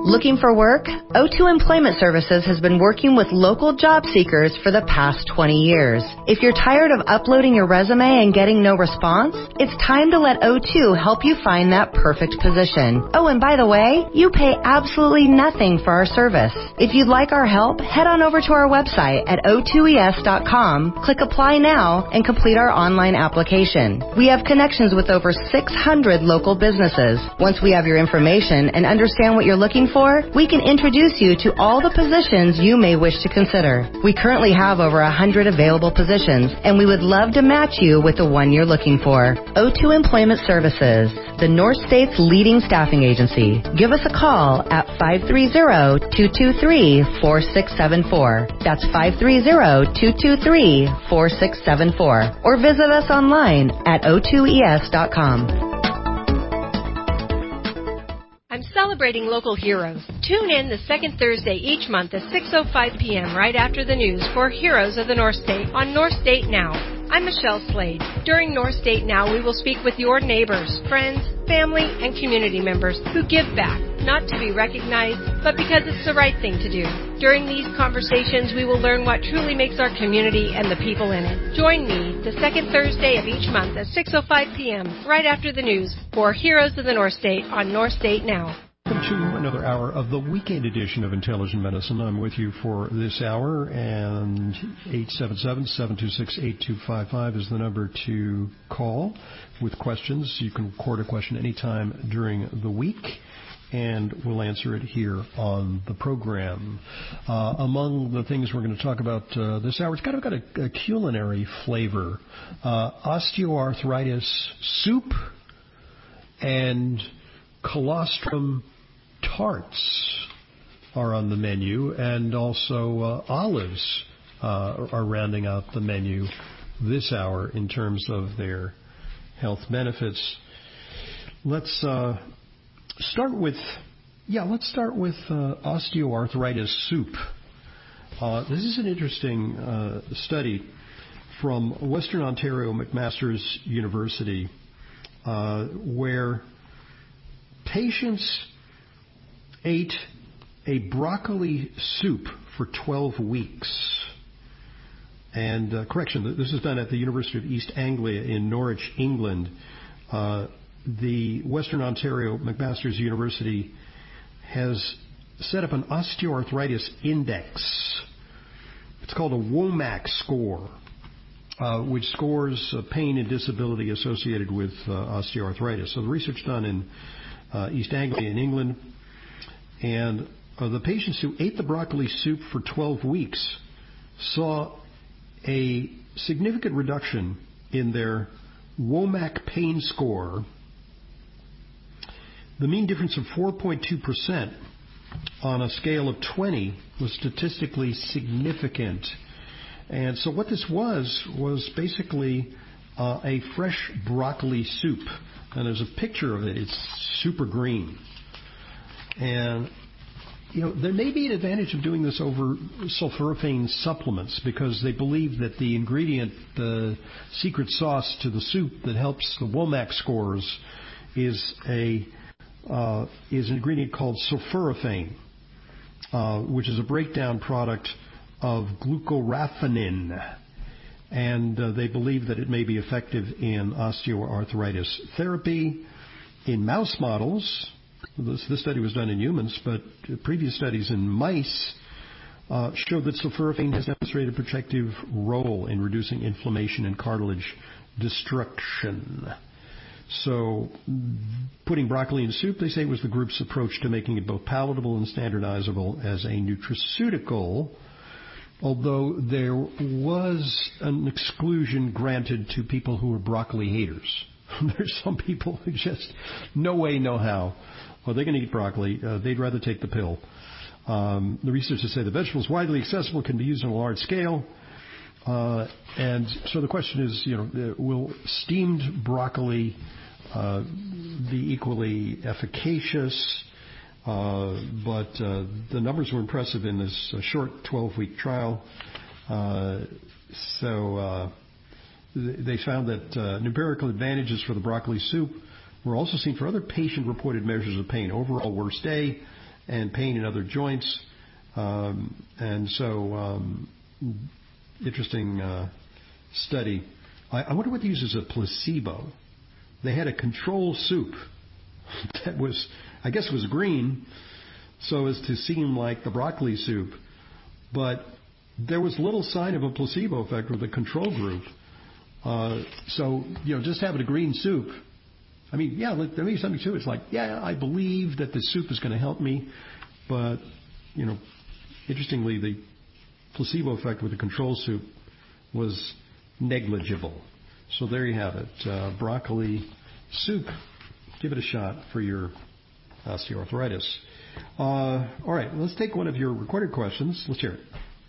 Looking for work? O2 Employment Services has been working with local job seekers for the past 20 years. If you're tired of uploading your resume and getting no response, it's time to let O2 help you find that perfect position. Oh, and by the way, you pay absolutely nothing for our service. If you'd like our help, head on over to our website at o2es.com, click Apply Now, and complete our online application. We have connections with over 600 local businesses. Once we have your information and understand what you're looking for, we can introduce you to all the positions you may wish to consider. We currently have over 100 available positions, and we would love to match you with the one you're looking for. O2 Employment Services, the North State's leading staffing agency. Give us a call at 530-223-4674. That's 530-223-4674. Or visit us online at o2es.com. I'm celebrating local heroes. Tune in the second Thursday each month at 6:05 p.m. right after the news for Heroes of the North State on North State Now. I'm Michelle Slade. During North State Now, we will speak with your neighbors, friends, family, and community members who give back, not to be recognized, but because it's the right thing to do. During these conversations, we will learn what truly makes our community and the people in it. Join me the second Thursday of each month at 6:05 p.m. right after the news for Heroes of the North State on North State Now. Welcome to another hour of the weekend edition of Intelligent Medicine. I'm with you for this hour, and 877-726-8255 is the number to call with questions. You can record a question anytime during the week, and we'll answer it here on the program. Among the things we're going to talk about this hour, it's kind of got a culinary flavor. Osteoarthritis soup and colostrum tarts are on the menu, and also olives are rounding out the menu this hour in terms of their health benefits. Let's start with osteoarthritis soup. This is an interesting study from Western Ontario McMaster's University, where patients ate a broccoli soup for 12 weeks. And this is done at the University of East Anglia in Norwich, England. The Western Ontario McMaster's University has set up an osteoarthritis index. It's called a WOMAC score, which scores pain and disability associated with osteoarthritis. So the research done in East Anglia in England, and the patients who ate the broccoli soup for 12 weeks saw a significant reduction in their WOMAC pain score. The mean difference of 4.2% on a scale of 20 was statistically significant. And so what this was basically a fresh broccoli soup. And there's a picture of it. It's super green. And, there may be an advantage of doing this over sulforaphane supplements, because they believe that the ingredient, the secret sauce to the soup that helps the WOMAC scores, is an ingredient called sulforaphane, which is a breakdown product of glucoraphanin. And they believe that it may be effective in osteoarthritis therapy. In mouse models, this study was done in humans, but previous studies in mice showed that sulforaphane has demonstrated a protective role in reducing inflammation and cartilage destruction. So putting broccoli in soup, they say, was the group's approach to making it both palatable and standardizable as a nutraceutical, although there was an exclusion granted to people who were broccoli haters. There's some people who just, no way, no how. Well, they're going to eat broccoli. They'd rather take the pill. The researchers say the vegetable is widely accessible, can be used on a large scale. And so the question is, will steamed broccoli be equally efficacious? But the numbers were impressive in this short 12-week trial. So they found that numerical advantages for the broccoli soup were also seen for other patient-reported measures of pain: overall worst day and pain in other joints. Interesting study. I wonder what they used as a placebo. They had a control soup that was, I guess it was green, so as to seem like the broccoli soup, but there was little sign of a placebo effect with the control group. Just having a green soup, I mean, yeah, there may be something to it. It's like, yeah, I believe that the soup is going to help me, but, interestingly, the placebo effect with the control soup was negligible. So there you have it. Broccoli soup. Give it a shot for your osteoarthritis. All right, let's take one of your recorded questions. Let's hear it.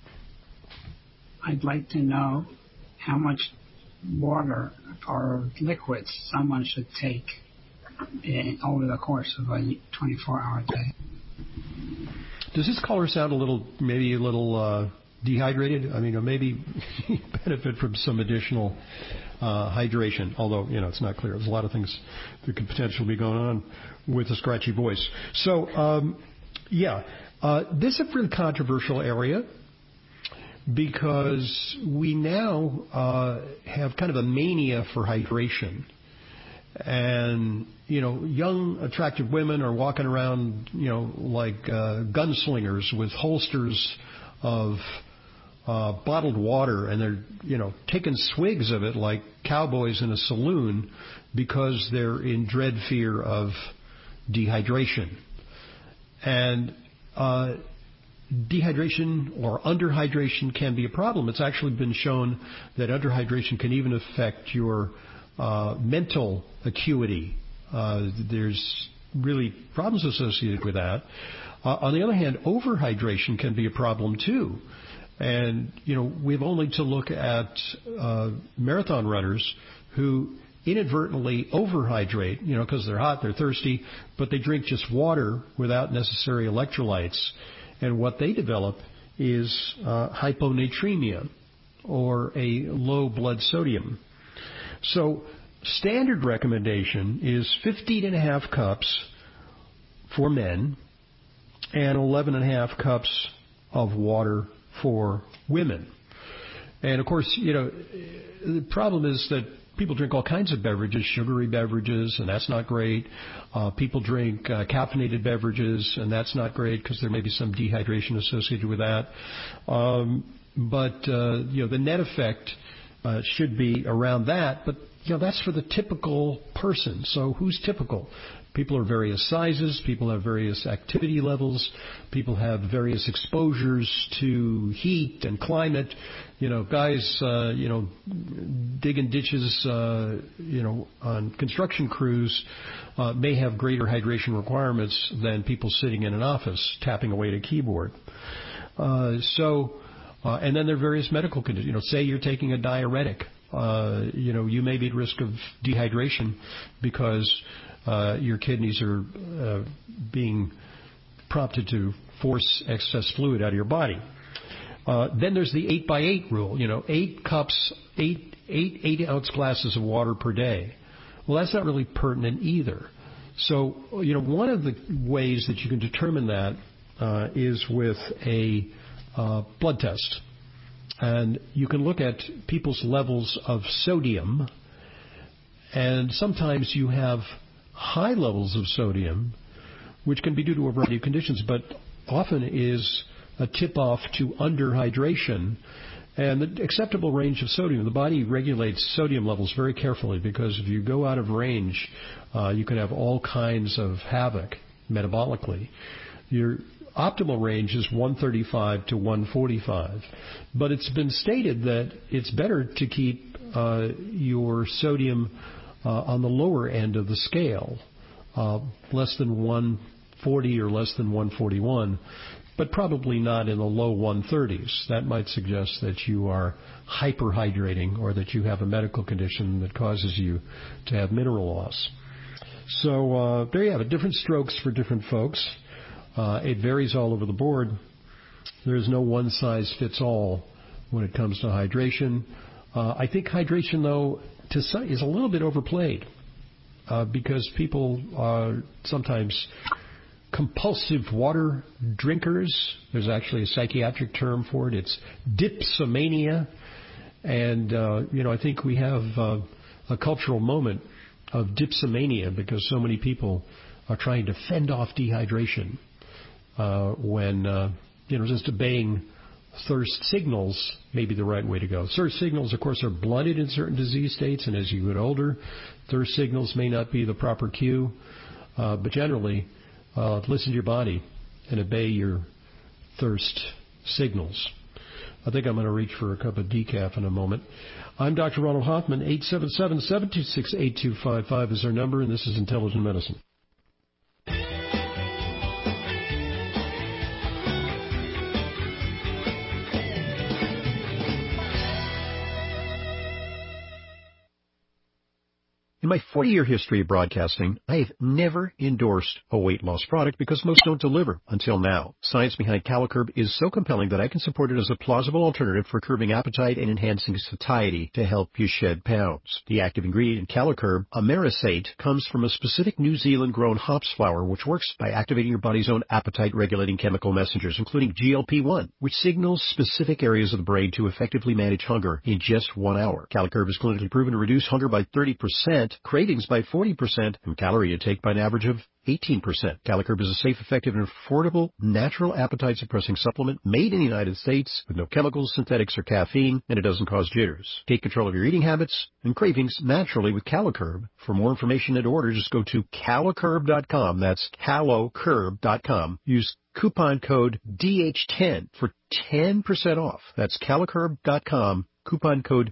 I'd like to know how much water or liquids someone should take over the course of a 24-hour day. Does this caller sound maybe a little dehydrated? I mean, maybe benefit from some additional hydration, although, it's not clear. There's a lot of things that could potentially be going on with a scratchy voice. So, this is a pretty controversial area because we now have kind of a mania for hydration. And, young, attractive women are walking around, like gunslingers with holsters of bottled water, and they're, taking swigs of it like cowboys in a saloon because they're in dread fear of dehydration. And dehydration or underhydration can be a problem. It's actually been shown that underhydration can even affect your mental acuity. There's really problems associated with that. On the other hand, overhydration can be a problem too. And, we've only to look at marathon runners who inadvertently overhydrate, because they're hot, they're thirsty, but they drink just water without necessary electrolytes. And what they develop is hyponatremia or a low blood sodium. So standard recommendation is 15.5 cups for men and 11.5 cups of water for women. And of course, the problem is that people drink all kinds of beverages, sugary beverages, and that's not great. People drink caffeinated beverages, and that's not great because there may be some dehydration associated with that. But the net effect should be around that. But, that's for the typical person. So who's typical? People are various sizes. People have various activity levels. People have various exposures to heat and climate. Guys, digging ditches, on construction crews may have greater hydration requirements than people sitting in an office tapping away at a keyboard. And then there are various medical conditions. Say you're taking a diuretic. You may be at risk of dehydration because your kidneys are being prompted to force excess fluid out of your body. Then there's the 8x8 rule. 8 cups, 8 ounce glasses of water per day. Well, that's not really pertinent either. So, one of the ways that you can determine that is with a blood test. And you can look at people's levels of sodium, and sometimes you have high levels of sodium, which can be due to a variety of conditions, but often is a tip-off to underhydration. And the acceptable range of sodium, the body regulates sodium levels very carefully because if you go out of range, you can have all kinds of havoc metabolically. Your optimal range is 135 to 145, but it's been stated that it's better to keep your sodium on the lower end of the scale, less than 140 or less than 141, but probably not in the low 130s. That might suggest that you are hyperhydrating or that you have a medical condition that causes you to have mineral loss. So there you have it, different strokes for different folks. It varies all over the board. There's no one-size-fits-all when it comes to hydration. I think hydration, though, is a little bit overplayed because people sometimes compulsive water drinkers. There's actually a psychiatric term for it. It's dipsomania. And, I think we have a cultural moment of dipsomania because so many people are trying to fend off dehydration when just obeying thirst signals may be the right way to go. Thirst signals, of course, are blunted in certain disease states, and as you get older, thirst signals may not be the proper cue. But generally, listen to your body and obey your thirst signals. I think I'm going to reach for a cup of decaf in a moment. I'm Dr. Ronald Hoffman. 877-726-8255 is our number, and this is Intelligent Medicine. In my 40-year history of broadcasting, I have never endorsed a weight loss product because most don't deliver until now. Science behind CaloCurb is so compelling that I can support it as a plausible alternative for curbing appetite and enhancing satiety to help you shed pounds. The active ingredient in CaloCurb, Amerisate, comes from a specific New Zealand-grown hops flour which works by activating your body's own appetite-regulating chemical messengers, including GLP-1, which signals specific areas of the brain to effectively manage hunger in just 1 hour. CaloCurb is clinically proven to reduce hunger by 30%, cravings by 40%, and calorie intake by an average of 18%. CaloCurb is a safe, effective, and affordable natural appetite-suppressing supplement made in the United States with no chemicals, synthetics, or caffeine, and it doesn't cause jitters. Take control of your eating habits and cravings naturally with CaloCurb. For more information and order, just go to calocurb.com. That's calocurb.com. Use coupon code DH10 for 10% off. That's calocurb.com. Coupon code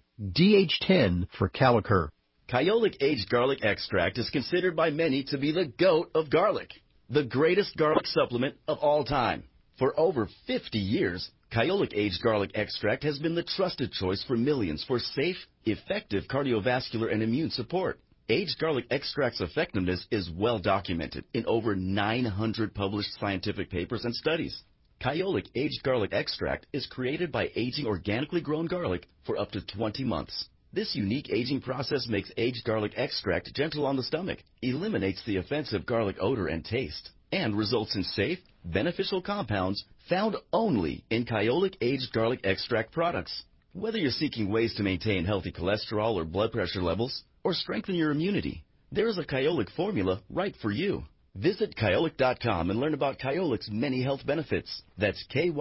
DH10 for CaloCurb. Kyolic Aged Garlic Extract is considered by many to be the GOAT of garlic, the greatest garlic supplement of all time. For over 50 years, Kyolic Aged Garlic Extract has been the trusted choice for millions for safe, effective cardiovascular and immune support. Aged Garlic Extract's effectiveness is well documented in over 900 published scientific papers and studies. Kyolic Aged Garlic Extract is created by aging organically grown garlic for up to 20 months. This unique aging process makes aged garlic extract gentle on the stomach, eliminates the offensive garlic odor and taste, and results in safe, beneficial compounds found only in Kyolic Aged Garlic Extract products. Whether you're seeking ways to maintain healthy cholesterol or blood pressure levels, or strengthen your immunity, there is a Kyolic formula right for you. Visit Kyolic.com and learn about Kyolic's many health benefits. That's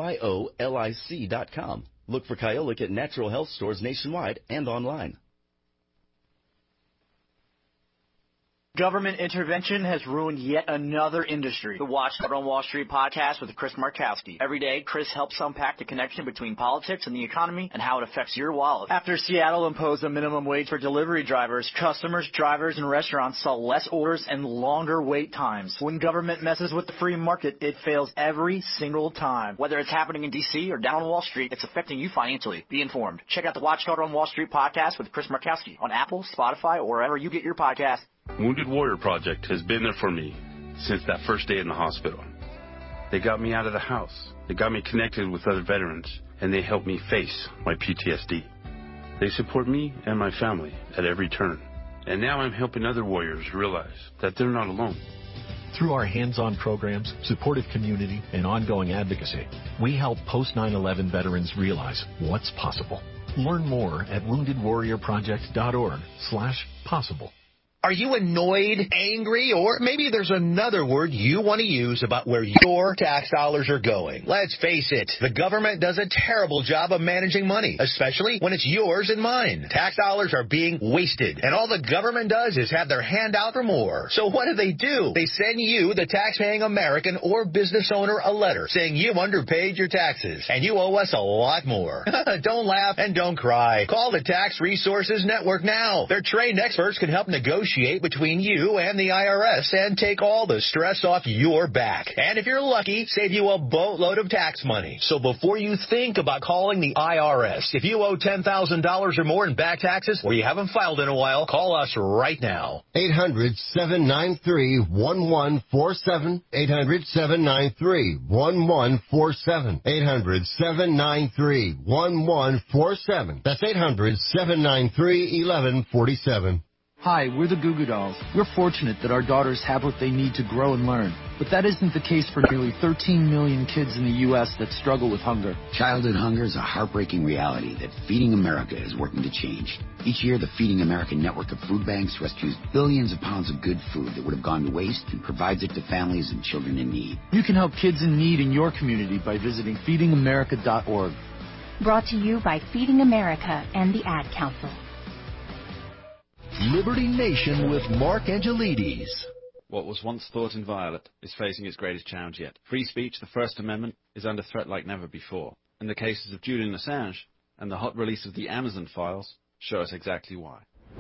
KYOLIC.com. Look for Kyolic at natural health stores nationwide and online. Government intervention has ruined yet another industry. The Watchdog on Wall Street podcast with Chris Markowski. Every day, Chris helps unpack the connection between politics and the economy and how it affects your wallet. After Seattle imposed a minimum wage for delivery drivers, customers, drivers, and restaurants saw less orders and longer wait times. When government messes with the free market, it fails every single time. Whether it's happening in D.C. or down on Wall Street, it's affecting you financially. Be informed. Check out the Watchdog on Wall Street podcast with Chris Markowski on Apple, Spotify, or wherever you get your podcasts. Wounded Warrior Project has been there for me since that first day in the hospital. They got me out of the house. They got me connected with other veterans, and they helped me face my PTSD. They support me and my family at every turn. And now I'm helping other warriors realize that they're not alone. Through our hands-on programs, supportive community, and ongoing advocacy, we help post-9/11 veterans realize what's possible. Learn more at woundedwarriorproject.org/possible. Are you annoyed, angry, or maybe there's another word you want to use about where your tax dollars are going? Let's face it, the government does a terrible job of managing money, especially when it's yours and mine. Tax dollars are being wasted, and all the government does is have their hand out for more. So what do? They send you, the tax-paying American or business owner, a letter saying you underpaid your taxes, and you owe us a lot more. Don't laugh and don't cry. Call the Tax Resources Network now. Their trained experts can help negotiate between you and the IRS and take all the stress off your back. And if you're lucky, save you a boatload of tax money. So before you think about calling the IRS, if you owe $10,000 or more in back taxes or you haven't filed in a while, call us right now. 800-793-1147. 800-793-1147. 800-793-1147. That's 800-793-1147. Hi, we're the Goo Goo Dolls. We're fortunate that our daughters have what they need to grow and learn. But that isn't the case for nearly 13 million kids in the U.S. that struggle with hunger. Childhood hunger is a heartbreaking reality that Feeding America is working to change. Each year, the Feeding America network of food banks rescues billions of pounds of good food that would have gone to waste and provides it to families and children in need. You can help kids in need in your community by visiting feedingamerica.org. Brought to you by Feeding America and the Ad Council. Liberty Nation with Mark Angelides. What was once thought inviolate is facing its greatest challenge yet. Free speech, the First Amendment, is under threat like never before. And the cases of Julian Assange and the hot release of the Amazon files show us exactly why.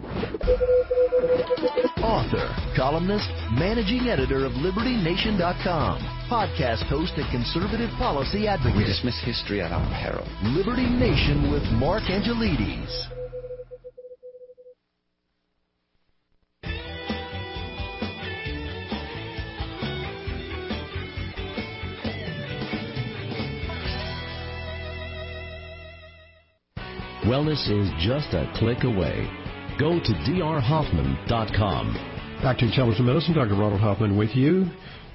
Author, columnist, managing editor of LibertyNation.com, podcast host and conservative policy advocate. We dismiss history at our peril. Liberty Nation with Mark Angelides. Wellness is just a click away. Go to drhoffman.com. Back to Intelligent Medicine, Dr. Ronald Hoffman with you.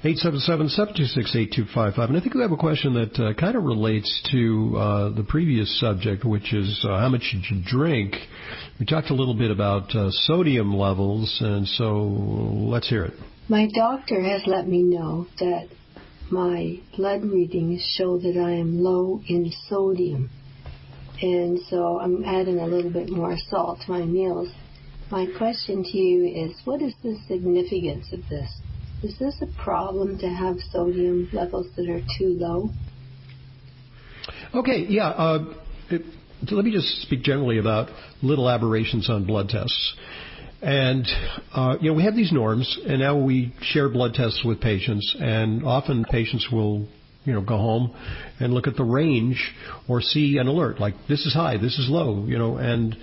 877-726-8255. And I think we have a question that kind of relates to the previous subject, which is how much should you drink? We talked a little bit about sodium levels, and so let's hear it. My doctor has let me know that my blood readings show that I am low in sodium. And so I'm adding a little bit more salt to my meals. My question to you is, what is the significance of this? Is this a problem to have sodium levels that are too low? Okay, yeah. Let me just speak generally about little aberrations on blood tests. And, we have these norms, and now we share blood tests with patients, and often patients will go home and look at the range or see an alert like this is high, this is low, and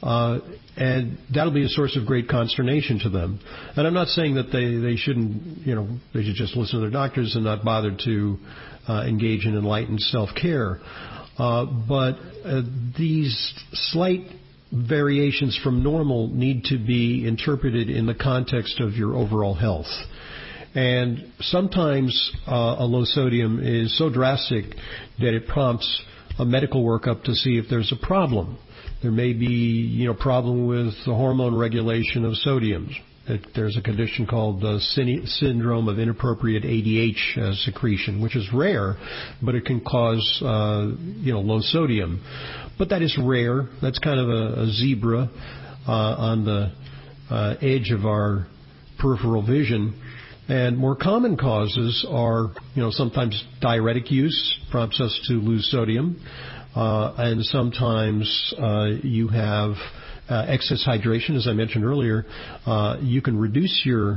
that'll be a source of great consternation to them. And I'm not saying that they shouldn't, they should just listen to their doctors and not bother to engage in enlightened self-care. But these slight variations from normal need to be interpreted in the context of your overall health. And sometimes a low sodium is so drastic that it prompts a medical workup to see if there's a problem. There may be, problem with the hormone regulation of sodium. There's a condition called syndrome of inappropriate ADH secretion, which is rare, but it can cause, low sodium. But that is rare. That's kind of a zebra on the edge of our peripheral vision. And more common causes are, sometimes diuretic use prompts us to lose sodium, and sometimes you have excess hydration, as I mentioned earlier. You can reduce your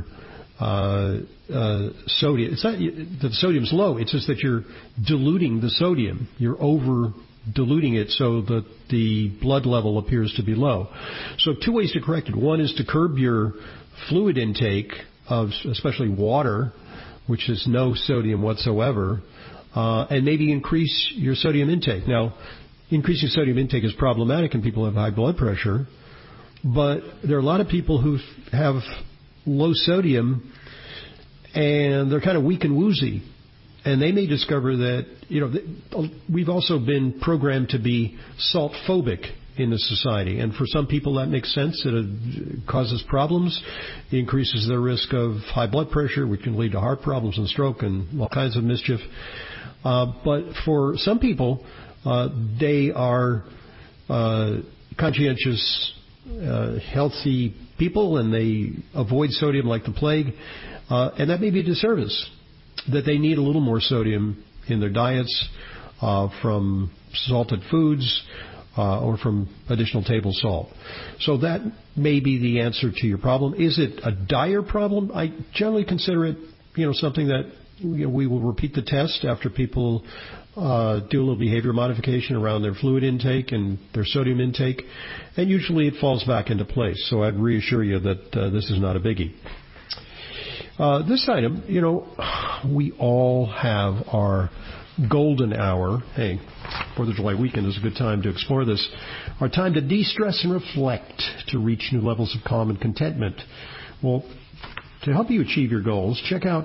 sodium. It's not that the sodium's low; it's just that you're diluting the sodium. You're over diluting it so that the blood level appears to be low. So 2 ways to correct it. One is to curb your fluid intake of especially water, which is no sodium whatsoever, and maybe increase your sodium intake. Now, increasing sodium intake is problematic in people who have high blood pressure, but there are a lot of people who have low sodium and they're kind of weak and woozy. And they may discover that, we've also been programmed to be salt phobic in the society. And for some people that makes sense. It causes problems. It increases their risk of high blood pressure, which can lead to heart problems and stroke and all kinds of mischief. But for some people, they are conscientious, healthy people, and they avoid sodium like the plague. And that may be a disservice, that they need a little more sodium in their diets from salted foods, or from additional table salt. So that may be the answer to your problem. Is it a dire problem? I generally consider it, something that we will repeat the test after people do a little behavior modification around their fluid intake and their sodium intake, and usually it falls back into place. So I'd reassure you that this is not a biggie. This item, we all have our golden hour. Hey, 4th of July weekend is a good time to explore this. Our time to de-stress and reflect, to reach new levels of calm and contentment. Well, to help you achieve your goals, check out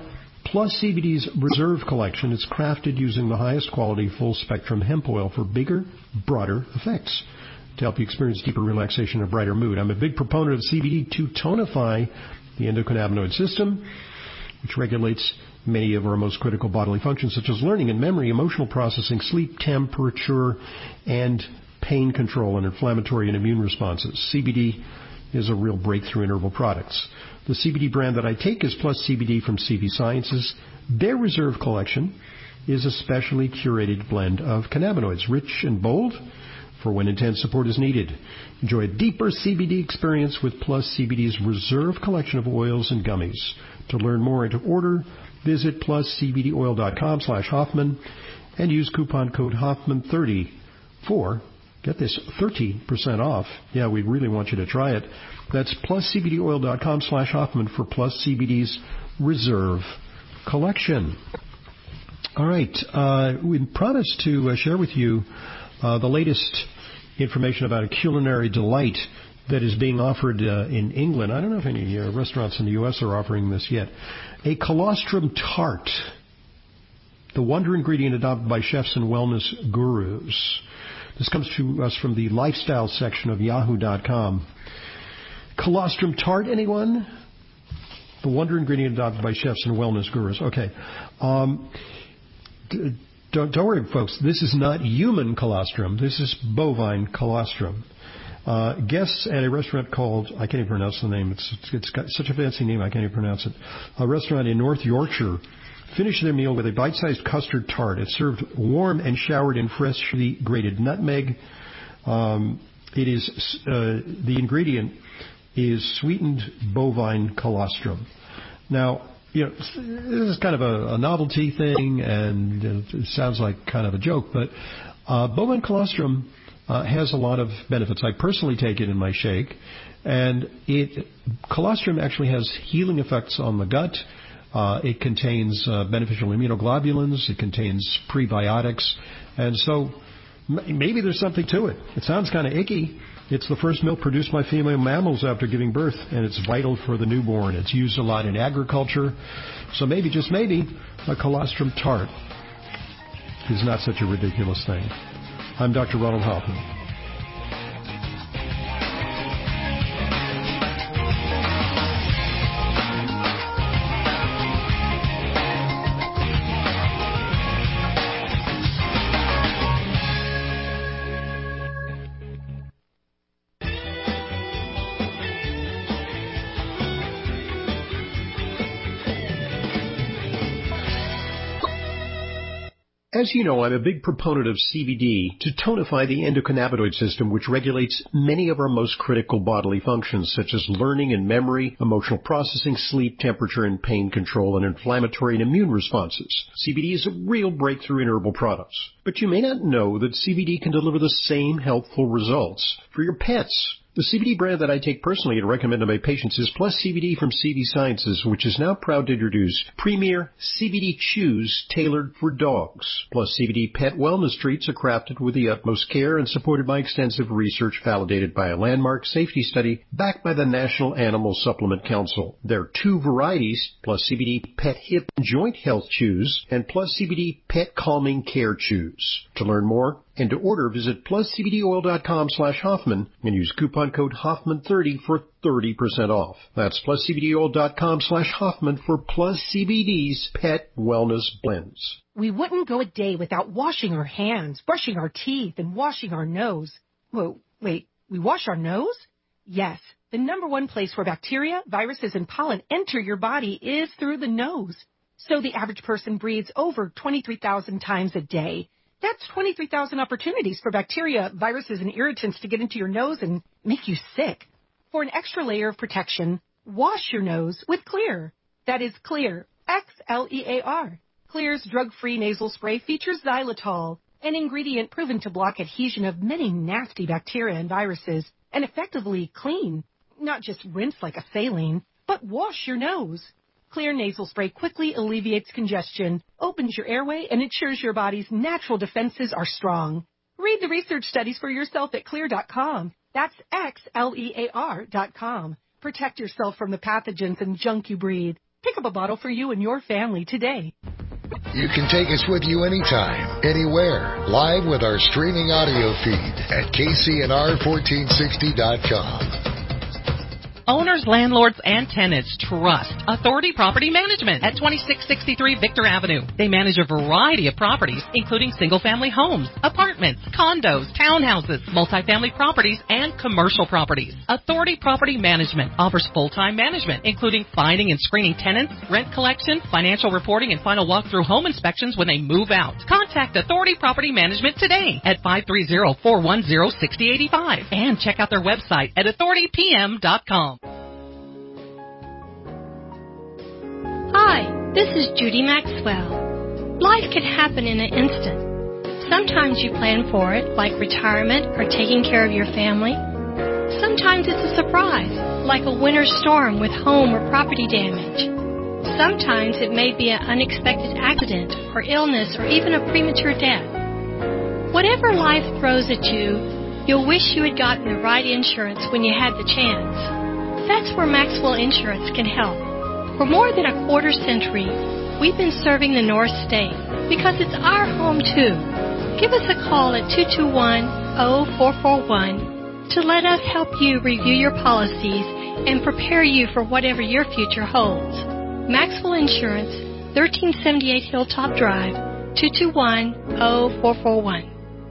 Plus CBD's Reserve Collection is crafted using the highest quality full-spectrum hemp oil for bigger, broader effects to help you experience deeper relaxation and a brighter mood. I'm a big proponent of CBD to tonify the endocannabinoid system, which regulates many of our most critical bodily functions, such as learning and memory, emotional processing, sleep, temperature, and pain control and inflammatory and immune responses. CBD is a real breakthrough in herbal products. The CBD brand that I take is Plus CBD from CV Sciences. Their Reserve Collection is a specially curated blend of cannabinoids, rich and bold, for when intense support is needed. Enjoy a deeper CBD experience with Plus CBD's Reserve Collection of oils and gummies. To learn more and to order, visit pluscbdoil.com/Hoffman and use coupon code Hoffman30 for, get this, 30% off. Yeah, we really want you to try it. That's pluscbdoil.com/Hoffman for Plus CBD's Reserve Collection. All right. We promised to share with you the latest information about a culinary delight that is being offered in England. I don't know if any restaurants in the U.S. are offering this yet. A colostrum tart, the wonder ingredient adopted by chefs and wellness gurus. This comes to us from the lifestyle section of yahoo.com. Colostrum tart, anyone? The wonder ingredient adopted by chefs and wellness gurus. Okay. Don't worry, folks. This is not human colostrum. This is bovine colostrum. Guests at a restaurant called, I can't even pronounce the name. It's got such a fancy name, I can't even pronounce it. A restaurant in North Yorkshire finished their meal with a bite-sized custard tart. It's served warm and showered in freshly grated nutmeg. It is the ingredient is sweetened bovine colostrum. Now, you know, this is kind of a novelty thing, and it sounds like kind of a joke, but bovine colostrum has a lot of benefits. I personally take it in my shake, and colostrum actually has healing effects on the gut. It contains beneficial immunoglobulins. It contains prebiotics, and so maybe there's something to it. It sounds kind of icky. It's the first milk produced by female mammals after giving birth, and it's vital for the newborn. It's used a lot in agriculture. So maybe, just maybe, a colostrum tart is not such a ridiculous thing. I'm Dr. Ronald Hoffman. As you know, I'm a big proponent of CBD to tonify the endocannabinoid system, which regulates many of our most critical bodily functions, such as learning and memory, emotional processing, sleep, temperature and pain control, and inflammatory and immune responses. CBD is a real breakthrough in herbal products. But you may not know that CBD can deliver the same healthful results for your pets. The CBD brand that I take personally and recommend to my patients is Plus CBD from CV Sciences, which is now proud to introduce premier CBD chews tailored for dogs. Plus CBD pet wellness treats are crafted with the utmost care and supported by extensive research validated by a landmark safety study backed by the National Animal Supplement Council. There are two varieties, Plus CBD Pet Hip and Joint Health Chews and Plus CBD Pet Calming Care Chews. To learn more and to order, visit pluscbdoil.com/Hoffman and use coupon code Hoffman30 for 30% off. That's pluscbdoil.com/Hoffman for Plus CBD's pet wellness blends. We wouldn't go a day without washing our hands, brushing our teeth, and washing our nose. Whoa, wait, we wash our nose? Yes, the number one place where bacteria, viruses, and pollen enter your body is through the nose. So the average person breathes over 23,000 times a day. That's 23,000 opportunities for bacteria, viruses, and irritants to get into your nose and make you sick. For an extra layer of protection, wash your nose with Xlear. That is Xlear, Xlear. Xlear's drug-free nasal spray features xylitol, an ingredient proven to block adhesion of many nasty bacteria and viruses and effectively clean. Not just rinse like a saline, but wash your nose. Xlear nasal spray quickly alleviates congestion, opens your airway, and ensures your body's natural defenses are strong. Read the research studies for yourself at Xlear.com. That's Xlear.com. Protect yourself from the pathogens and junk you breathe. Pick up a bottle for you and your family today. You can take us with you anytime, anywhere, live with our streaming audio feed at KCNR1460.com. Owners, landlords, and tenants trust Authority Property Management at 2663 Victor Avenue. They manage a variety of properties, including single-family homes, apartments, condos, townhouses, multifamily properties, and commercial properties. Authority Property Management offers full-time management, including finding and screening tenants, rent collection, financial reporting, and final walkthrough home inspections when they move out. Contact Authority Property Management today at 530-410-6085 and check out their website at authoritypm.com. Hi, this is Judy Maxwell. Life can happen in an instant. Sometimes you plan for it, like retirement or taking care of your family. Sometimes it's a surprise, like a winter storm with home or property damage. Sometimes it may be an unexpected accident or illness or even a premature death. Whatever life throws at you, you'll wish you had gotten the right insurance when you had the chance. That's where Maxwell Insurance can help. For more than a quarter century, we've been serving the North State because it's our home too. Give us a call at 221-0441 to let us help you review your policies and prepare you for whatever your future holds. Maxwell Insurance, 1378 Hilltop Drive, 221-0441.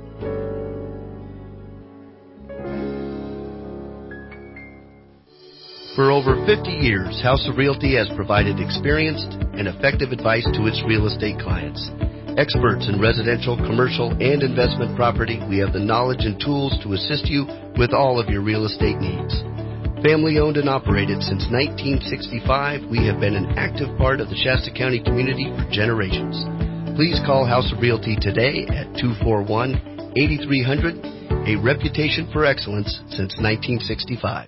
For over 50 years, House of Realty has provided experienced and effective advice to its real estate clients. Experts in residential, commercial, and investment property, we have the knowledge and tools to assist you with all of your real estate needs. Family owned and operated since 1965, we have been an active part of the Shasta County community for generations. Please call House of Realty today at 241-8300, a reputation for excellence since 1965.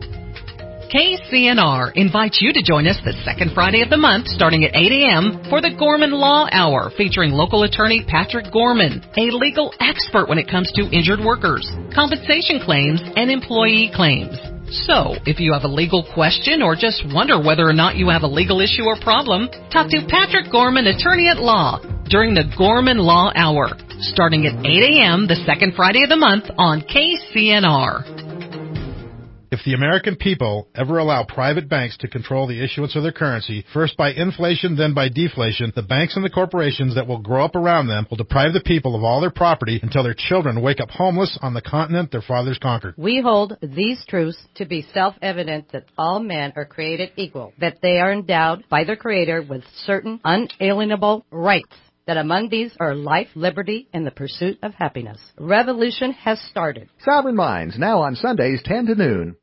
KCNR invites you to join us the second Friday of the month starting at 8 a.m. for the Gorman Law Hour featuring local attorney Patrick Gorman, a legal expert when it comes to injured workers, compensation claims, and employee claims. So, if you have a legal question or just wonder whether or not you have a legal issue or problem, talk to Patrick Gorman, attorney at law, during the Gorman Law Hour starting at 8 a.m. the second Friday of the month on KCNR. If the American people ever allow private banks to control the issuance of their currency, first by inflation, then by deflation, the banks and the corporations that will grow up around them will deprive the people of all their property until their children wake up homeless on the continent their fathers conquered. We hold these truths to be self-evident that all men are created equal, that they are endowed by their Creator with certain unalienable rights, that among these are life, liberty, and the pursuit of happiness. Revolution has started. Sovereign Minds, now on Sundays 10 to noon.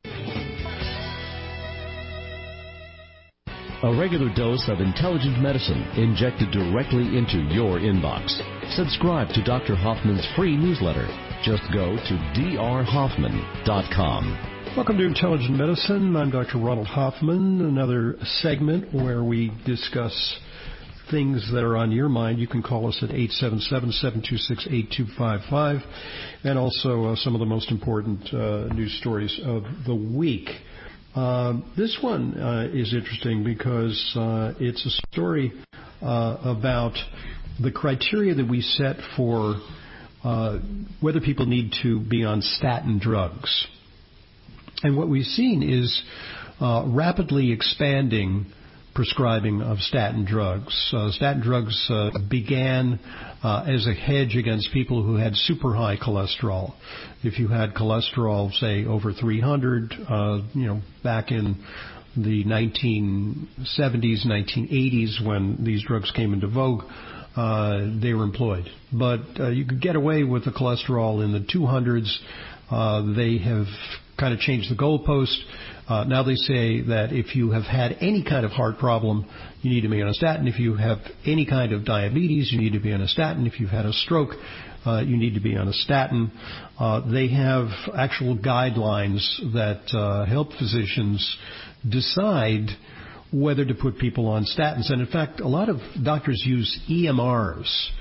A regular dose of intelligent medicine injected directly into your inbox. Subscribe to Dr. Hoffman's free newsletter. Just go to drhoffman.com. Welcome to Intelligent Medicine. I'm Dr. Ronald Hoffman, another segment where we discuss things that are on your mind. You can call us at 877-726-8255, and also some of the most important news stories of the week. This one is interesting because it's a story about the criteria that we set for whether people need to be on statin drugs. And what we've seen is rapidly expanding prescribing of statin drugs. Statin drugs began as a hedge against people who had super high cholesterol. If you had cholesterol, say, over 300, back in the 1970s, 1980s, when these drugs came into vogue, they were employed. But you could get away with the cholesterol in the 200s. They have kind of changed the goalpost. Now they say that if you have had any kind of heart problem, you need to be on a statin. If you have any kind of diabetes, you need to be on a statin. If you've had a stroke, you need to be on a statin. They have actual guidelines that help physicians decide whether to put people on statins. And in fact, a lot of doctors use EMRs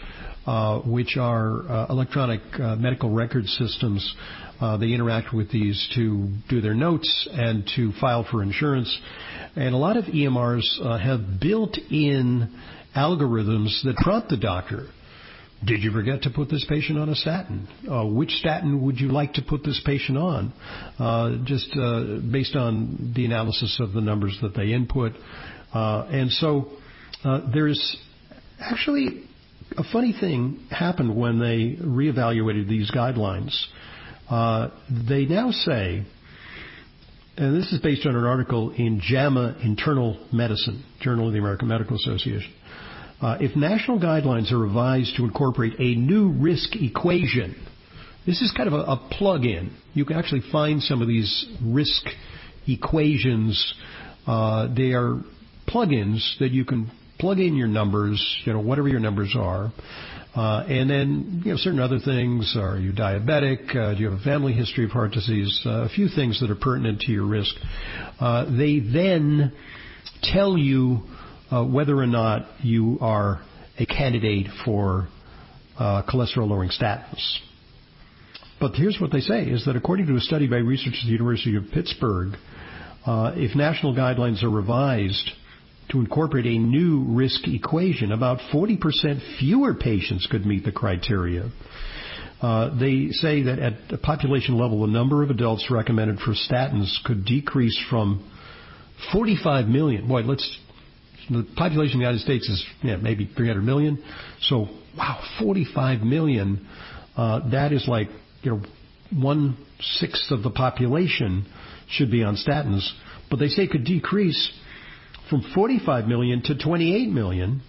which are electronic medical record systems. They interact with these to do their notes and to file for insurance. And a lot of EMRs have built-in algorithms that prompt the doctor. Did you forget to put this patient on a statin? Which statin would you like to put this patient on? Just based on the analysis of the numbers that they input. And so there's actually a funny thing happened when they reevaluated these guidelines. They now say, and this is based on an article in JAMA Internal Medicine, Journal of the American Medical Association. If national guidelines are revised to incorporate a new risk equation, this is kind of a plug-in. You can actually find some of these risk equations. They are plug-ins that you can plug in your numbers, whatever your numbers are. And then, certain other things. Are you diabetic? Do you have a family history of heart disease? A few things that are pertinent to your risk. They then tell you whether or not you are a candidate for cholesterol-lowering statins. But here's what they say, is that according to a study by researchers at the University of Pittsburgh, if national guidelines are revised to incorporate a new risk equation, about 40% fewer patients could meet the criteria. They say that at the population level, the number of adults recommended for statins could decrease from 45 million. Boy, the population of the United States is maybe 300 million. So, wow, 45 million. That is like, 1/6 of the population should be on statins. But they say it could decrease from 45 million to 28 million.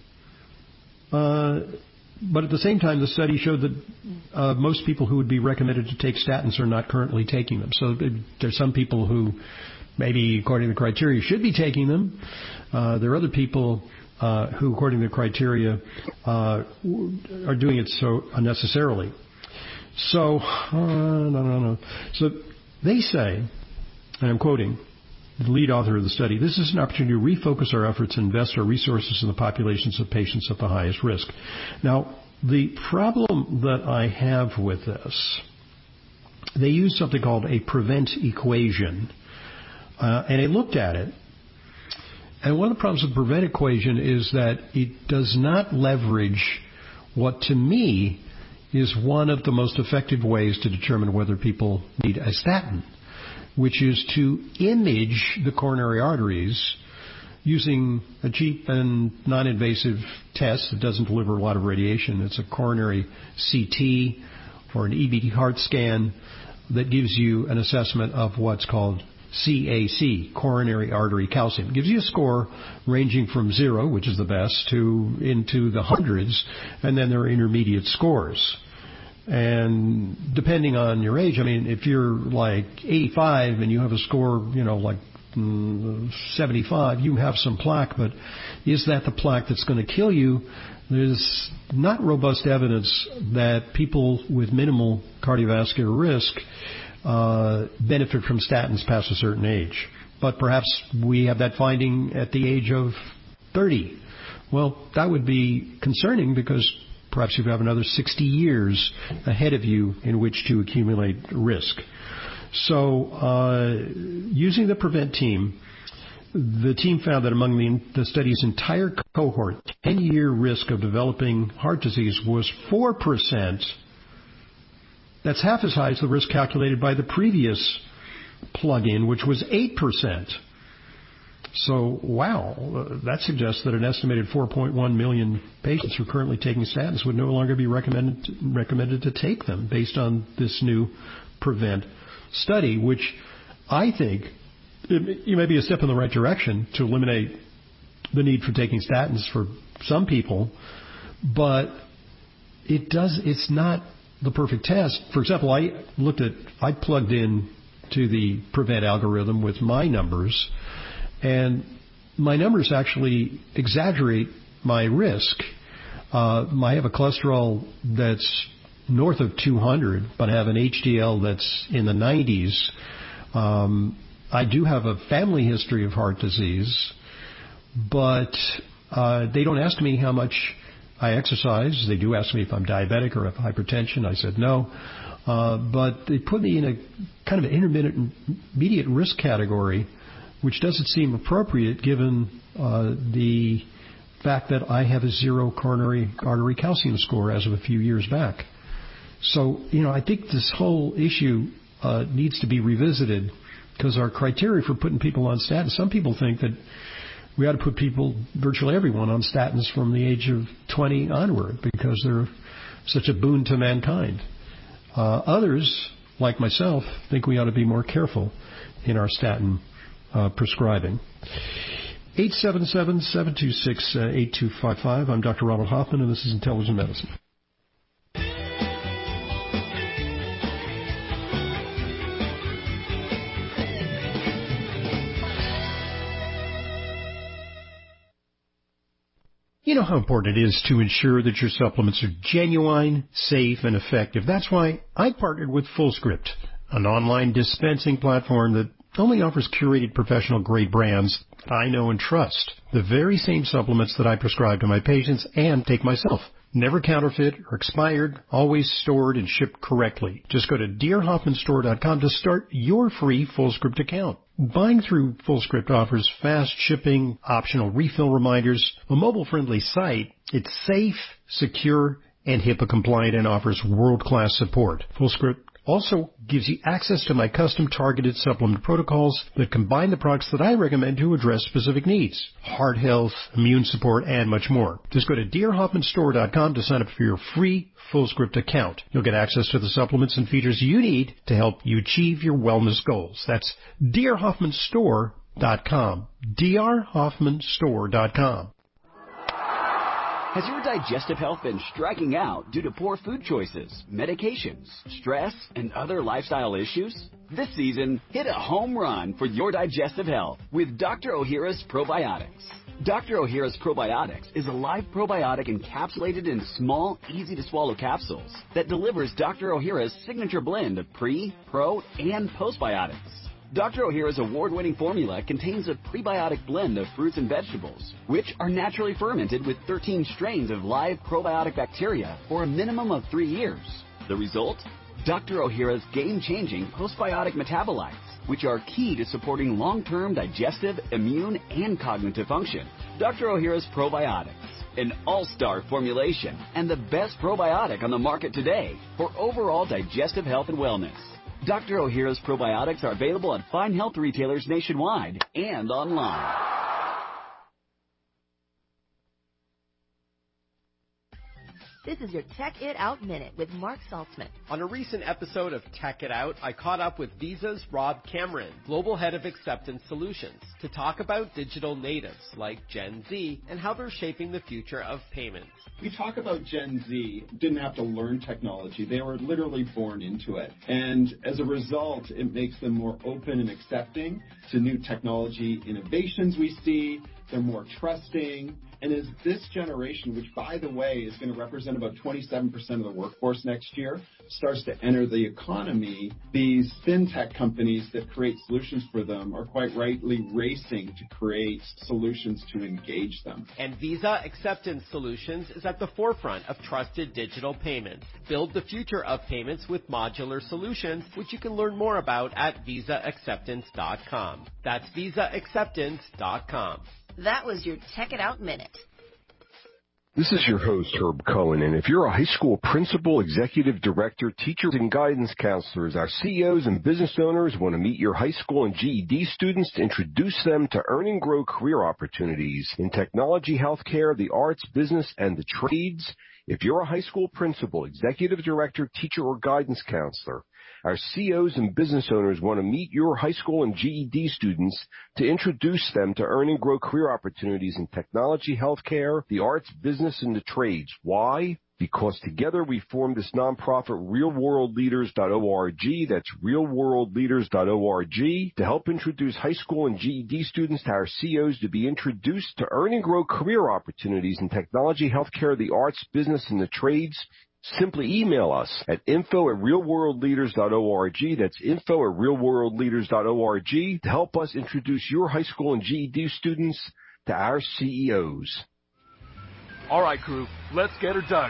But at the same time, the study showed that most people who would be recommended to take statins are not currently taking them. So there's some people who maybe, according to the criteria, should be taking them. There are other people who, according to the criteria, are doing it so unnecessarily. So, no. So they say, and I'm quoting the lead author of the study, this is an opportunity to refocus our efforts and invest our resources in the populations of patients at the highest risk. Now, the problem that I have with this, they use something called a prevent equation. And I looked at it, and one of the problems with the prevent equation is that it does not leverage what, to me, is one of the most effective ways to determine whether people need a statin, which is to image the coronary arteries using a cheap and non-invasive test that doesn't deliver a lot of radiation. It's a coronary CT or an EBD heart scan that gives you an assessment of what's called CAC, coronary artery calcium. It gives you a score ranging from 0, which is the best, to into the hundreds, and then there are intermediate scores. And depending on your age, if you're like 85 and you have a score, like 75, you have some plaque, but is that the plaque that's going to kill you? There's not robust evidence that people with minimal cardiovascular risk benefit from statins past a certain age. But perhaps we have that finding at the age of 30. Well, that would be concerning because perhaps you have another 60 years ahead of you in which to accumulate risk. So using the PREVENT team, the team found that among the study's entire cohort, 10-year risk of developing heart disease was 4%. That's half as high as the risk calculated by the previous plug-in, which was 8%. So, wow, that suggests that an estimated 4.1 million patients who are currently taking statins would no longer be recommended to take them based on this new PREVENT study, which I think it may be a step in the right direction to eliminate the need for taking statins for some people, but it's not the perfect test. For example, I plugged in to the PREVENT algorithm with my numbers, and my numbers actually exaggerate my risk. I have a cholesterol that's north of 200, but I have an HDL that's in the 90s. I do have a family history of heart disease, but they don't ask me how much I exercise. They do ask me if I'm diabetic or if hypertension. I said no. But they put me in a kind of an intermediate risk category, which doesn't seem appropriate given the fact that I have a 0 coronary artery calcium score as of a few years back. So, I think this whole issue needs to be revisited because our criteria for putting people on statins, some people think that we ought to put virtually everyone on statins from the age of 20 onward because they're such a boon to mankind. Others, like myself, think we ought to be more careful in our statin prescribing. 877-726-8255. I'm Dr. Ronald Hoffman, and this is Intelligent Medicine. You know how important it is to ensure that your supplements are genuine, safe, and effective. That's why I partnered with FullScript, an online dispensing platform that only offers curated professional-grade brands that I know and trust. The very same supplements that I prescribe to my patients and take myself. Never counterfeit or expired, always stored and shipped correctly. Just go to drhoffmanstore.com to start your free FullScript account. Buying through FullScript offers fast shipping, optional refill reminders, a mobile-friendly site. It's safe, secure, and HIPAA-compliant and offers world-class support. FullScript also gives you access to my custom targeted supplement protocols that combine the products that I recommend to address specific needs. Heart health, immune support, and much more. Just go to drhoffmanstore.com to sign up for your free FullScript account. You'll get access to the supplements and features you need to help you achieve your wellness goals. That's drhoffmanstore.com. drhoffmanstore.com. Has your digestive health been striking out due to poor food choices, medications, stress, and other lifestyle issues? This season, hit a home run for your digestive health with Dr. Ohhira's Probiotics. Dr. Ohhira's Probiotics is a live probiotic encapsulated in small, easy-to-swallow capsules that delivers Dr. Ohhira's signature blend of pre, pro, and postbiotics. Dr. Ohhira's award-winning formula contains a prebiotic blend of fruits and vegetables, which are naturally fermented with 13 strains of live probiotic bacteria for a minimum of 3 years. The result? Dr. Ohhira's game-changing postbiotic metabolites, which are key to supporting long-term digestive, immune, and cognitive function. Dr. Ohhira's Probiotics, an all-star formulation and the best probiotic on the market today for overall digestive health and wellness. Dr. Ohhira's Probiotics are available at fine health retailers nationwide and online. This is your Tech It Out Minute with Mark Saltzman. On a recent episode of Tech It Out, I caught up with Visa's Rob Cameron, Global Head of Acceptance Solutions, to talk about digital natives like Gen Z and how they're shaping the future of payments. We talk about Gen Z didn't have to learn technology. They were literally born into it. And as a result, it makes them more open and accepting to new technology innovations we see. They're more trusting. And as this generation, which, by the way, is going to represent about 27% of the workforce next year, starts to enter the economy, these fintech companies that create solutions for them are quite rightly racing to create solutions to engage them. And Visa Acceptance Solutions is at the forefront of trusted digital payments. Build the future of payments with modular solutions, which you can learn more about at visaacceptance.com. That's visaacceptance.com. That was your Tech It Out Minute. This is your host, Herb Cohen, and if you're a high school principal, executive director, teachers, and guidance counselors, our CEOs and business owners want to meet your high school and GED students to introduce them to earn and grow career opportunities in technology, healthcare, the arts, business, and the trades. If you're a high school principal, executive director, teacher, or guidance counselor, our CEOs and business owners want to meet your high school and GED students to introduce them to earn and grow career opportunities in technology, healthcare, the arts, business, and the trades. Why? Because together we formed this nonprofit, realworldleaders.org, that's realworldleaders.org, to help introduce high school and GED students to our CEOs to be introduced to earn and grow career opportunities in technology, healthcare, the arts, business, and the trades. Simply email us at info@realworldleaders.org. That's info@realworldleaders.org to help us introduce your high school and GED students to our CEOs. All right, crew, let's get her dug.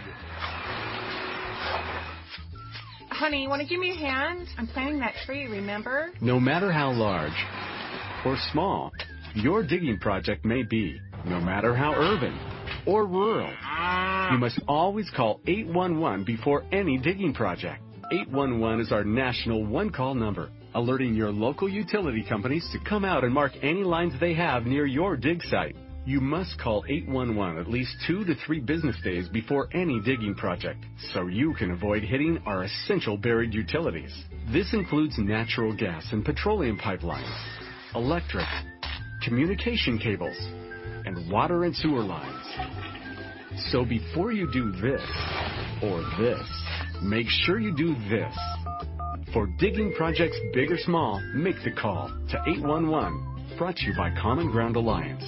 Honey, you want to give me a hand? I'm planting that tree, remember? No matter how large or small your digging project may be, no matter how urban or rural, you must always call 811 before any digging project. 811 is our national one-call number, alerting your local utility companies to come out and mark any lines they have near your dig site. You must call 811 at least 2 to 3 business days before any digging project, so you can avoid hitting our essential buried utilities. This includes natural gas and petroleum pipelines, electric, communication cables, and water and sewer lines. So before you do this or this, make sure you do this. For digging projects big or small, make the call to 811. Brought to you by Common Ground Alliance.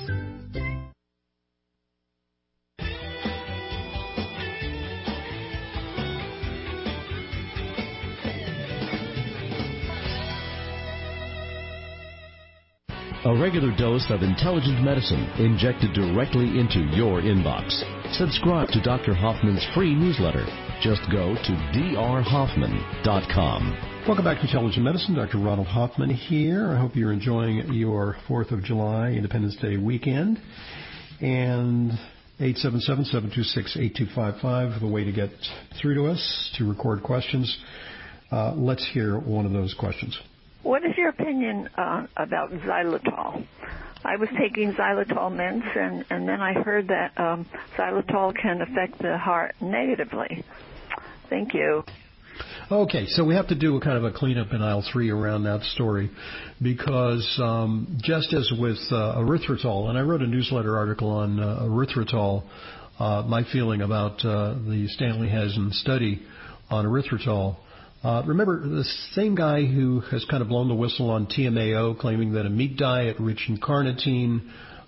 A regular dose of intelligent medicine injected directly into your inbox. Subscribe to Dr. Hoffman's free newsletter. Just go to drhoffman.com. Welcome back to Intelligent Medicine. Dr. Ronald Hoffman here. I hope you're enjoying your 4th of July Independence Day weekend. And 877-726-8255, the way to get through to us to record questions. Let's hear one of those questions. What is your opinion about xylitol? I was taking xylitol mints, and then I heard that xylitol can affect the heart negatively. Thank you. Okay, so we have to do a kind of a cleanup in aisle 3 around that story, because just as with erythritol, and I wrote a newsletter article on erythritol, my feeling about the Stanley Hazen study on erythritol. Remember, the same guy who has kind of blown the whistle on TMAO, claiming that a meat diet rich in carnitine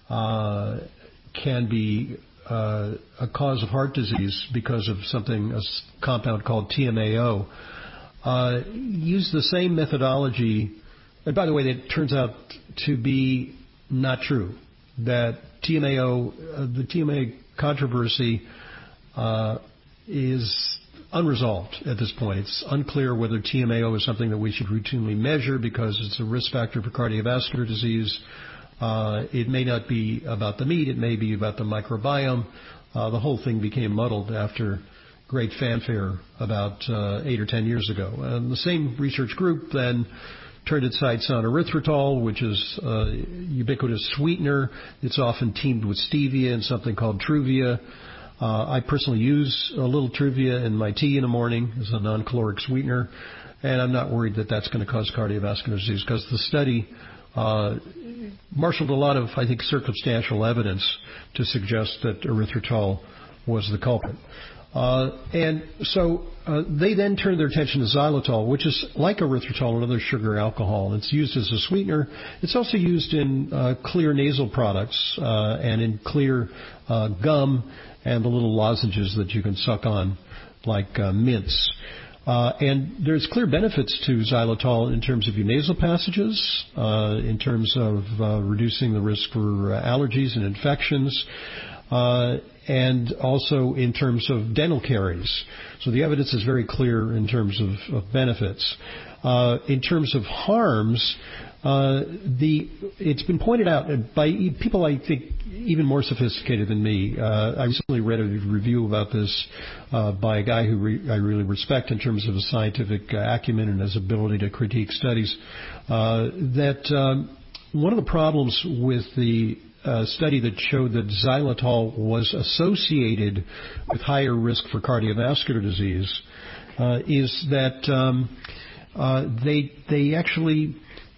can be a cause of heart disease because of something, a compound called TMAO, used the same methodology. And by the way, that turns out to be not true. That TMAO, the TMA controversy is unresolved at this point. It's unclear whether TMAO is something that we should routinely measure because it's a risk factor for cardiovascular disease. It may not be about the meat. It may be about the microbiome. The whole thing became muddled after great fanfare about 8 or 10 years ago. And the same research group then turned its sights on erythritol, which is a ubiquitous sweetener. It's often teamed with stevia and something called Truvia. I personally use a little Truvia in my tea in the morning as a non-caloric sweetener, and I'm not worried that that's going to cause cardiovascular disease because the study marshaled a lot of, I think, circumstantial evidence to suggest that erythritol was the culprit. And so they then turned their attention to xylitol, which is like erythritol, another sugar alcohol. It's used as a sweetener. It's also used in clear nasal products and in clear gum and the little lozenges that you can suck on, like mints. And there's clear benefits to xylitol in terms of your nasal passages, in terms of reducing the risk for allergies and infections, and also in terms of dental caries. So the evidence is very clear in terms of benefits. In terms of harms, it's been pointed out by people I think even more sophisticated than me. I recently read a review about this by a guy who I really respect in terms of his scientific acumen and his ability to critique studies, that one of the problems with the study that showed that xylitol was associated with higher risk for cardiovascular disease is that they actually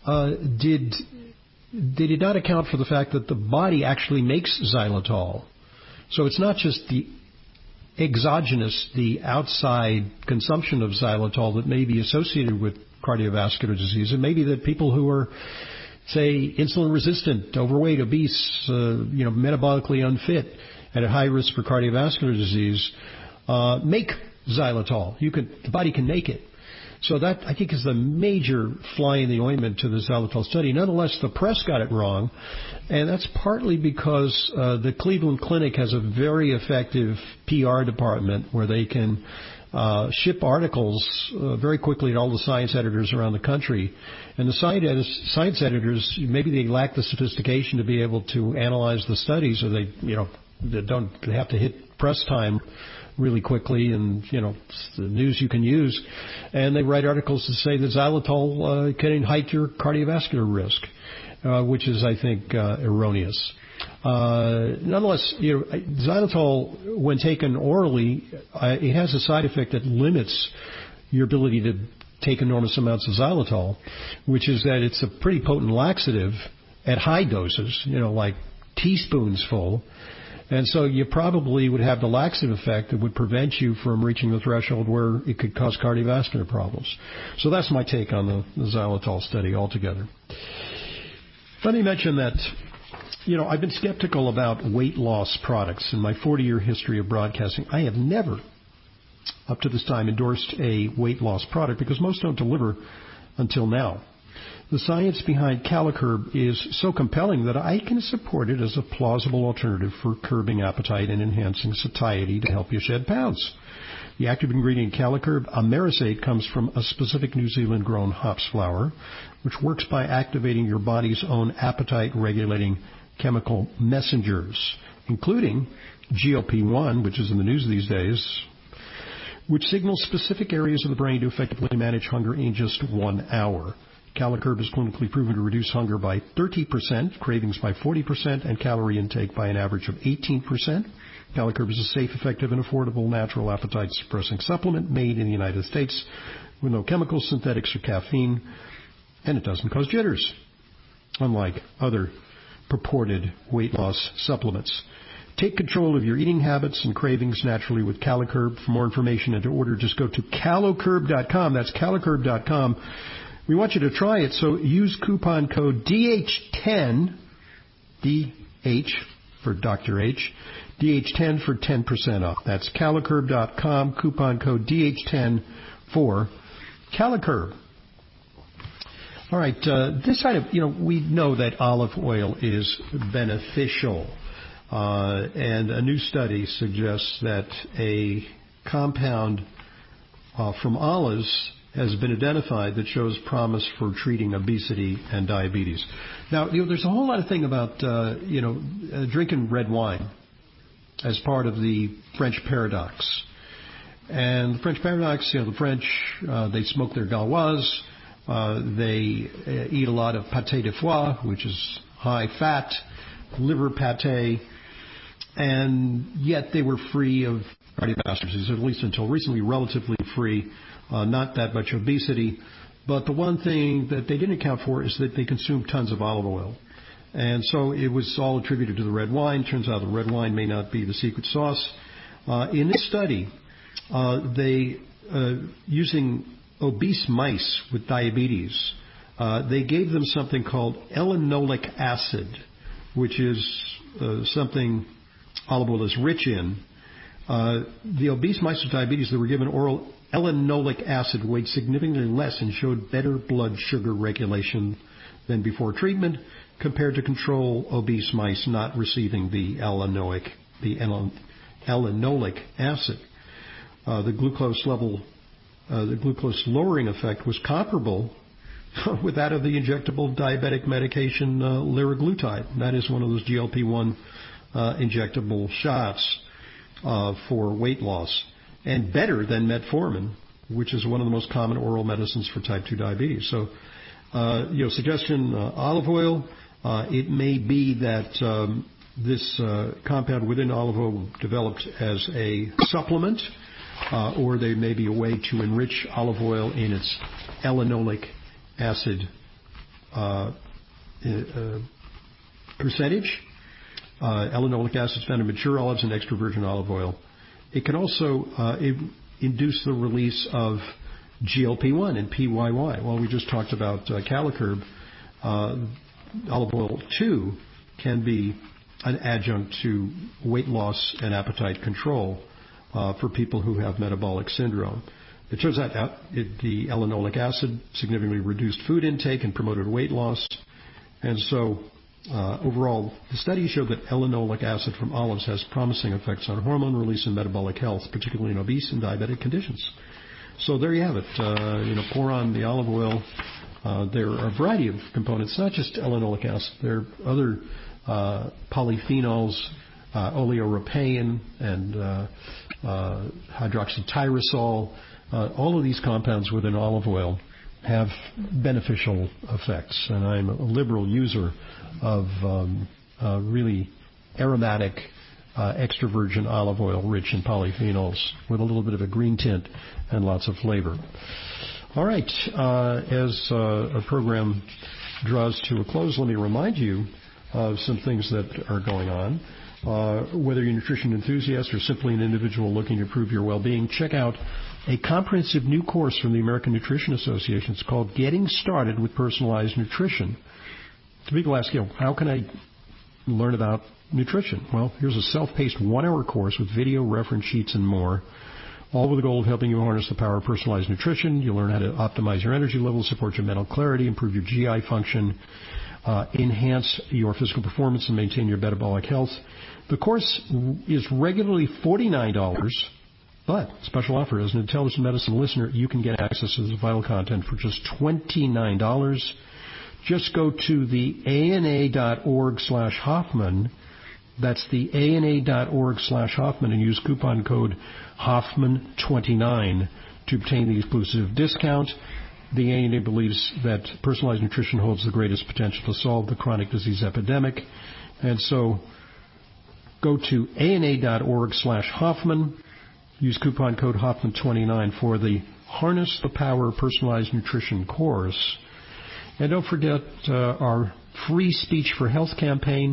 they did not account for the fact that the body actually makes xylitol. So it's not just the exogenous, the outside consumption of xylitol that may be associated with cardiovascular disease. It may be that people who are, say, insulin resistant, overweight, obese, metabolically unfit, and at high risk for cardiovascular disease, make xylitol. The body can make it. So that, I think, is the major fly in the ointment to the xylitol study. Nonetheless, the press got it wrong, and that's partly because the Cleveland Clinic has a very effective PR department where they can ship articles very quickly to all the science editors around the country. And the science editors, maybe they lack the sophistication to be able to analyze the studies, or they have to hit press time really quickly, and it's the news you can use. And they write articles to say that xylitol can hike your cardiovascular risk, which is, I think, erroneous. Nonetheless, xylitol, when taken orally, it has a side effect that limits your ability to take enormous amounts of xylitol, which is that it's a pretty potent laxative at high doses, like teaspoons full. And so you probably would have the laxative effect that would prevent you from reaching the threshold where it could cause cardiovascular problems. So that's my take on the xylitol study altogether. Let me mention that I've been skeptical about weight loss products. In my 40-year history of broadcasting, I have never, up to this time, endorsed a weight loss product because most don't deliver until now. The science behind Calikerb is so compelling that I can support it as a plausible alternative for curbing appetite and enhancing satiety to help you shed pounds. The active ingredient Calikerb, Amerisate, comes from a specific New Zealand-grown hops flower, which works by activating your body's own appetite-regulating chemical messengers, including GLP-1, which is in the news these days, which signals specific areas of the brain to effectively manage hunger in just 1 hour. Calikerb is clinically proven to reduce hunger by 30%, cravings by 40%, and calorie intake by an average of 18%. Calikerb is a safe, effective, and affordable natural appetite-suppressing supplement made in the United States with no chemicals, synthetics, or caffeine, and it doesn't cause jitters, unlike other purported weight loss supplements. Take control of your eating habits and cravings naturally with Calikerb. For more information and to order, just go to Calikerb.com. That's Calikerb.com. We want you to try it, so use coupon code DH10, DH for Dr. H, DH10 for 10% off. That's Calikerb.com, coupon code DH10 for Calikerb. All right, this side of, we know that olive oil is beneficial, and a new study suggests that a compound from olives has been identified that shows promise for treating obesity and diabetes. Now, there's a whole lot of thing about, drinking red wine as part of the French paradox. And the French paradox, the French, they smoke their Gauloise, they eat a lot of pâté de foie, which is high fat, liver pâté, and yet they were free of cardiovascular disease, at least until recently, relatively free. Not that much obesity, but the one thing that they didn't account for is that they consumed tons of olive oil. And so it was all attributed to the red wine. Turns out the red wine may not be the secret sauce. In this study, using obese mice with diabetes, they gave them something called elenolic acid, which is something olive oil is rich in. The obese mice with diabetes that were given oral elenolic acid weighed significantly less and showed better blood sugar regulation than before treatment compared to control obese mice not receiving the elenolic acid. The glucose lowering effect was comparable with that of the injectable diabetic medication liraglutide. That is one of those GLP-1 injectable shots for weight loss, and better than metformin, which is one of the most common oral medicines for type 2 diabetes. So, suggestion, olive oil, it may be that this compound within olive oil developed as a supplement, or there may be a way to enrich olive oil in its elenolic acid percentage. Elenolic acid is found in mature olives and extra virgin olive oil. It can also induce the release of GLP-1 and PYY. Well, we just talked about Calikerb. Olive oil, too, can be an adjunct to weight loss and appetite control for people who have metabolic syndrome. It turns out the L-linoleic acid significantly reduced food intake and promoted weight loss. And so overall, the study showed that L-linoleic acid from olives has promising effects on hormone release and metabolic health, particularly in obese and diabetic conditions. So there you have it. Pour on the olive oil. There are a variety of components, not just L-linoleic acid. There are other polyphenols, oleorepain and hydroxytyrosol. All of these compounds within olive oil have beneficial effects, and I'm a liberal user of really aromatic extra virgin olive oil rich in polyphenols with a little bit of a green tint and lots of flavor. All right, as our program draws to a close, let me remind you of some things that are going on. Whether you're a nutrition enthusiast or simply an individual looking to improve your well-being, check out a comprehensive new course from the American Nutrition Association. It's called Getting Started with Personalized Nutrition. So people ask, how can I learn about nutrition? Well, here's a self-paced 1-hour course with video, reference sheets, and more, all with the goal of helping you harness the power of personalized nutrition. You'll learn how to optimize your energy levels, support your mental clarity, improve your GI function, enhance your physical performance, and maintain your metabolic health. The course is regularly $49, but special offer, as an Intelligent Medicine listener, you can get access to this vital content for just $29. Just go to the ANA.org/Hoffman. That's the ANA.org/Hoffman and use coupon code Hoffman29 to obtain the exclusive discount. The ANA believes that personalized nutrition holds the greatest potential to solve the chronic disease epidemic. And so go to ANA.org/Hoffman. Use coupon code Hoffman29 for the Harness the Power Personalized Nutrition course. And don't forget our Free Speech for Health campaign.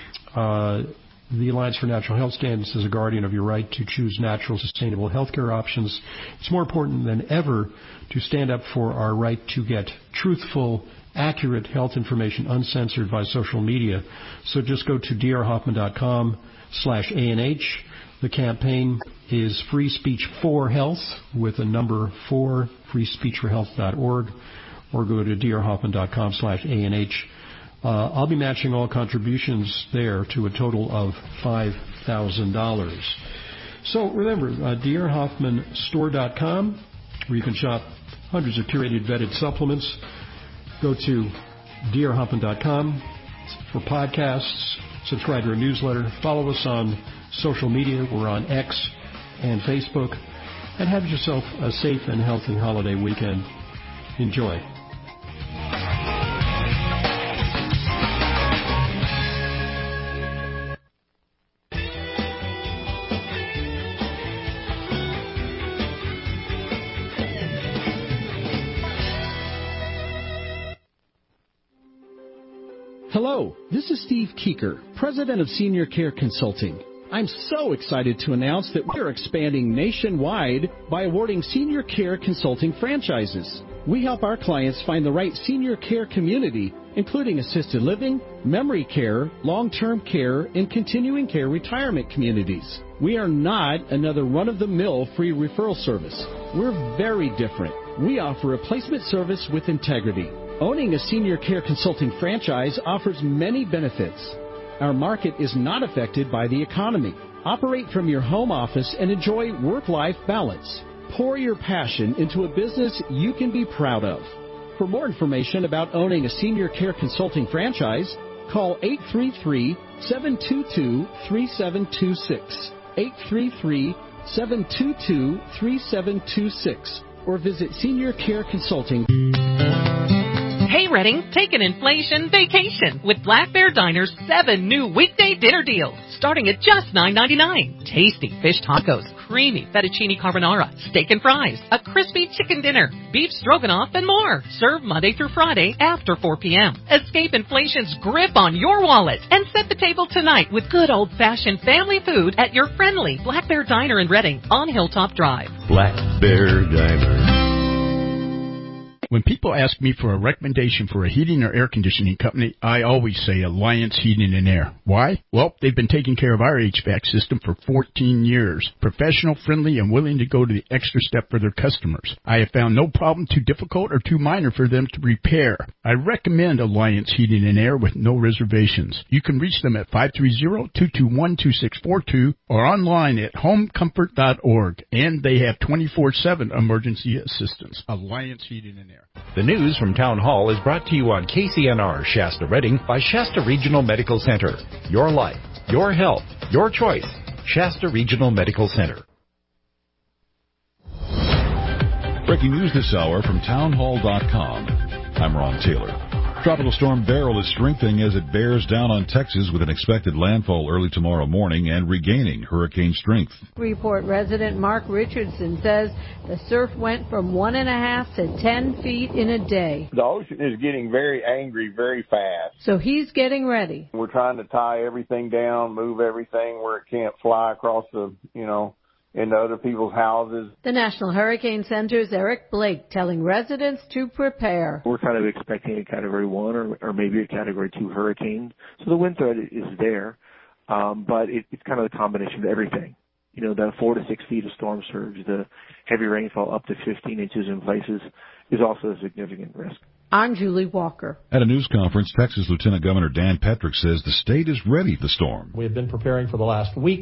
The Alliance for Natural Health Standards is a guardian of your right to choose natural, sustainable healthcare options. It's more important than ever to stand up for our right to get truthful, accurate health information uncensored by social media. So just go to drhoffman.com/ANH. The campaign is Free Speech for Health with a number 4, freespeechforhealth.org, or go to drhoffman.com/ANH. I'll be matching all contributions there to a total of $5,000. So remember, drhoffmanstore.com, where you can shop hundreds of curated, vetted supplements. Go to drhoffman.com for podcasts. Subscribe to our newsletter. Follow us on social media. We're on X and Facebook. And have yourself a safe and healthy holiday weekend. Enjoy. Hello, this is Steve Keeker, President of Senior Care Consulting. I'm so excited to announce that we are expanding nationwide by awarding Senior Care Consulting franchises. We help our clients find the right senior care community, including assisted living, memory care, long-term care, and continuing care retirement communities. We are not another run-of-the-mill free referral service. We're very different. We offer a placement service with integrity. Owning a Senior Care Consulting franchise offers many benefits. Our market is not affected by the economy. Operate from your home office and enjoy work-life balance. Pour your passion into a business you can be proud of. For more information about owning a Senior Care Consulting franchise, call 833-722-3726, 833-722-3726, or visit Senior Care Consulting. Hey Redding, take an inflation vacation with Black Bear Diner's 7 new weekday dinner deals, starting at just $9.99. Tasty fish tacos, creamy fettuccine carbonara, steak and fries, a crispy chicken dinner, beef stroganoff, and more. Served Monday through Friday after 4 p.m. Escape inflation's grip on your wallet and set the table tonight with good old-fashioned family food at your friendly Black Bear Diner in Redding on Hilltop Drive. Black Bear Diner. When people ask me for a recommendation for a heating or air conditioning company, I always say Alliance Heating and Air. Why? Well, they've been taking care of our HVAC system for 14 years. Professional, friendly, and willing to go to the extra step for their customers. I have found no problem too difficult or too minor for them to repair. I recommend Alliance Heating and Air with no reservations. You can reach them at 530-221-2642 or online at homecomfort.org. And they have 24/7 emergency assistance. Alliance Heating and Air. The news from Town Hall is brought to you on KCNR Shasta Redding by Shasta Regional Medical Center. Your life, your health, your choice. Shasta Regional Medical Center. Breaking news this hour from townhall.com. I'm Ron Taylor. Tropical Storm Beryl is strengthening as it bears down on Texas with an expected landfall early tomorrow morning and regaining hurricane strength. Report resident Mark Richardson says the surf went from 1.5 to 10 feet in a day. The ocean is getting very angry very fast. So he's getting ready. We're trying to tie everything down, move everything where it can't fly across into other people's houses. The National Hurricane Center's Eric Blake telling residents to prepare. We're kind of expecting a Category 1 or maybe a Category 2 hurricane. So the wind threat is there, but it's kind of a combination of everything. The 4 to 6 feet of storm surge, the heavy rainfall up to 15 inches in places is also a significant risk. I'm Julie Walker. At a news conference, Texas Lieutenant Governor Dan Patrick says the state is ready for the storm. We have been preparing for the last week.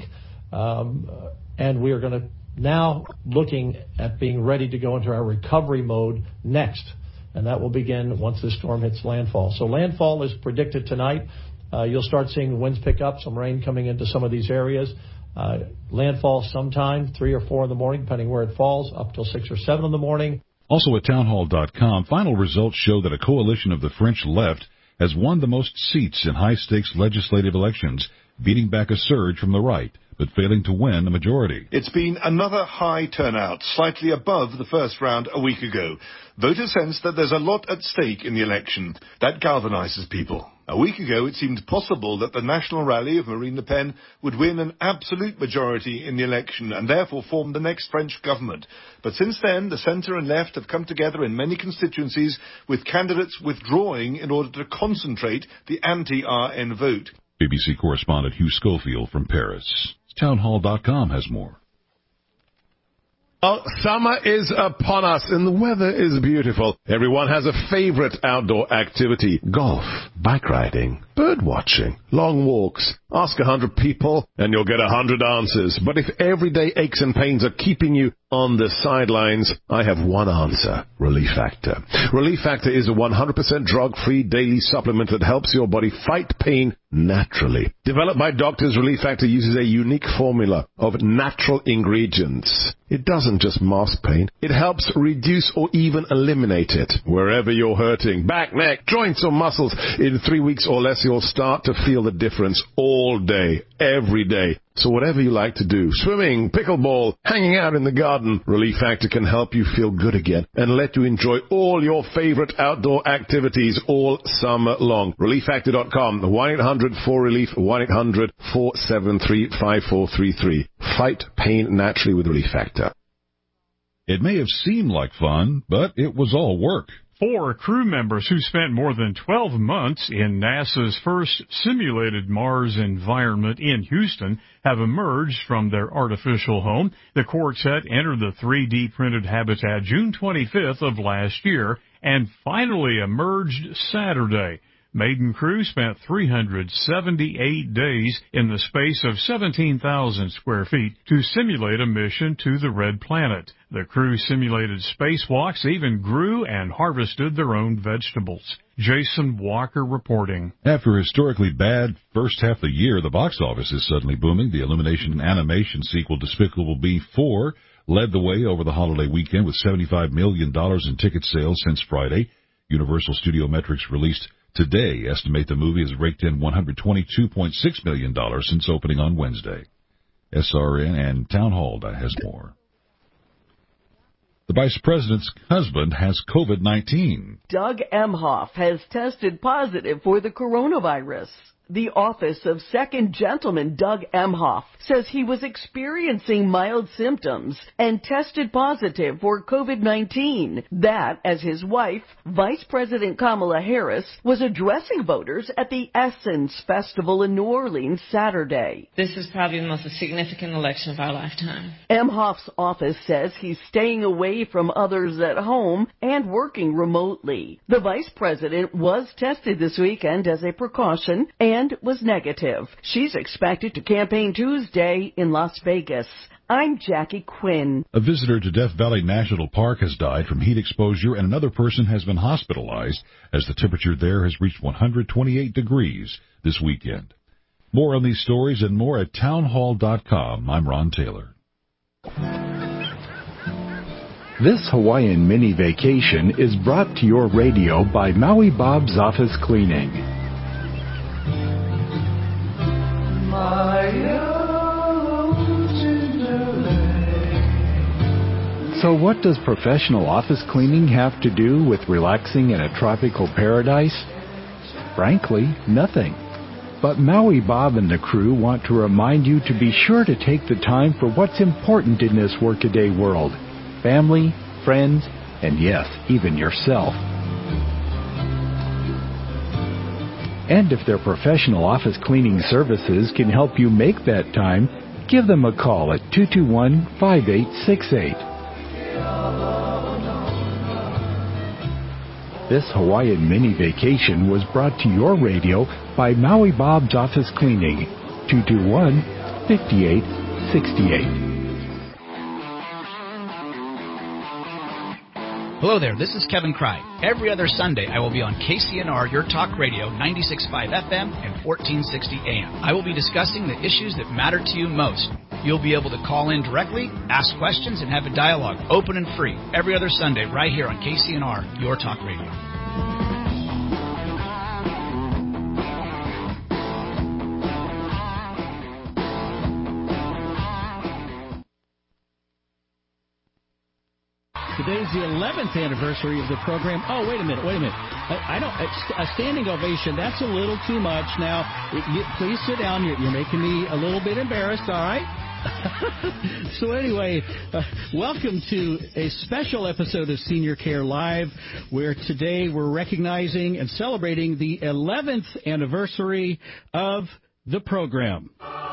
And we are going to now looking at being ready to go into our recovery mode next. And that will begin once this storm hits landfall. So landfall is predicted tonight. You'll start seeing the winds pick up, some rain coming into some of these areas. Landfall sometime 3 or 4 in the morning, depending where it falls, up till 6 or 7 in the morning. Also at townhall.com, final results show that a coalition of the French left has won the most seats in high-stakes legislative elections, beating back a surge from the right, but failing to win a majority. It's been another high turnout, slightly above the first round a week ago. Voters sense that there's a lot at stake in the election. That galvanizes people. A week ago, it seemed possible that the national rally of Marine Le Pen would win an absolute majority in the election and therefore form the next French government. But since then, the centre and left have come together in many constituencies, with candidates withdrawing in order to concentrate the anti-RN vote. BBC correspondent Hugh Schofield from Paris. Townhall.com has more. Well, summer is upon us and the weather is beautiful. Everyone has a favorite outdoor activity. Golf, bike riding, bird watching, long walks. Ask 100 people and you'll get 100 answers. But if everyday aches and pains are keeping you on the sidelines, I have one answer. Relief Factor. Relief Factor is a 100% drug-free daily supplement that helps your body fight pain naturally. Developed by doctors, Relief Factor uses a unique formula of natural ingredients. It doesn't just mask pain. It helps reduce or even eliminate it. Wherever you're hurting, back, neck, joints or muscles, in 3 weeks or less you'll start to feel the difference all day, every day. So whatever you like to do, swimming, pickleball, hanging out in the garden, Relief Factor can help you feel good again and let you enjoy all your favorite outdoor activities all summer long. ReliefFactor.com, 1-800-4RELIEF, 1-800-473-5433. Fight pain naturally with Relief Factor. It may have seemed like fun, but it was all work. 4 crew members who spent more than 12 months in NASA's first simulated Mars environment in Houston have emerged from their artificial home. The quartet entered the 3D printed habitat June 25th of last year and finally emerged Saturday. Maiden crew spent 378 days in the space of 17,000 square feet to simulate a mission to the Red Planet. The crew simulated spacewalks, even grew and harvested their own vegetables. Jason Walker reporting. After a historically bad first half of the year, the box office is suddenly booming. The Illumination animation sequel Despicable Me 4 led the way over the holiday weekend with $75 million in ticket sales since Friday. Universal Studio Metrics released today estimate the movie has raked in $122.6 million since opening on Wednesday. SRN and Town Hall has more. The Vice President's husband has COVID-19. Doug Emhoff has tested positive for the coronavirus. The office of Second Gentleman Doug Emhoff says he was experiencing mild symptoms and tested positive for COVID-19. That, as his wife, Vice President Kamala Harris, was addressing voters at the Essence Festival in New Orleans Saturday. This is probably the most significant election of our lifetime. Emhoff's office says he's staying away from others at home and working remotely. The vice president was tested this weekend as a precaution and was negative. She's expected to campaign Tuesday in Las Vegas. I'm Jackie Quinn. A visitor to Death Valley National Park has died from heat exposure, and another person has been hospitalized as the temperature there has reached 128 degrees this weekend. More on these stories and more at townhall.com. I'm Ron Taylor. This Hawaiian mini vacation is brought to your radio by Maui Bob's Office Cleaning. So what does professional office cleaning have to do with relaxing in a tropical paradise? Frankly, nothing. But Maui Bob and the crew want to remind you to be sure to take the time for what's important in this workaday world. Family, friends, and yes, even yourself. And if their professional office cleaning services can help you make that time, give them a call at 221-5868. This Hawaiian mini vacation was brought to your radio by Maui Bob's Office Cleaning, 221-5868. Hello there, this is Kevin Cry. Every other Sunday, I will be on KCNR, Your Talk Radio, 96.5 FM and 1460 AM. I will be discussing the issues that matter to you most. You'll be able to call in directly, ask questions, and have a dialogue, open and free, every other Sunday right here on KCNR, Your Talk Radio. Today's the 11th anniversary of the program. Oh, wait a minute. I don't. A standing ovation, that's a little too much. Now, please sit down. You're making me a little bit embarrassed, all right? So anyway, welcome to a special episode of Senior Care Live, where today we're recognizing and celebrating the 11th anniversary of the program.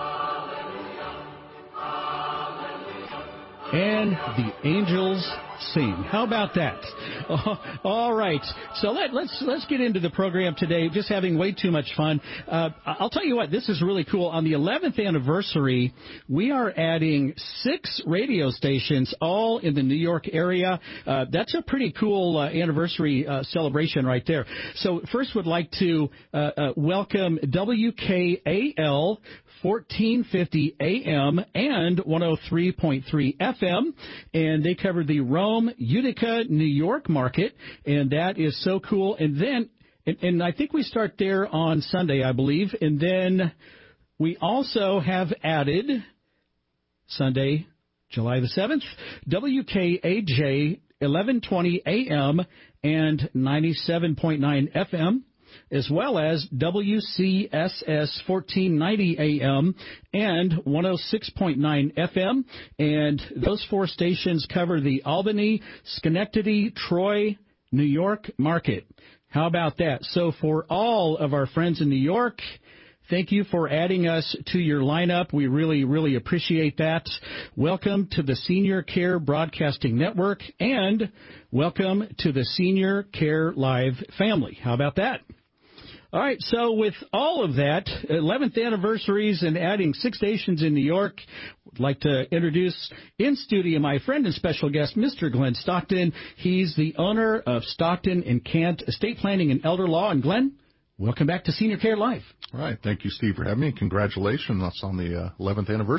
And the angels sing. How about that? All right. So let's get into the program today. Just having way too much fun. I'll tell you what, this is really cool. On the 11th anniversary, we are adding 6 radio stations, all in the New York area. That's a pretty cool anniversary celebration right there. So first would like to welcome WKAL 1450 AM and 103.3 FM, and they cover the Rome, Utica, New York market, and that is so cool. And then, and I think we start there on Sunday, I believe, and then we also have added Sunday, July the 7th, WKAJ 1120 AM and 97.9 FM. As well as WCSS 1490 AM and 106.9 FM. And those 4 stations cover the Albany, Schenectady, Troy, New York market. How about that? So for all of our friends in New York, thank you for adding us to your lineup. We really, really appreciate that. Welcome to the Senior Care Broadcasting Network, and welcome to the Senior Care Live family. How about that? All right, so with all of that, 11th anniversaries and adding 6 stations in New York, I'd like to introduce in studio my friend and special guest, Mr. Glenn Stockton. He's the owner of Stockton and Kent Estate Planning and Elder Law. And Glenn, welcome back to Senior Care Live. All right, thank you, Steve, for having me. Congratulations on the 11th anniversary.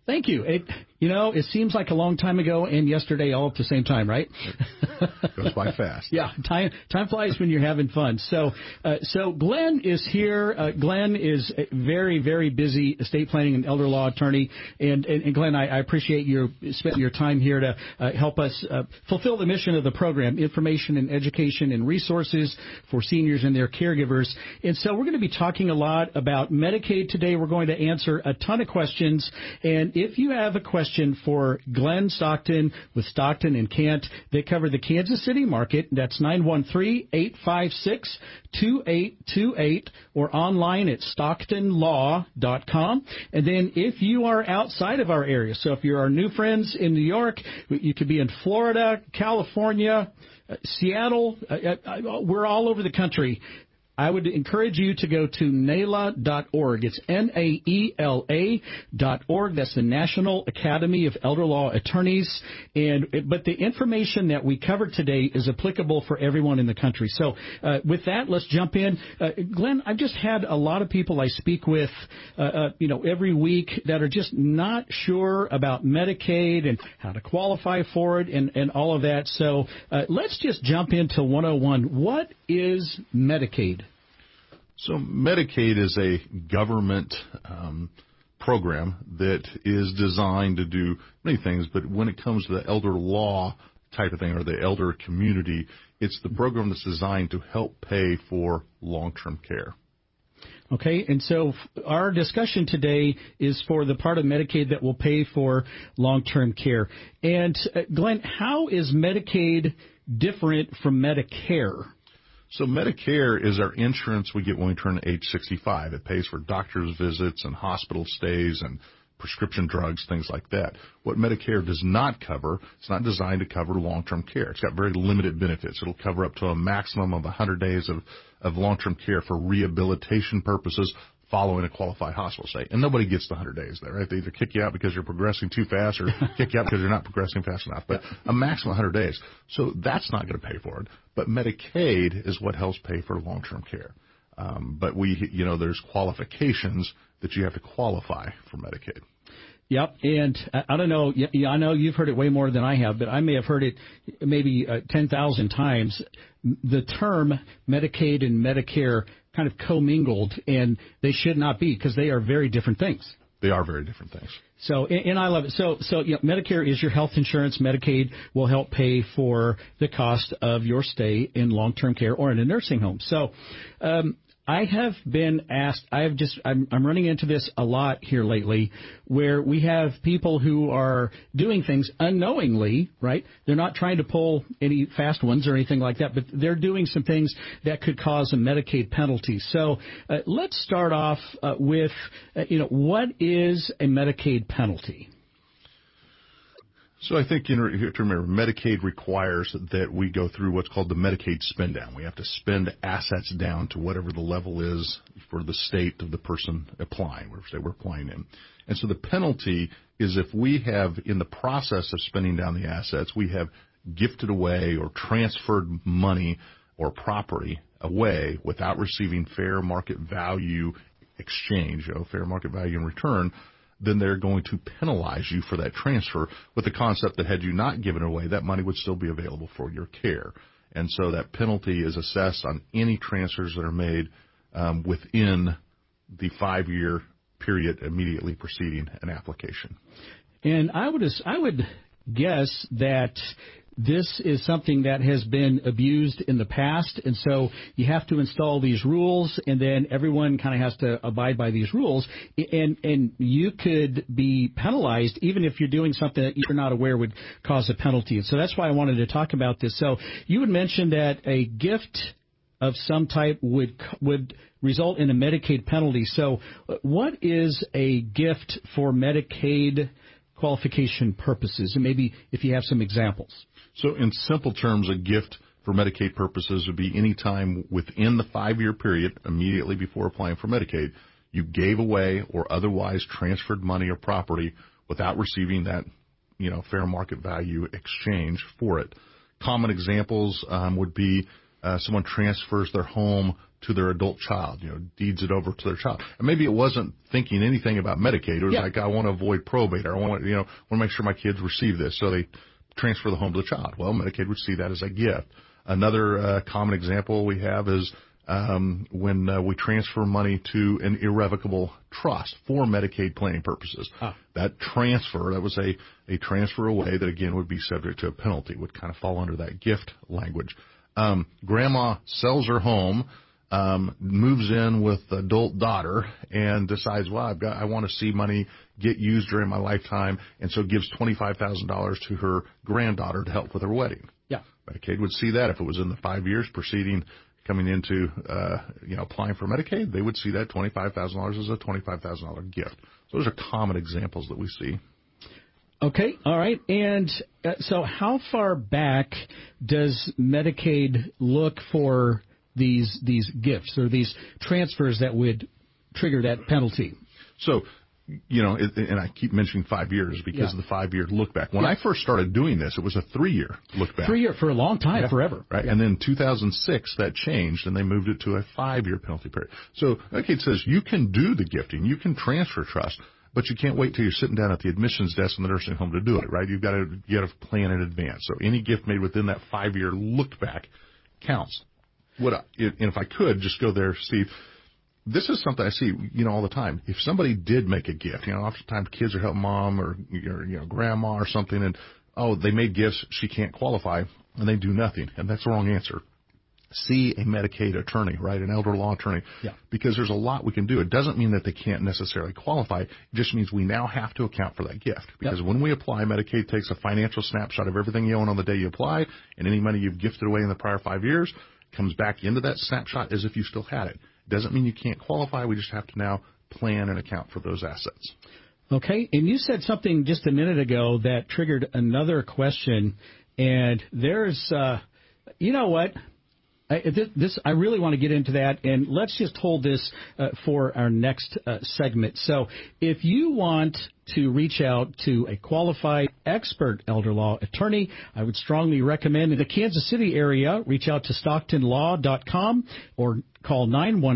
Thank you. It seems like a long time ago and yesterday all at the same time, right? Goes by fast. Yeah, time flies when you're having fun. So Glenn is here. Glenn is a very, very busy estate planning and elder law attorney. And Glenn, I appreciate you spending your time here to help us fulfill the mission of the program, information and education and resources for seniors and their caregivers. And so we're going to be talking a lot about Medicaid today. We're going to answer a ton of questions. And if you have a question for Glenn Stockton with Stockton and Kent, they cover the Kansas City market. That's 913-856-2828 or online at StocktonLaw.com. And then if you are outside of our area, so if you're our new friends in New York, you could be in Florida, California, Seattle, we're all over the country. I would encourage you to go to NAELA.org. It's NAELA.org. That's the National Academy of Elder Law Attorneys. But the information that we covered today is applicable for everyone in the country. So with that, let's jump in. Glenn, I've just had a lot of people I speak with, every week that are just not sure about Medicaid and how to qualify for it and all of that. So let's just jump into 101. What is Medicaid? So Medicaid is a government program that is designed to do many things, but when it comes to the elder law type of thing or the elder community, it's the program that's designed to help pay for long-term care. Okay, and so our discussion today is for the part of Medicaid that will pay for long-term care. And Glenn, how is Medicaid different from Medicare? So Medicare is our insurance we get when we turn age 65. It pays for doctor's visits and hospital stays and prescription drugs, things like that. What Medicare does not cover, it's not designed to cover long-term care. It's got very limited benefits. It'll cover up to a maximum of 100 days of long-term care for rehabilitation purposes following a qualified hospital stay. And nobody gets the 100 days there, right? They either kick you out because you're progressing too fast or kick you out because you're not progressing fast enough. But a maximum of 100 days. So that's not going to pay for it. But Medicaid is what helps pay for long-term care. But there's qualifications that you have to qualify for Medicaid. Yep, and I don't know, I know you've heard it way more than I have, but I may have heard it maybe 10,000 times. The term Medicaid and Medicare kind of commingled, and they should not be because they are very different things. They are very different things. So, and I love it. So Medicare is your health insurance. Medicaid will help pay for the cost of your stay in long-term care or in a nursing home. So, I have been asked, I'm running into this a lot here lately, where we have people who are doing things unknowingly, right? They're not trying to pull any fast ones or anything like that, but they're doing some things that could cause a Medicaid penalty. So let's start off with, what is a Medicaid penalty? So I think you have to remember Medicaid requires that we go through what's called the Medicaid spend down. We have to spend assets down to whatever the level is for the state of the person applying, whatever state we're applying in. And so the penalty is if we have, in the process of spending down the assets, we have gifted away or transferred money or property away without receiving fair market value exchange, fair market value in return, then they're going to penalize you for that transfer with the concept that had you not given it away, that money would still be available for your care. And so that penalty is assessed on any transfers that are made within the 5-year period immediately preceding an application. And I would guess that this is something that has been abused in the past, and so you have to install these rules, and then everyone kind of has to abide by these rules, and you could be penalized even if you're doing something that you're not aware would cause a penalty. And so that's why I wanted to talk about this. So you would mention that a gift of some type would result in a Medicaid penalty. So what is a gift for Medicaid qualification purposes? And maybe if you have some examples. So in simple terms, a gift for Medicaid purposes would be any time within the 5-year period immediately before applying for Medicaid, you gave away or otherwise transferred money or property without receiving that, fair market value exchange for it. Common examples would be someone transfers their home to their adult child, deeds it over to their child. And maybe it wasn't thinking anything about Medicaid. It was like, I want to avoid probate, or I want to make sure my kids receive this. So they transfer the home to the child. Well, Medicaid would see that as a gift. Another common example we have is when we transfer money to an irrevocable trust for Medicaid planning purposes. That transfer, that was a transfer away that, again, would be subject to a penalty, would kind of fall under that gift language. Grandma sells her home, moves in with adult daughter, and decides, well, I want to see money get used during my lifetime, and so gives $25,000 to her granddaughter to help with her wedding. Yeah. Medicaid would see that if it was in the 5 years preceding coming into, applying for Medicaid, they would see that $25,000 as a $25,000 gift. So those are common examples that we see. Okay, all right. And so how far back does Medicaid look for these gifts or these transfers that would trigger that penalty? So, and I keep mentioning 5 years because of the 5-year look back. When I first started doing this, it was a 3-year look back. 3-year for a long time, forever. Right. Yeah. And then 2006, that changed, and they moved it to a 5-year penalty period. So Medicaid says you can do the gifting, you can transfer trust, but you can't wait till you're sitting down at the admissions desk in the nursing home to do it, right? You got to plan in advance. So any gift made within that 5-year look back counts. And if I could just go there, Steve, this is something I see, all the time. If somebody did make a gift, oftentimes kids are helping mom or grandma or something, and they made gifts, she can't qualify, and they do nothing, and that's the wrong answer. See a Medicaid attorney, right, an elder law attorney, because there's a lot we can do. It doesn't mean that they can't necessarily qualify. It just means we now have to account for that gift, because when we apply, Medicaid takes a financial snapshot of everything you own on the day you apply, and any money you've gifted away in the prior 5 years comes back into that snapshot as if you still had it. Doesn't mean you can't qualify. We just have to now plan and account for those assets. Okay. And you said something just a minute ago that triggered another question. And there's, you know what? I really want to get into that, and let's just hold this for our next segment. So if you want to reach out to a qualified expert elder law attorney, I would strongly recommend in the Kansas City area, reach out to StocktonLaw.com or call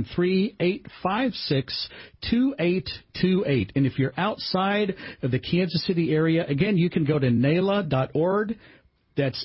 913-856-2828. And if you're outside of the Kansas City area, again, you can go to NAELA.org. That's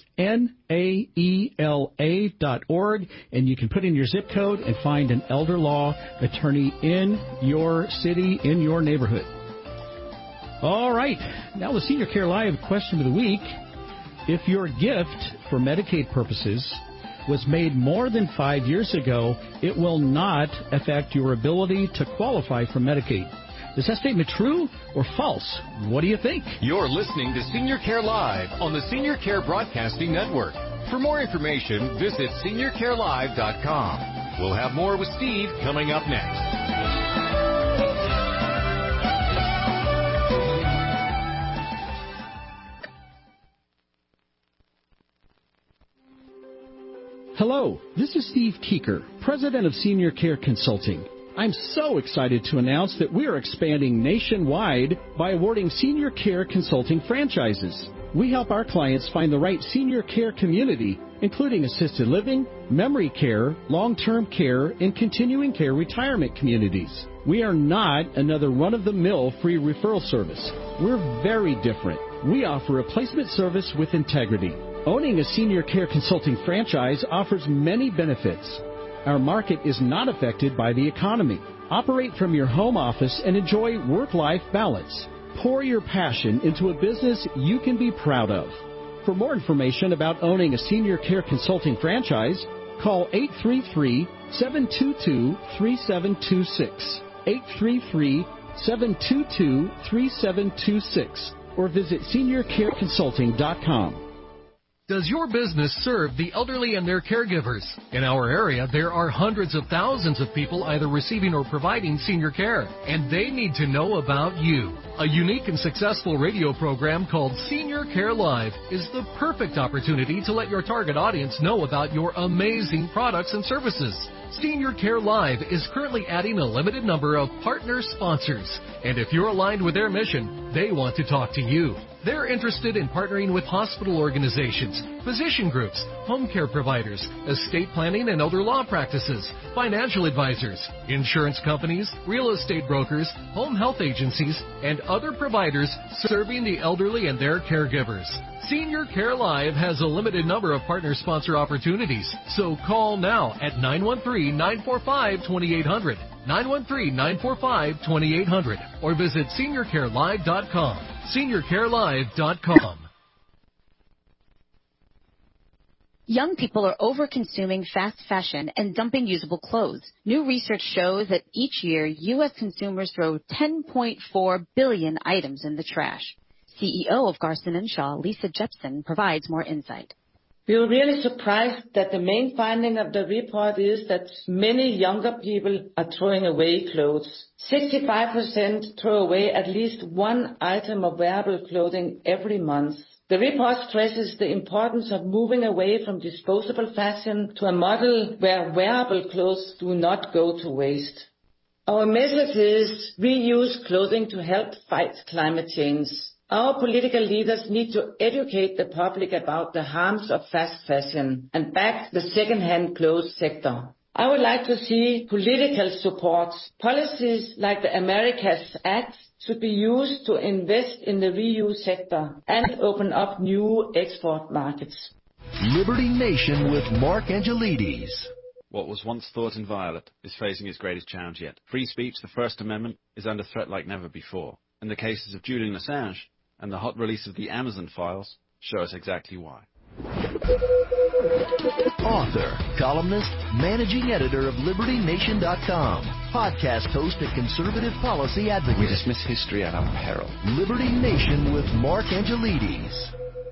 NAELA.org, and you can put in your zip code and find an elder law attorney in your city, in your neighborhood. All right. Now the Senior Care Live question of the week. If your gift for Medicaid purposes was made more than 5 years ago, it will not affect your ability to qualify for Medicaid. Is that statement true or false? What do you think? You're listening to Senior Care Live on the Senior Care Broadcasting Network. For more information, visit SeniorCareLive.com. We'll have more with Steve coming up next. Hello, this is Steve Keeker, President of Senior Care Consulting. I'm so excited to announce that we are expanding nationwide by awarding senior care consulting franchises. We help our clients find the right senior care community, including assisted living, memory care, long-term care, and continuing care retirement communities. We are not another run-of-the-mill free referral service. We're very different. We offer a placement service with integrity. Owning a senior care consulting franchise offers many benefits. Our market is not affected by the economy. Operate from your home office and enjoy work-life balance. Pour your passion into a business you can be proud of. For more information about owning a senior care consulting franchise, call 833-722-3726, 833-722-3726, or visit seniorcareconsulting.com. Does your business serve the elderly and their caregivers? In our area, there are hundreds of thousands of people either receiving or providing senior care, and they need to know about you. A unique and successful radio program called Senior Care Live is the perfect opportunity to let your target audience know about your amazing products and services. Senior Care Live is currently adding a limited number of partner sponsors, and if you're aligned with their mission, they want to talk to you. They're interested in partnering with hospital organizations, physician groups, home care providers, estate planning and elder law practices, financial advisors, insurance companies, real estate brokers, home health agencies, and other providers serving the elderly and their caregivers. Senior Care Live has a limited number of partner sponsor opportunities, so call now at 913-945-2800, 913-945-2800, or visit seniorcarelive.com. seniorcarelive.com. Young people are over-consuming fast fashion and dumping usable clothes. New research shows that each year, U.S. consumers throw 10.4 billion items in the trash. CEO of Garson & Shaw, Lisa Jepson, provides more insight. We were really surprised that the main finding of the report is that many younger people are throwing away clothes. 65% throw away at least one item of wearable clothing every month. The report stresses the importance of moving away from disposable fashion to a model where wearable clothes do not go to waste. Our message is reuse clothing to help fight climate change. Our political leaders need to educate the public about the harms of fast fashion and back the second-hand clothes sector. I would like to see political support. Policies like the Americas Act should be used to invest in the reuse sector and open up new export markets. Liberty Nation with Mark Angelides. What was once thought inviolate is facing its greatest challenge yet. Free speech, the First Amendment, is under threat like never before. And the cases of Julian Assange and the hot release of the Amazon files show us exactly why. Author, columnist, managing editor of LibertyNation.com, podcast host and conservative policy advocate. We dismiss history at our peril. Liberty Nation with Mark Angelides.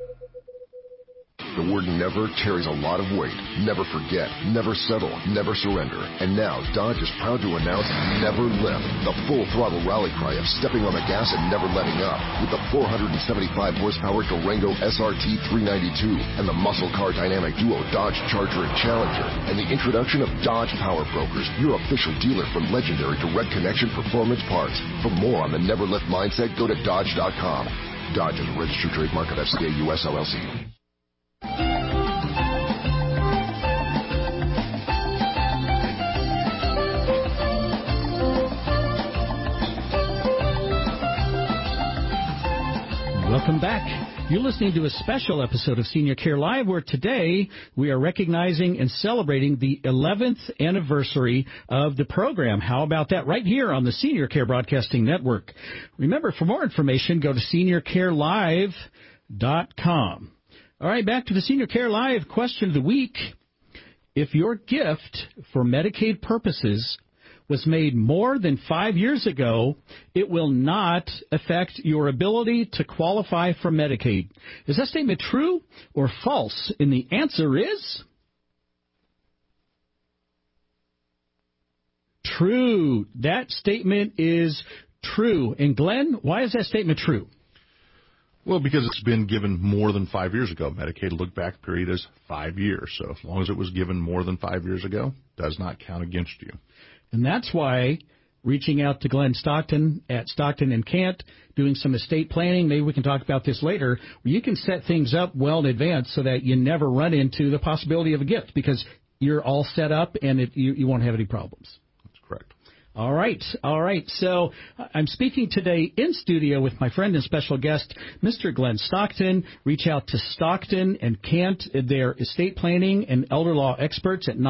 The word never carries a lot of weight. Never forget, never settle, never surrender. And now Dodge is proud to announce Never Lift, the full throttle rally cry of stepping on the gas and never letting up. With the 475 horsepower Durango SRT 392 and the muscle car dynamic duo Dodge Charger and Challenger, and the introduction of Dodge Power Brokers, your official dealer for legendary direct connection performance parts. For more on the Never Lift mindset, go to Dodge.com. Dodge is a registered trademark of FCA US LLC. Welcome back. You're listening to a special episode of Senior Care Live, where today we are recognizing and celebrating the 11th anniversary of the program. How about that? Right here on the Senior Care Broadcasting Network. Remember, for more information, go to seniorcarelive.com. All right, back to the Senior Care Live question of the week. If your gift for Medicaid purposes was made more than 5 years ago, it will not affect your ability to qualify for Medicaid. Is that statement true or false? And the answer is true. That statement is true. And Glenn, why is that statement true? Well, because it's been given more than 5 years ago. Medicaid look-back period is 5 years. So as long as it was given more than 5 years ago, it does not count against you. And that's why reaching out to Glenn Stockton at Stockton & Kent, doing some estate planning, maybe we can talk about this later, where you can set things up well in advance so that you never run into the possibility of a gift because you're all set up and you won't have any problems. That's correct. All right. So I'm speaking today in studio with my friend and special guest, Mr. Glenn Stockton. Reach out to Stockton & Kent, their estate planning and elder law experts at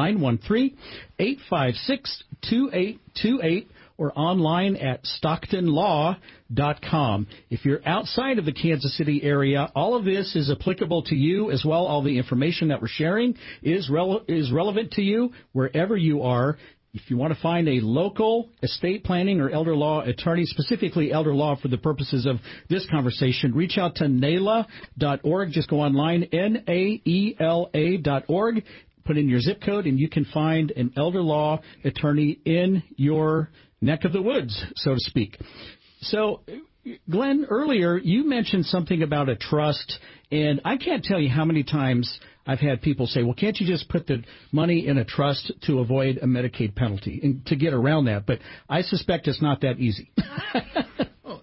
913-856-2828 or online at stocktonlaw.com. If you're outside of the Kansas City area, all of this is applicable to you as well. All the information that we're sharing is relevant to you wherever you are. If you want to find a local estate planning or elder law attorney, specifically elder law for the purposes of this conversation, reach out to NAELA.org. Just go online, NAELA.org, put in your zip code, and you can find an elder law attorney in your neck of the woods, so to speak. So, Glenn, earlier you mentioned something about a trust, and I can't tell you how many times I've had people say, well, can't you just put the money in a trust to avoid a Medicaid penalty and to get around that? But I suspect it's not that easy. Well,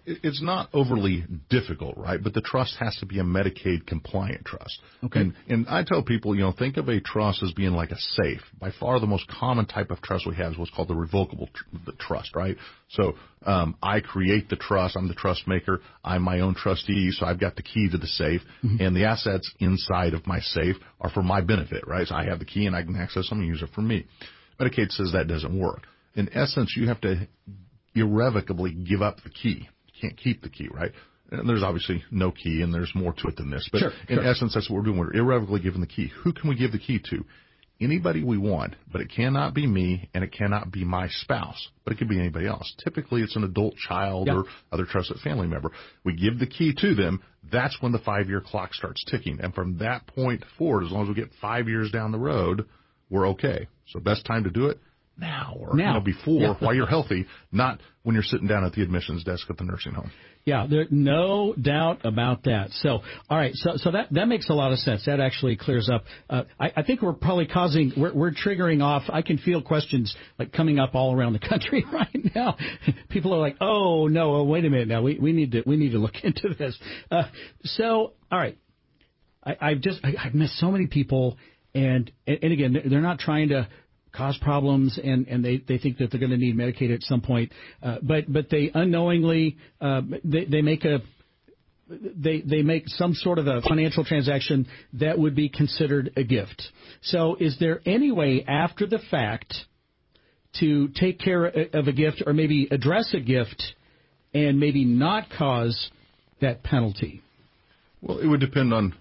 It's not overly difficult, right? But the trust has to be a Medicaid compliant trust. Okay. And I tell people, think of a trust as being like a safe. By far the most common type of trust we have is what's called the revocable trust, right? So I create the trust. I'm the trust maker. I'm my own trustee, so I've got the key to the safe. Mm-hmm. And the assets inside of my safe are for my benefit, right? So I have the key and I can access them and use it for me. Medicaid says that doesn't work. In essence, you have to irrevocably give up the key. You can't keep the key, right? And there's obviously no key, and there's more to it than this. But in essence, that's what we're doing. We're irrevocably giving the key. Who can we give the key to? Anybody we want, but it cannot be me, and it cannot be my spouse, but it could be anybody else. Typically, it's an adult child or other trusted family member. We give the key to them. That's when the 5-year clock starts ticking. And from that point forward, as long as we get 5 years down the road, we're okay. So best time to do it? Now, or before, while you're healthy, not when you're sitting down at the admissions desk at the nursing home. Yeah, there's no doubt about that. So, all right, so that makes a lot of sense. That actually clears up. I think we're probably we're triggering off. I can feel questions like coming up all around the country right now. People are like, oh no, wait a minute now, we need to look into this. So, all right, I've met so many people, and again, they're not trying to cause problems, and they think that they're going to need Medicaid at some point, but they unknowingly they make some sort of a financial transaction that would be considered a gift. So is there any way after the fact to take care of a gift, or maybe address a gift and maybe not cause that penalty? Well, it would depend on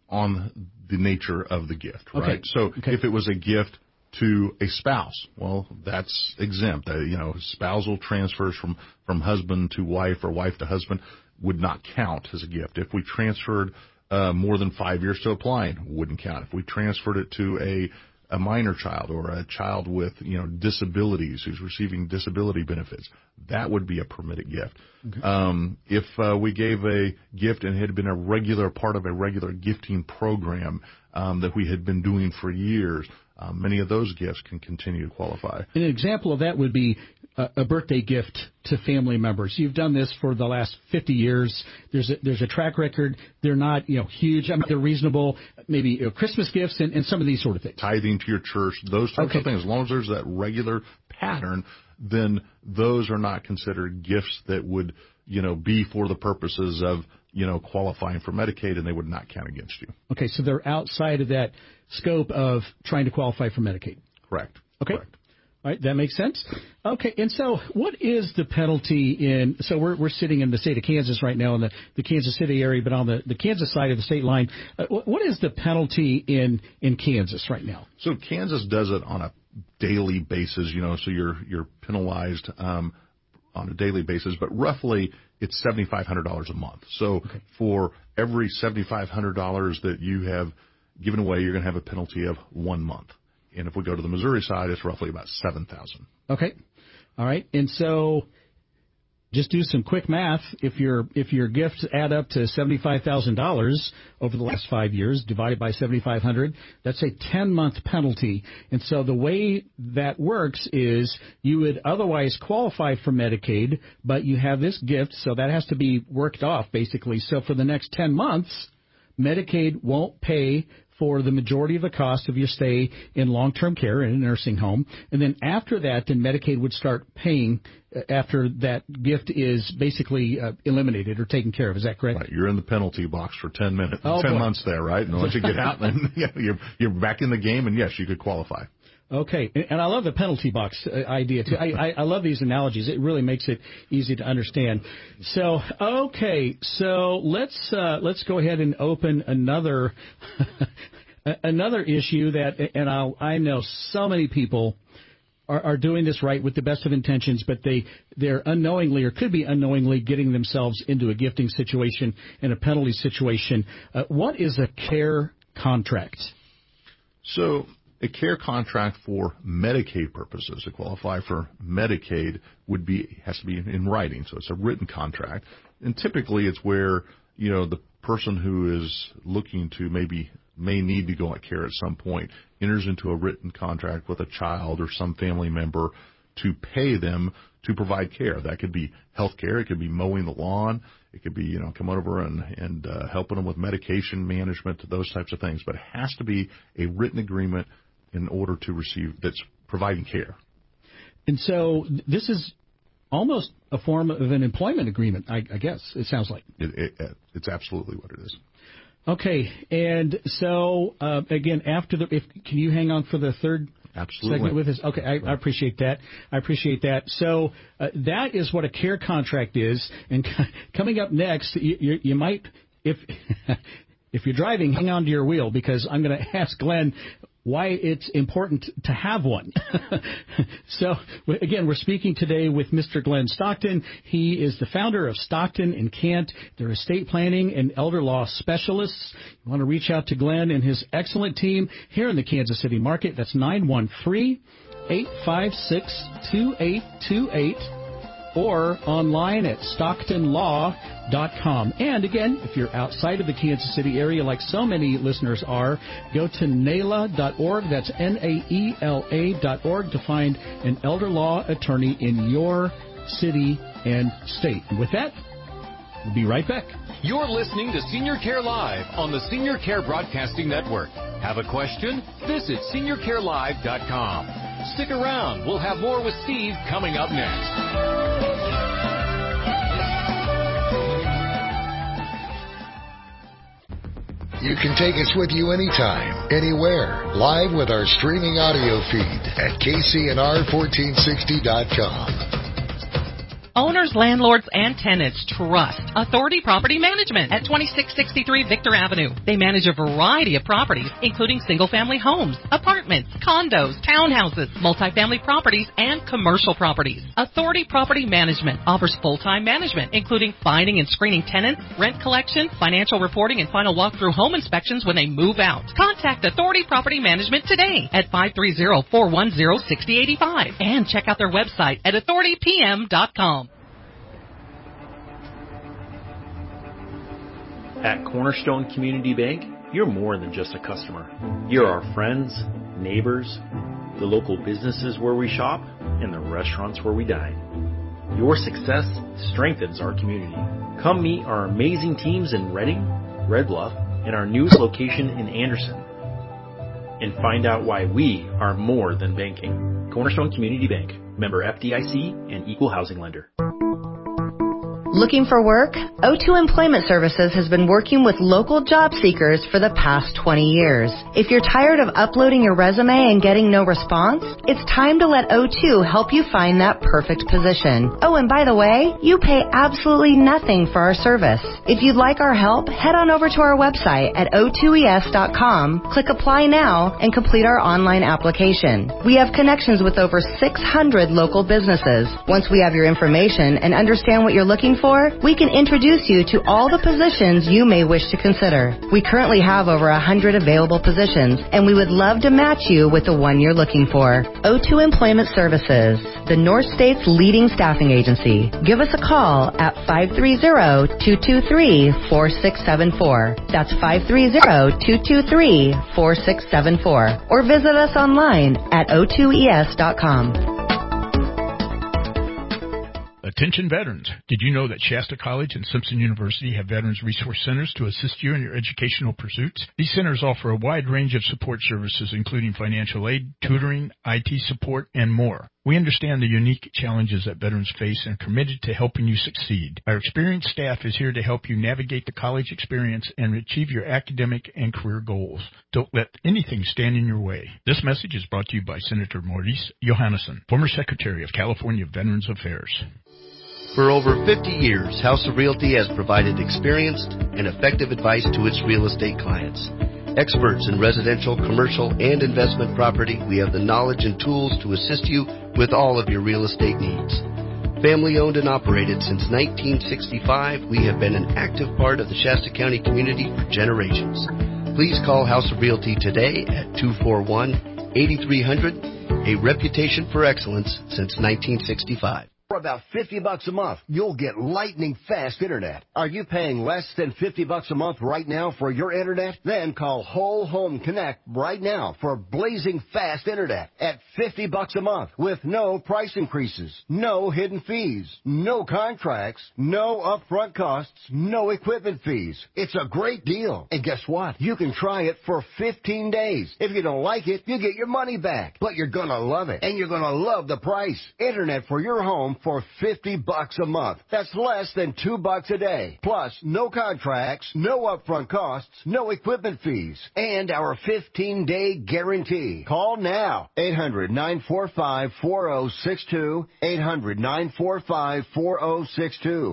the nature of the gift, right? Okay. So if it was a gift to a spouse, well, that's exempt. Spousal transfers from husband to wife or wife to husband would not count as a gift. If we transferred more than 5 years to applying, wouldn't count. If we transferred it to a minor child or a child with disabilities who's receiving disability benefits, that would be a permitted gift. Okay. If we gave a gift and it had been a regular part of a regular gifting program that we had been doing for years, many of those gifts can continue to qualify. An example of that would be a birthday gift to family members. You've done this for the last 50 years. There's a track record. They're not huge. I mean, they're reasonable. Maybe Christmas gifts and some of these sort of things. Tithing to your church, those types of things. As long as there's that regular pattern, then those are not considered gifts that would be for the purposes of qualifying for Medicaid, and they would not count against you. Okay, so they're outside of that scope of trying to qualify for Medicaid. Correct. Okay. Correct. All right, that makes sense. Okay, and so what is the penalty so we're sitting in the state of Kansas right now in the Kansas City area, but on the Kansas side of the state line. What is the penalty in Kansas right now? So Kansas does it on a daily basis, so you're penalized on a daily basis, but roughly it's $7,500 a month. So for every $7,500 that you have given away, you're going to have a penalty of 1 month. And if we go to the Missouri side, it's roughly about $7,000. Okay. All right. And so just do some quick math. If your gifts add up to $75,000 over the last 5 years, divided by 7,500, that's a 10-month penalty. And so the way that works is you would otherwise qualify for Medicaid, but you have this gift, so that has to be worked off, basically. So for the next 10 months, Medicaid won't pay for the majority of the cost of your stay in long-term care in a nursing home. And then after that, then Medicaid would start paying after that gift is basically eliminated or taken care of. Is that correct? Right. You're in the penalty box for 10 months there, right? And once you get out, then you're back in the game, and yes, you could qualify. Okay, and I love the penalty box idea too. I love these analogies. It really makes it easy to understand. So, so let's go ahead and open another another issue that, and I know so many people are doing this right with the best of intentions, but they're unknowingly or could be unknowingly getting themselves into a gifting situation and a penalty situation. What is a care contract? So a care contract for Medicaid purposes, to qualify for Medicaid, has to be in writing. So it's a written contract. And typically it's where, the person who is looking to may need to go at care at some point enters into a written contract with a child or some family member to pay them to provide care. That could be health care. It could be mowing the lawn. It could be, coming over and helping them with medication management, those types of things. But it has to be a written agreement in order to receive that's providing care. And so this is almost a form of an employment agreement, I guess, it sounds like. It's absolutely what it is. Okay, and so, again, can you hang on for the third segment with us? Okay, I appreciate that. So that is what a care contract is. And coming up next, you might, if you're driving, hang on to your wheel, because I'm going to ask Glenn why it's important to have one. So, again, we're speaking today with Mr. Glenn Stockton. He is the founder of Stockton and Kent. They're estate planning and elder law specialists. You want to reach out to Glenn and his excellent team here in the Kansas City market. That's 913-856-2828. Or online at StocktonLaw.com. And again, if you're outside of the Kansas City area, like so many listeners are, go to NAELA.org. That's NAELA.org to find an elder law attorney in your city and state. And with that, we'll be right back. You're listening to Senior Care Live on the Senior Care Broadcasting Network. Have a question? Visit SeniorCareLive.com. Stick around. We'll have more with Steve coming up next. You can take us with you anytime, anywhere, live with our streaming audio feed at KCNR1460.com. Owners, landlords, and tenants trust Authority Property Management at 2663 Victor Avenue. They manage a variety of properties, including single-family homes, apartments, condos, townhouses, multifamily properties, and commercial properties. Authority Property Management offers full-time management, including finding and screening tenants, rent collection, financial reporting, and final walkthrough home inspections when they move out. Contact Authority Property Management today at 530-410-6085 and check out their website at authoritypm.com. At Cornerstone Community Bank, you're more than just a customer. You're our friends, neighbors, the local businesses where we shop, and the restaurants where we dine. Your success strengthens our community. Come meet our amazing teams in Reading, Red Bluff, and our newest location in Anderson. And find out why we are more than banking. Cornerstone Community Bank, member FDIC and equal housing lender. Looking for work? O2 Employment Services has been working with local job seekers for the past 20 years. If you're tired of uploading your resume and getting no response, it's time to let O2 help you find that perfect position. Oh, and by the way, you pay absolutely nothing for our service. If you'd like our help, head on over to our website at o2es.com, click Apply Now, and complete our online application. We have connections with over 600 local businesses. Once we have your information and understand what you're looking for, we can introduce you to all the positions you may wish to consider. We currently have over 100 available positions, and we would love to match you with the one you're looking for. O2 Employment Services, the North State's leading staffing agency. Give us a call at 530-223-4674. That's 530-223-4674. Or visit us online at o2es.com. Attention veterans. Did you know that Shasta College and Simpson University have Veterans Resource Centers to assist you in your educational pursuits? These centers offer a wide range of support services, including financial aid, tutoring, IT support, and more. We understand the unique challenges that veterans face and are committed to helping you succeed. Our experienced staff is here to help you navigate the college experience and achieve your academic and career goals. Don't let anything stand in your way. This message is brought to you by Senator Maurice Johannesson, former Secretary of California Veterans Affairs. For over 50 years, House of Realty has provided experienced and effective advice to its real estate clients. Experts in residential, commercial, and investment property, we have the knowledge and tools to assist you with all of your real estate needs. Family owned and operated since 1965, we have been an active part of the Shasta County community for generations. Please call House of Realty today at 241-8300, a reputation for excellence since 1965. about $50 a month, you'll get lightning fast internet. Are you paying less than $50 a month right now for your internet? Then call Whole Home Connect right now for blazing fast internet at $50 a month with no price increases, no hidden fees, no contracts, no upfront costs, no equipment fees. It's a great deal. And guess what? You can try it for 15 days. If you don't like it, you get your money back. But you're going to love it. And you're going to love the price. Internet for your home for $50 a month. That's less than $2 a day. Plus, no contracts, no upfront costs, no equipment fees, and our 15-day guarantee. Call now. 800-945-4062. 800-945-4062.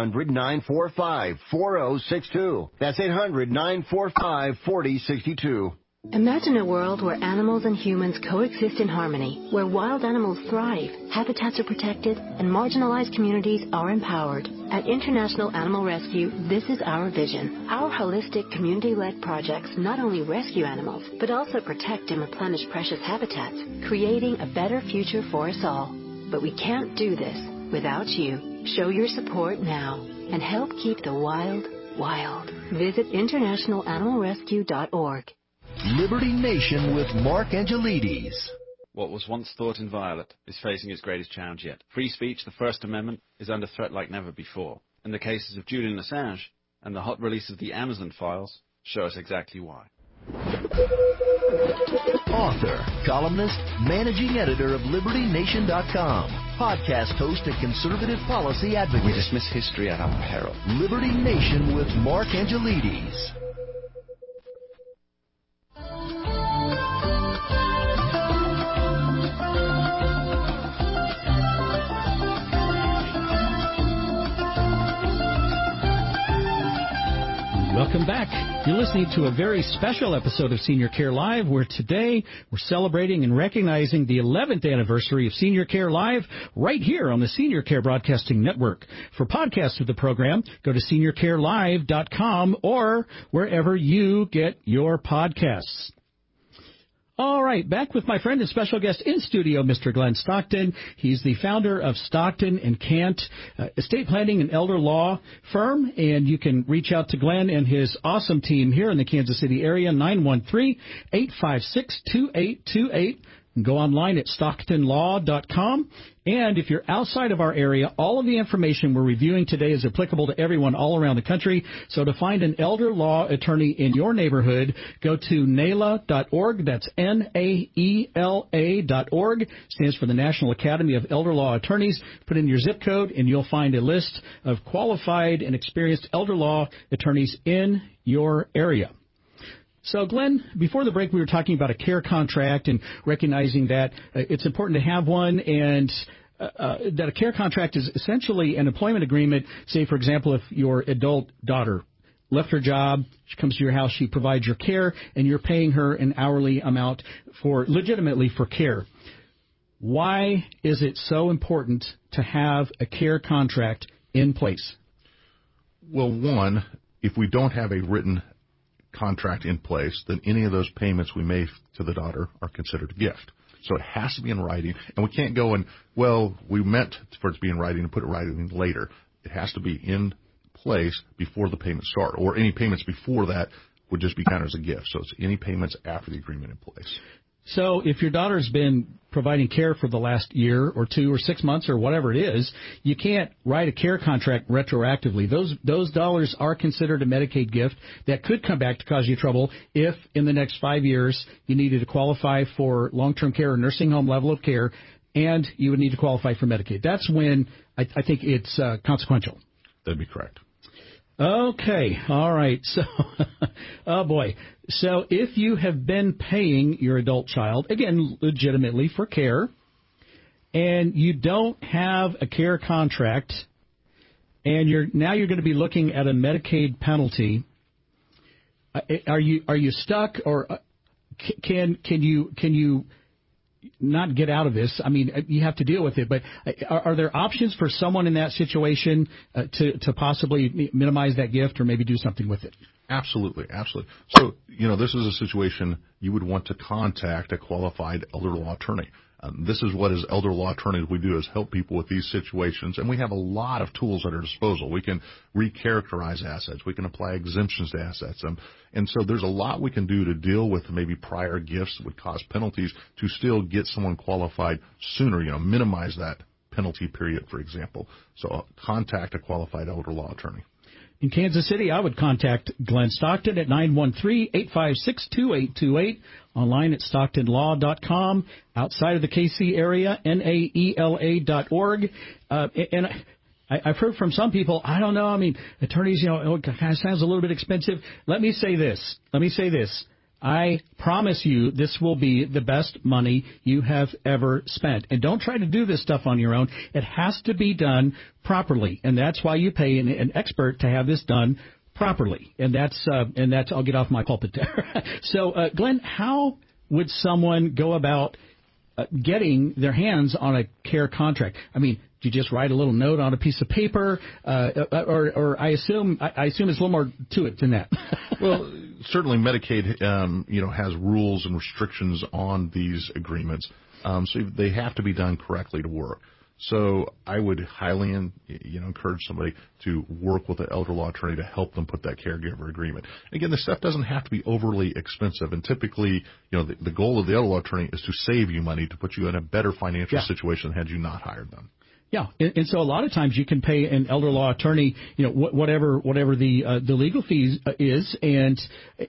800-945-4062. That's 800-945-4062. Imagine a world where animals and humans coexist in harmony, where wild animals thrive, habitats are protected, and marginalized communities are empowered. At International Animal Rescue, this is our vision. Our holistic, community-led projects not only rescue animals, but also protect and replenish precious habitats, creating a better future for us all. But we can't do this without you. Show your support now and help keep the wild, wild. Visit internationalanimalrescue.org. Liberty Nation with Mark Angelides. What was once thought inviolate is facing its greatest challenge yet. Free speech, the First Amendment, is under threat like never before. And the cases of Julian Assange and the hot release of the Amazon files show us exactly why. Author, columnist, managing editor of LibertyNation.com, podcast host and conservative policy advocate. We dismiss history at our peril. Liberty Nation with Mark Angelides. Welcome back. You're listening to a very special episode of Senior Care Live, where today we're celebrating and recognizing the 11th anniversary of Senior Care Live right here on the Senior Care Broadcasting Network. For podcasts of the program, go to seniorcarelive.com or wherever you get your podcasts. All right, back with my friend and special guest in studio, Mr. Glenn Stockton. He's the founder of Stockton and Kent Estate Planning and Elder Law Firm, and you can reach out to Glenn and his awesome team here in the Kansas City area, 913-856-2828. Go online at StocktonLaw.com. And if you're outside of our area, all of the information we're reviewing today is applicable to everyone all around the country. So to find an elder law attorney in your neighborhood, go to NAELA.org. That's NAELA.org. Stands for the National Academy of Elder Law Attorneys. Put in your zip code, and you'll find a list of qualified and experienced elder law attorneys in your area. So, Glenn, before the break, we were talking about a care contract and recognizing that it's important to have one, and that a care contract is essentially an employment agreement. Say, for example, if your adult daughter left her job, she comes to your house, she provides your care, and you're paying her an hourly amount legitimately for care. Why is it so important to have a care contract in place? Well, one, if we don't have a written contract in place, then any of those payments we make to the daughter are considered a gift. So it has to be in writing, and we can't go and, well, we meant for it to be in writing and put it writing later. It has to be in place before the payments start, or any payments before that would just be counted as a gift. So it's any payments after the agreement in place. So if your daughter's been providing care for the last year or 2 or 6 months or whatever it is, you can't write a care contract retroactively. Those dollars are considered a Medicaid gift that could come back to cause you trouble if in the next 5 years you needed to qualify for long-term care or nursing home level of care, and you would need to qualify for Medicaid. That's when I think it's consequential. That'd be correct. Okay. All right. So, oh boy. So if you have been paying your adult child, again, legitimately for care, and you don't have a care contract, and you're going to be looking at a Medicaid penalty, are you stuck, or can you not get out of this? I mean, you have to deal with it, but are there options for someone in that situation to possibly minimize that gift or maybe do something with it? Absolutely. So, this is a situation you would want to contact a qualified elder law attorney. This is what as elder law attorneys we do, is help people with these situations. And we have a lot of tools at our disposal. We can recharacterize assets. We can apply exemptions to assets. And so there's a lot we can do to deal with maybe prior gifts that would cause penalties to still get someone qualified sooner, minimize that penalty period, for example. So contact a qualified elder law attorney. In Kansas City, I would contact Glenn Stockton at 913-856-2828, online at stocktonlaw.com, outside of the KC area, naela.org. And I've heard from some people, I don't know, attorneys, it kind of sounds a little bit expensive. Let me say this. I promise you this will be the best money you have ever spent. And don't try to do this stuff on your own. It has to be done properly. And that's why you pay an expert to have this done properly. And that's I'll get off my pulpit there. So, Glenn, how would someone go about getting their hands on a care contract? Do you just write a little note on a piece of paper, or I assume it's a little more to it than that? Well, certainly Medicaid, has rules and restrictions on these agreements, so they have to be done correctly to work. So I would highly, encourage somebody to work with an elder law attorney to help them put that caregiver agreement. Again, this stuff doesn't have to be overly expensive, and typically, the goal of the elder law attorney is to save you money, to put you in a better financial situation had you not hired them. Yeah, and so a lot of times you can pay an elder law attorney, whatever the legal fees is, and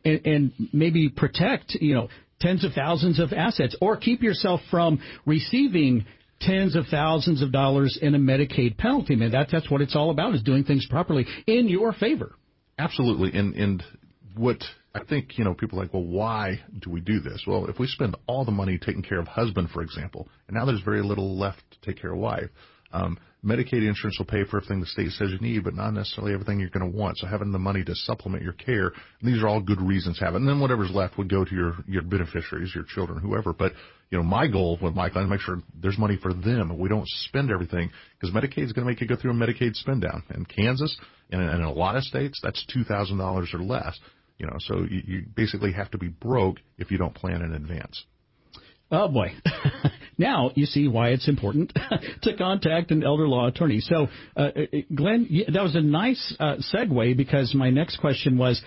maybe protect, tens of thousands of assets, or keep yourself from receiving tens of thousands of dollars in a Medicaid penalty. That's what it's all about, is doing things properly in your favor. Absolutely, and what I think, people are like, well, why do we do this? Well, if we spend all the money taking care of husband, for example, and now there's very little left to take care of wife. Medicaid insurance will pay for everything the state says you need, but not necessarily everything you're going to want. So having the money to supplement your care, these are all good reasons to have it. And then whatever's left would go to your beneficiaries, your children, whoever. But, my goal with my clients is make sure there's money for them and we don't spend everything, because Medicaid is going to make you go through a Medicaid spend down. In Kansas and in a lot of states, that's $2,000 or less. So you basically have to be broke if you don't plan in advance. Oh, boy. Now you see why it's important to contact an elder law attorney. So, Glenn, that was a nice segue, because my next question was,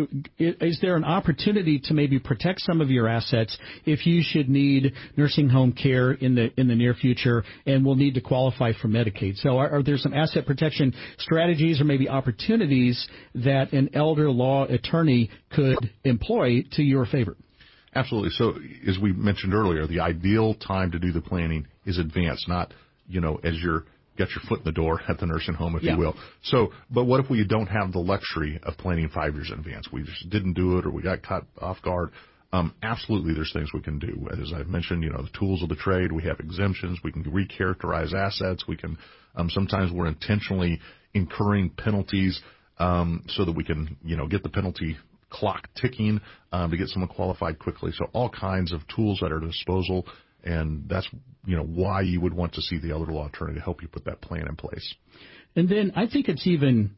is there an opportunity to maybe protect some of your assets if you should need nursing home care in the near future and will need to qualify for Medicaid? So are there some asset protection strategies or maybe opportunities that an elder law attorney could employ to your favor? Absolutely. So as we mentioned earlier, the ideal time to do the planning is advanced, not, as you're got your foot in the door at the nursing home, if you will. So, but what if we don't have the luxury of planning 5 years in advance? We just didn't do it, or we got caught off guard. Absolutely, there's things we can do. As I've mentioned, the tools of the trade, we have exemptions, we can recharacterize assets, we can, sometimes we're intentionally incurring penalties, so that we can, get the penalty clock ticking, to get someone qualified quickly. So all kinds of tools at our disposal, and that's, why you would want to see the elder law attorney to help you put that plan in place. And then I think it's even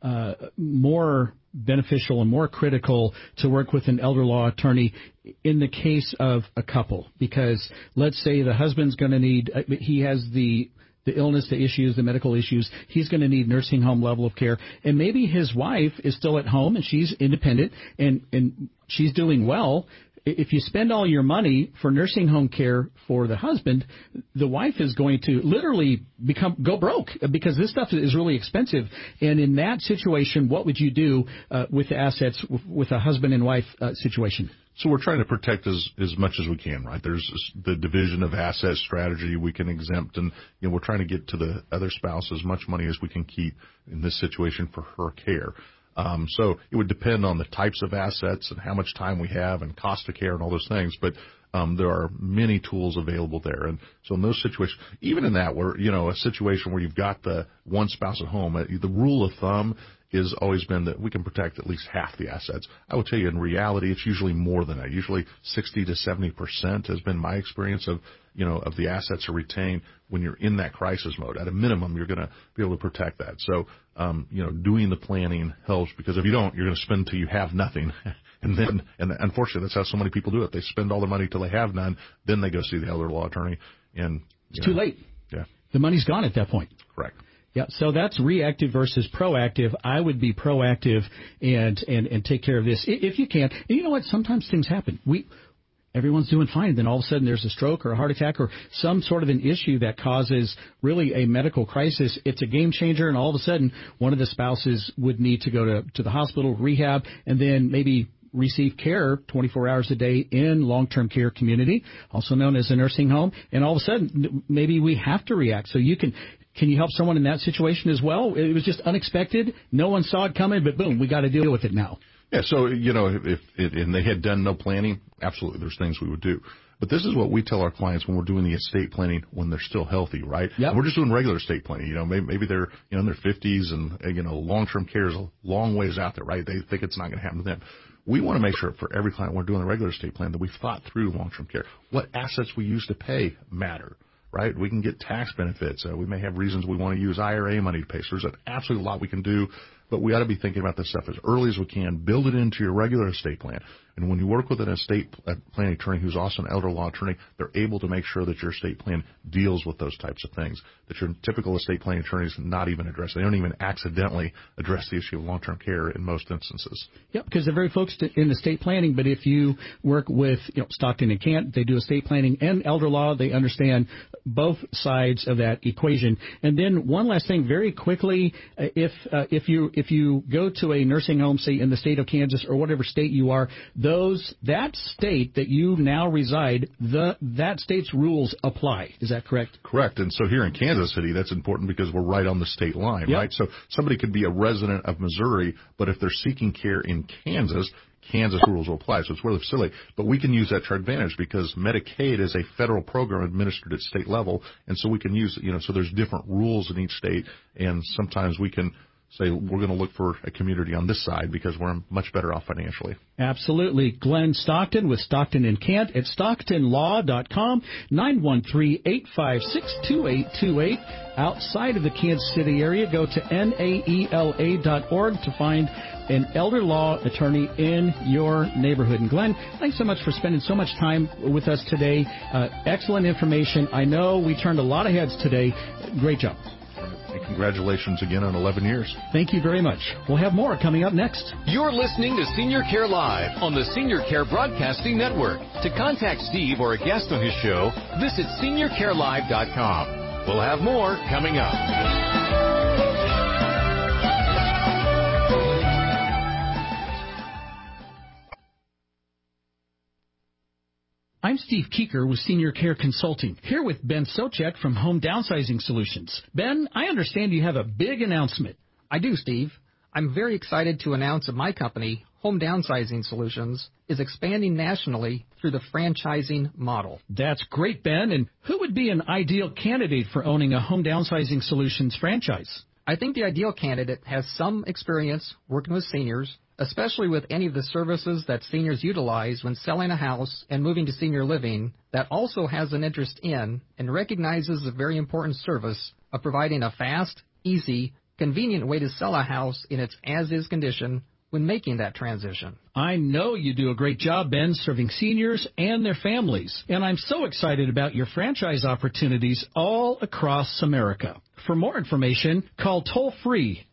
more beneficial and more critical to work with an elder law attorney in the case of a couple, because let's say the husband's going to need, he has the illness, the issues, the medical issues, he's going to need nursing home level of care. And maybe his wife is still at home and she's independent and she's doing well. If you spend all your money for nursing home care for the husband, the wife is going to literally go broke, because this stuff is really expensive. And in that situation, what would you do with the assets with a husband and wife situation? So we're trying to protect as much as we can, right? There's the division of asset strategy we can exempt, and we're trying to get to the other spouse as much money as we can keep in this situation for her care. So it would depend on the types of assets and how much time we have and cost of care and all those things, but there are many tools available there. And so in those situations, even in that, where a situation where you've got the one spouse at home, the rule of thumb has always been that we can protect at least half the assets. I will tell you, in reality, it's usually more than that. Usually 60 to 70% has been my experience of the assets are retained when you're in that crisis mode. At a minimum, you're going to be able to protect that. So, doing the planning helps, because if you don't, you're going to spend till you have nothing. And unfortunately, that's how so many people do it. They spend all their money till they have none. Then they go see the elder law attorney, and it's too late. Yeah. The money's gone at that point. Correct. Yeah, so that's reactive versus proactive. I would be proactive and take care of this if you can. And you know what? Sometimes things happen. Everyone's doing fine, and then all of a sudden there's a stroke or a heart attack or some sort of an issue that causes really a medical crisis. It's a game changer, and all of a sudden one of the spouses would need to go to the hospital, rehab, and then maybe receive care 24 hours a day in long-term care community, also known as a nursing home. And all of a sudden, maybe we have to react. So can you help someone in that situation as well? It was just unexpected. No one saw it coming, but boom, we got to deal with it now. Yeah, so, if they had done no planning, absolutely, there's things we would do. But this is what we tell our clients when we're doing the estate planning when they're still healthy, right? Yep. And we're just doing regular estate planning. Maybe they're, in their 50s and, long-term care is a long ways out there, right? They think it's not going to happen to them. We want to make sure for every client we're doing a regular estate plan that we've thought through long-term care. What assets we use to pay matter, right? We can get tax benefits. We may have reasons we want to use IRA money to pay. So there's an absolute lot we can do. But we ought to be thinking about this stuff as early as we can. Build it into your regular estate plan. And when you work with an estate planning attorney who's also an elder law attorney, they're able to make sure that your estate plan deals with those types of things that your typical estate planning attorneys not even address. They don't even accidentally address the issue of long-term care in most instances. Yep, because they're very focused in estate planning. But if you work with Stockton and Kent, they do estate planning and elder law. They understand both sides of that equation. And then one last thing, very quickly, if you go to a nursing home, say in the state of Kansas or whatever state you are, that state that you now reside, that state's rules apply. Is that correct? Correct. And so here in Kansas City, that's important because we're right on the state line, yep. right? So somebody could be a resident of Missouri, but if they're seeking care in Kansas rules will apply. So it's really silly. But we can use that to our advantage because Medicaid is a federal program administered at state level. And so we can use, so there's different rules in each state. And sometimes we can say we're going to look for a community on this side because we're much better off financially. Absolutely. Glenn Stockton with Stockton and Kent at StocktonLaw.com, 913-856-2828. Outside of the Kansas City area, go to naela.org to find an elder law attorney in your neighborhood. And Glenn, thanks so much for spending so much time with us today. Excellent information. I know we turned a lot of heads today. Great job. And congratulations again on 11 years. Thank you very much. We'll have more coming up next. You're listening to Senior Care Live on the Senior Care Broadcasting Network. To contact Steve or a guest on his show, visit SeniorCareLive.com. We'll have more coming up. I'm Steve Keeker with Senior Care Consulting, here with Ben Socek from Home Downsizing Solutions. Ben, I understand you have a big announcement. I do, Steve. I'm very excited to announce that my company, Home Downsizing Solutions, is expanding nationally through the franchising model. That's great, Ben. And who would be an ideal candidate for owning a Home Downsizing Solutions franchise? I think the ideal candidate has some experience working with seniors, especially with any of the services that seniors utilize when selling a house and moving to senior living, that also has an interest in and recognizes the very important service of providing a fast, easy, convenient way to sell a house in its as-is condition when making that transition. I know you do a great job, Ben, serving seniors and their families. And I'm so excited about your franchise opportunities all across America. For more information, call toll-free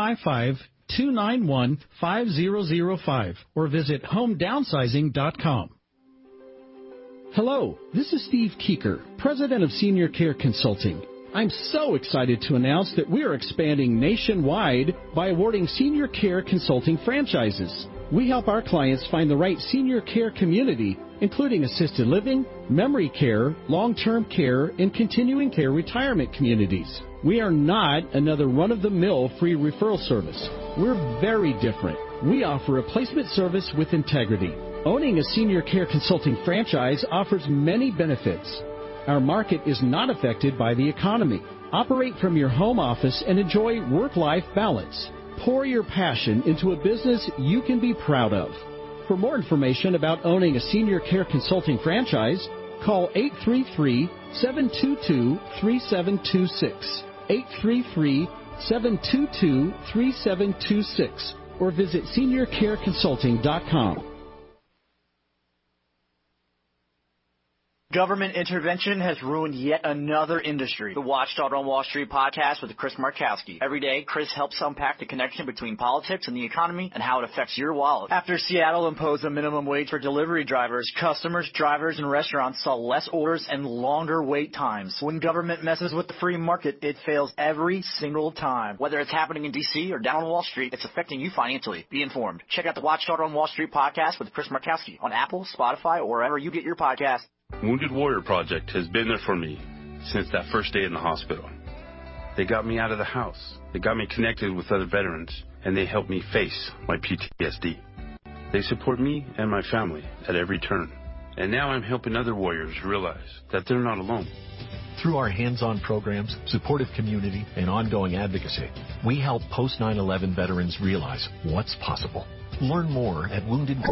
855-291-5005 or visit homedownsizing.com. Hello, this is Steve Keeker, President of Senior Care Consulting. I'm so excited to announce that we are expanding nationwide by awarding Senior Care Consulting franchises. We help our clients find the right senior care community, including assisted living, memory care, long-term care, and continuing care retirement communities. We are not another run-of-the-mill free referral service. We're very different. We offer a placement service with integrity. Owning a Senior Care Consulting franchise offers many benefits. Our market is not affected by the economy. Operate from your home office and enjoy work-life balance. Pour your passion into a business you can be proud of. For more information about owning a senior care consulting franchise, call 833-722-3726, 833-722-3726, or visit seniorcareconsulting.com. Government intervention has ruined yet another industry. The Watchdog on Wall Street podcast with Chris Markowski. Every day, Chris helps unpack the connection between politics and the economy and how it affects your wallet. After Seattle imposed a minimum wage for delivery drivers, customers, drivers, and restaurants saw less orders and longer wait times. When government messes with the free market, it fails every single time. Whether it's happening in D.C. or down on Wall Street, it's affecting you financially. Be informed. Check out the Watchdog on Wall Street podcast with Chris Markowski on Apple, Spotify, or wherever you get your podcasts. Wounded Warrior Project has been there for me since that first day in the hospital. They got me out of the house. They got me connected with other veterans, and they helped me face my PTSD. They support me and my family at every turn. And now I'm helping other warriors realize that they're not alone. Through our hands-on programs, supportive community, and ongoing advocacy, we help post 9/11 veterans realize what's possible. Learn more at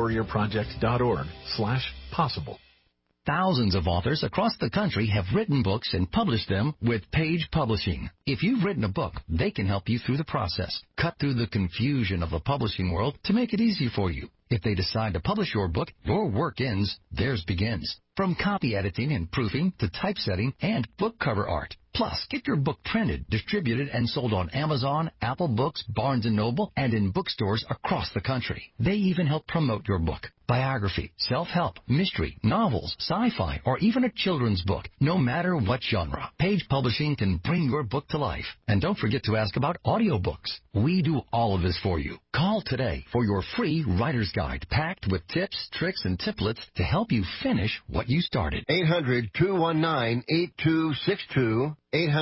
woundedwarriorproject.org/possible. Thousands of authors across the country have written books and published them with Page Publishing. If you've written a book, they can help you through the process, cut through the confusion of the publishing world to make it easy for you. If they decide to publish your book, your work ends, theirs begins. From copy editing and proofing to typesetting and book cover art. Plus, get your book printed, distributed, and sold on Amazon, Apple Books, Barnes & Noble, and in bookstores across the country. They even help promote your book. Biography, self-help, mystery, novels, sci-fi, or even a children's book. No matter what genre, Page Publishing can bring your book to life. And don't forget to ask about audiobooks. We do all of this for you. Call today for your free writer's guide packed with tips, tricks, and templates to help you finish what you started. 800-219-8262.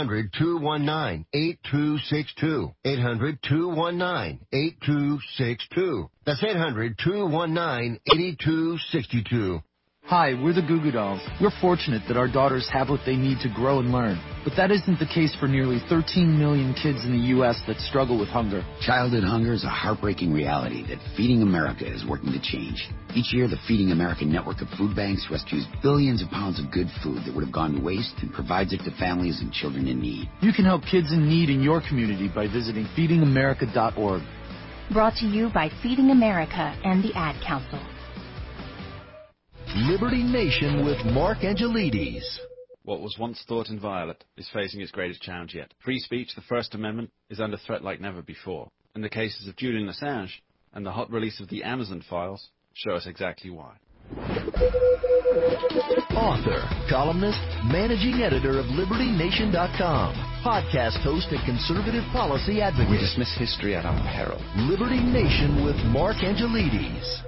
800-219-8262. 800-219-8262. That's 800-219-8262. Hi, we're the Goo Goo Dolls. We're fortunate that our daughters have what they need to grow and learn. But that isn't the case for nearly 13 million kids in the U.S. that struggle with hunger. Childhood hunger is a heartbreaking reality that Feeding America is working to change. Each year, the Feeding America network of food banks rescues billions of pounds of good food that would have gone to waste and provides it to families and children in need. You can help kids in need in your community by visiting feedingamerica.org. Brought to you by Feeding America and the Ad Council. Liberty Nation with Mark Angelides. What was once thought inviolate is facing its greatest challenge yet. Free speech, the First Amendment, is under threat like never before. And the cases of Julian Assange and the hot release of the Amazon files show us exactly why. Author, columnist, managing editor of LibertyNation.com, podcast host and conservative policy advocate. We dismiss history at our peril. Liberty Nation with Mark Angelides.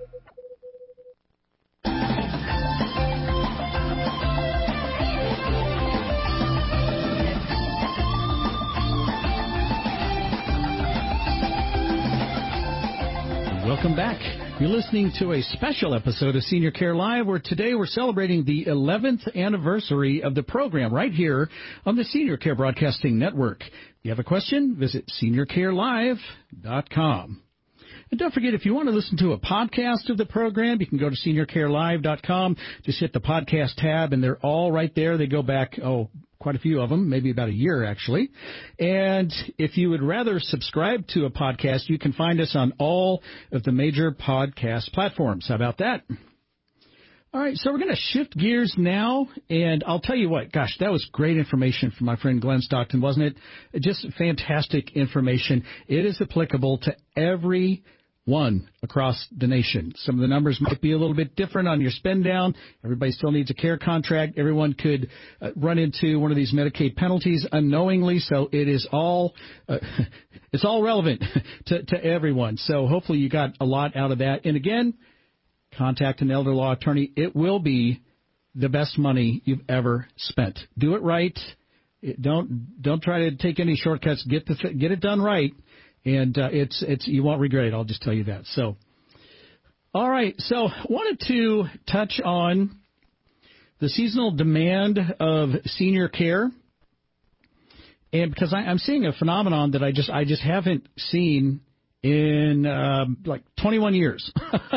Welcome back. You're listening to a special episode of Senior Care Live, where today we're celebrating the 11th anniversary of the program right here on the Senior Care Broadcasting Network. If you have a question, visit seniorcarelive.com. And don't forget, if you want to listen to a podcast of the program, you can go to seniorcarelive.com. Just hit the podcast tab, and they're all right there. They go back, quite a few of them, maybe about a year, actually. And if you would rather subscribe to a podcast, you can find us on all of the major podcast platforms. How about that? All right, so we're going to shift gears now, and I'll tell you what, gosh, that was great information from my friend Glenn Stockton, wasn't it? Just fantastic information. It is applicable to every one across the nation. Some of the numbers might be a little bit different on your spend down. Everybody still needs a care contract. Everyone could run into one of these Medicaid penalties unknowingly. So it is all it's all relevant to everyone. So hopefully you got a lot out of that. And again, contact an elder law attorney. It will be the best money you've ever spent. Do it right. Don't try to take any shortcuts. Get it done right. And it's you won't regret it. I'll just tell you that. So, all right. So, wanted to touch on the seasonal demand of senior care. And because I'm seeing a phenomenon that I just haven't seen in like 21 years.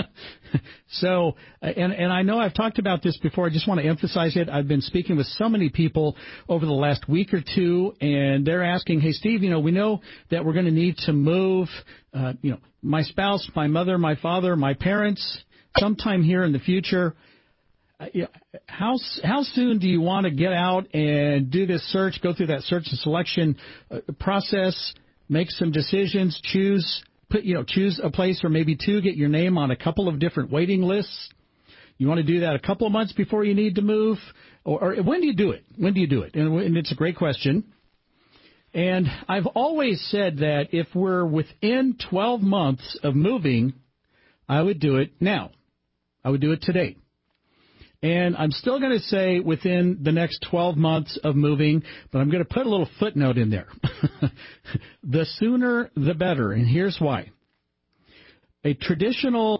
So, and I know I've talked about this before. I just want to emphasize it. I've been speaking with so many people over the last week or two, and they're asking, hey, Steve, we know that we're going to need to move, my spouse, my mother, my father, my parents, sometime here in the future. How soon do you want to get out and do this search, go through that search and selection process, make some decisions, choose a place or maybe two, get your name on a couple of different waiting lists? You want to do that a couple of months before you need to move? Or when do you do it? When do you do it? And it's a great question. And I've always said that if we're within 12 months of moving, I would do it now. I would do it today. And I'm still going to say within the next 12 months of moving, but I'm going to put a little footnote in there. The sooner, the better. And here's why. A traditional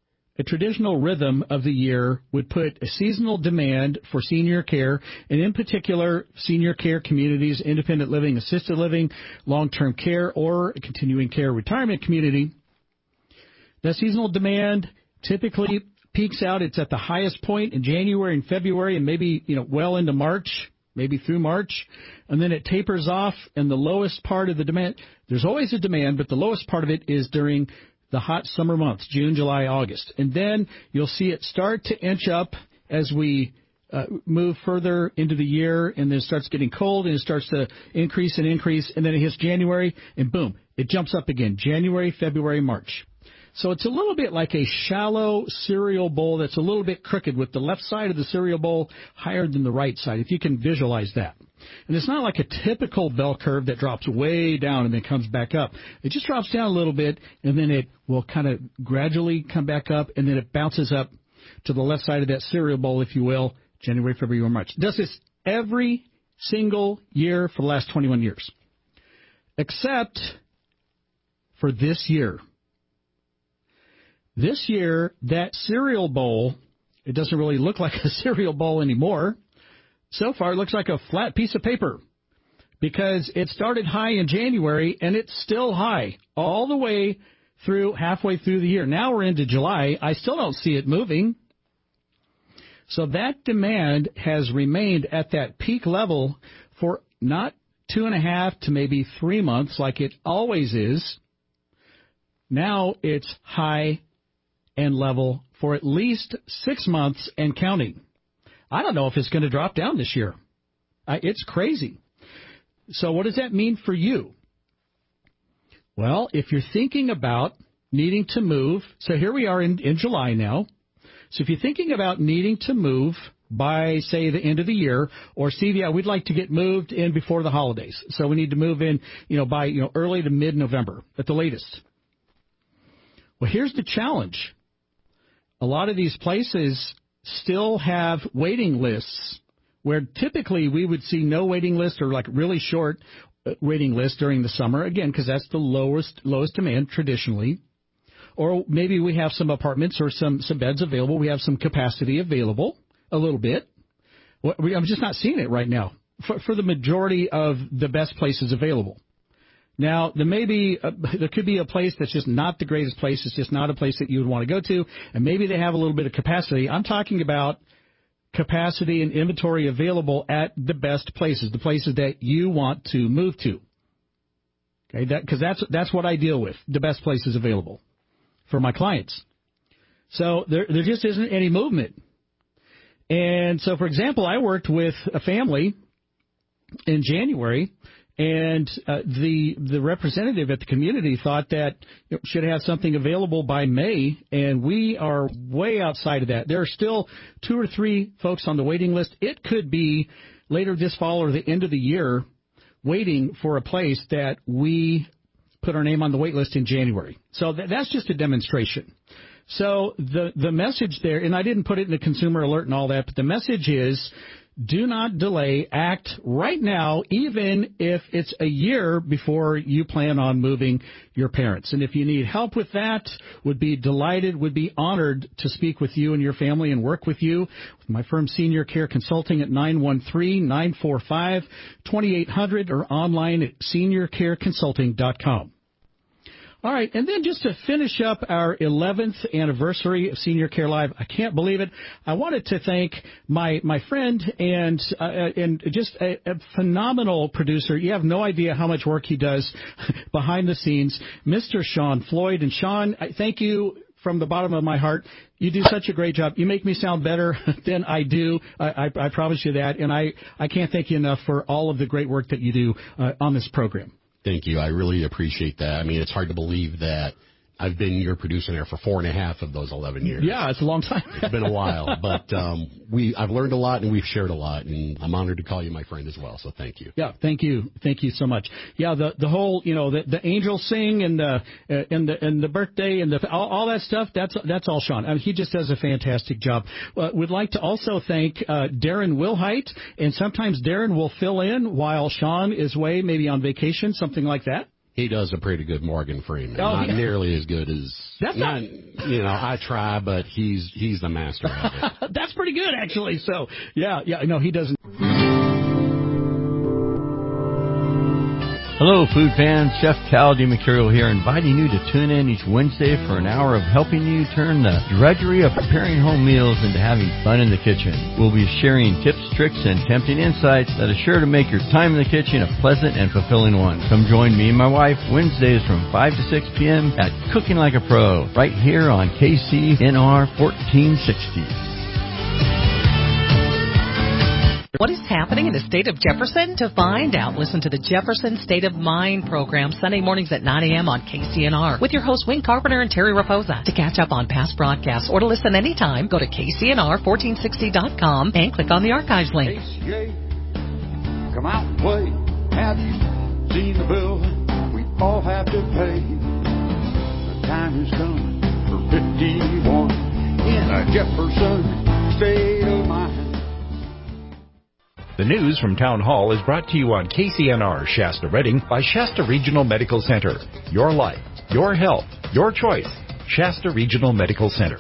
rhythm of the year would put a seasonal demand for senior care, and in particular, senior care communities, independent living, assisted living, long-term care, or a continuing care retirement community. That seasonal demand typically peaks out. It's at the highest point in January and February and maybe, well into March, maybe through March. And then it tapers off, and the lowest part of the demand, there's always a demand, but the lowest part of it is during the hot summer months, June, July, August. And then you'll see it start to inch up as we move further into the year, and then it starts getting cold, and it starts to increase, and then it hits January, and boom, it jumps up again, January, February, March. So it's a little bit like a shallow cereal bowl that's a little bit crooked, with the left side of the cereal bowl higher than the right side, if you can visualize that. And it's not like a typical bell curve that drops way down and then comes back up. It just drops down a little bit, and then it will kind of gradually come back up, and then it bounces up to the left side of that cereal bowl, if you will, January, February, or March. It does this every single year for the last 21 years, except for this year. This year, that cereal bowl, it doesn't really look like a cereal bowl anymore. So far, it looks like a flat piece of paper, because it started high in January, and it's still high all the way through, halfway through the year. Now we're into July. I still don't see it moving. So that demand has remained at that peak level for not 2.5 to maybe 3 months like it always is. Now it's high and level for at least 6 months and counting. I don't know if it's going to drop down this year. It's crazy. So what does that mean for you? Well, if you're thinking about needing to move, so here we are in July now. So if you're thinking about needing to move by, say, the end of the year, or Steve, we'd like to get moved in before the holidays. So we need to move in, by, early to mid-November at the latest. Well, here's the challenge. A lot of these places still have waiting lists where typically we would see no waiting list or like really short waiting list during the summer, again, because that's the lowest demand traditionally. Or maybe we have some apartments or some beds available. We have some capacity available a little bit. I'm just not seeing it right now for the majority of the best places available. Now, there could be a place that's just not the greatest place. It's just not a place that you would want to go to, and maybe they have a little bit of capacity. I'm talking about capacity and inventory available at the best places, the places that you want to move to. Okay, because that's what I deal with, the best places available for my clients. So there just isn't any movement. And so, for example, I worked with a family in January. And the representative at the community thought that it should have something available by May, and we are way outside of that. There are still 2 or 3 folks on the waiting list. It could be later this fall or the end of the year waiting for a place that we put our name on the wait list in January. So that's just a demonstration. So the message there, and I didn't put it in the consumer alert and all that, but the message is Do not delay. Act right now, even if it's a year before you plan on moving your parents. And if you need help with that, would be delighted, would be honored to speak with you and your family and work with you. With my firm, Senior Care Consulting, at 913-945-2800 or online at seniorcareconsulting.com. All right, and then just to finish up our 11th anniversary of Senior Care Live, I can't believe it. I wanted to thank my friend and just a phenomenal producer. You have no idea how much work he does behind the scenes, Mr. Sean Floyd. And Sean, I thank you from the bottom of my heart. You do such a great job. You make me sound better than I do. I promise you that. And I can't thank you enough for all of the great work that you do on this program. Thank you. I really appreciate that. I mean, it's hard to believe that I've been your producer there for 4.5 of those 11 years. Yeah, it's a long time. It's been a while, but I've learned a lot and we've shared a lot, and I'm honored to call you my friend as well. So thank you. Yeah, thank you so much. Yeah, the whole the angels sing and the birthday and all that stuff. That's all Sean. I mean, he just does a fantastic job. We'd like to also thank Darren Wilhite, and sometimes Darren will fill in while Sean is away, maybe on vacation, something like that. He does a pretty good Morgan Freeman. Oh, not nearly as good as I try, but he's the master of it. That's pretty good, actually. So yeah, no, he doesn't. Hello, food fans. Chef Cal DiMercurio here, inviting you to tune in each Wednesday for an hour of helping you turn the drudgery of preparing home meals into having fun in the kitchen. We'll be sharing tips, tricks, and tempting insights that are sure to make your time in the kitchen a pleasant and fulfilling one. Come join me and my wife Wednesdays from 5 to 6 p.m. at Cooking Like a Pro, right here on KCNR 1460. What is happening in the state of Jefferson? To find out, listen to the Jefferson State of Mind program Sunday mornings at 9 a.m. on KCNR with your hosts Wayne Carpenter and Terry Raposa. To catch up on past broadcasts or to listen anytime, go to KCNR1460.com and click on the archives link. ACA, come out and play. Have you seen the bill we all have to pay? The time has come for 51 in a Jefferson State of Mind. The news from Town Hall is brought to you on KCNR Shasta Redding by Shasta Regional Medical Center. Your life, your health, your choice. Shasta Regional Medical Center.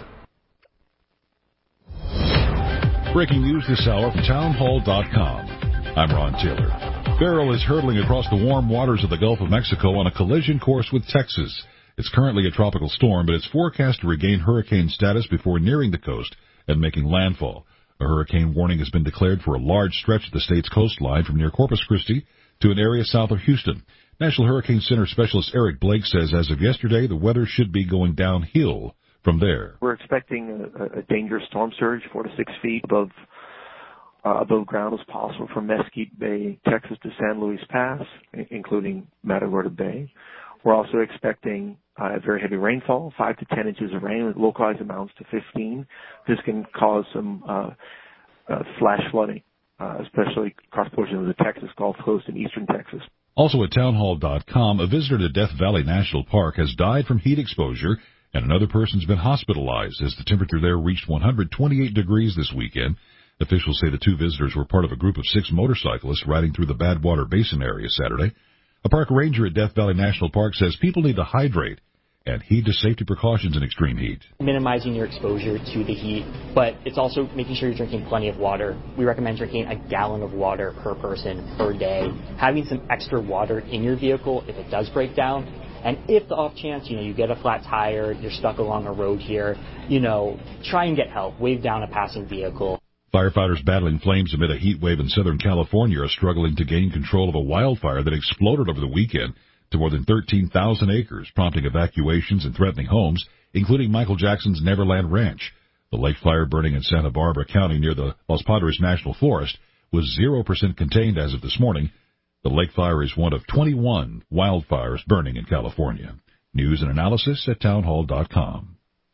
Breaking news this hour from townhall.com. I'm Ron Taylor. Beryl is hurtling across the warm waters of the Gulf of Mexico on a collision course with Texas. It's currently a tropical storm, but it's forecast to regain hurricane status before nearing the coast and making landfall. A hurricane warning has been declared for a large stretch of the state's coastline from near Corpus Christi to an area south of Houston. National Hurricane Center specialist Eric Blake says as of yesterday, the weather should be going downhill from there. We're expecting a dangerous storm surge 4 to 6 feet above ground as possible from Mesquite Bay, Texas to San Luis Pass, including Matagorda Bay. We're also expecting very heavy rainfall, 5 to 10 inches of rain with localized amounts to 15. This can cause some flash flooding, especially across portions of the Texas Gulf Coast and eastern Texas. Also at townhall.com, a visitor to Death Valley National Park has died from heat exposure, and another person's been hospitalized as the temperature there reached 128 degrees this weekend. Officials say the two visitors were part of a group of 6 motorcyclists riding through the Badwater Basin area Saturday. A park ranger at Death Valley National Park says people need to hydrate and heed to safety precautions in extreme heat. Minimizing your exposure to the heat, but it's also making sure you're drinking plenty of water. We recommend drinking a gallon of water per person per day. Having some extra water in your vehicle if it does break down. And if the off chance, you get a flat tire, you're stuck along a road here, try and get help. Wave down a passing vehicle. Firefighters battling flames amid a heat wave in Southern California are struggling to gain control of a wildfire that exploded over the weekend to more than 13,000 acres, prompting evacuations and threatening homes, including Michael Jackson's Neverland Ranch. The lake fire burning in Santa Barbara County near the Los Padres National Forest was 0% contained as of this morning. The lake fire is one of 21 wildfires burning in California. News and analysis at townhall.com.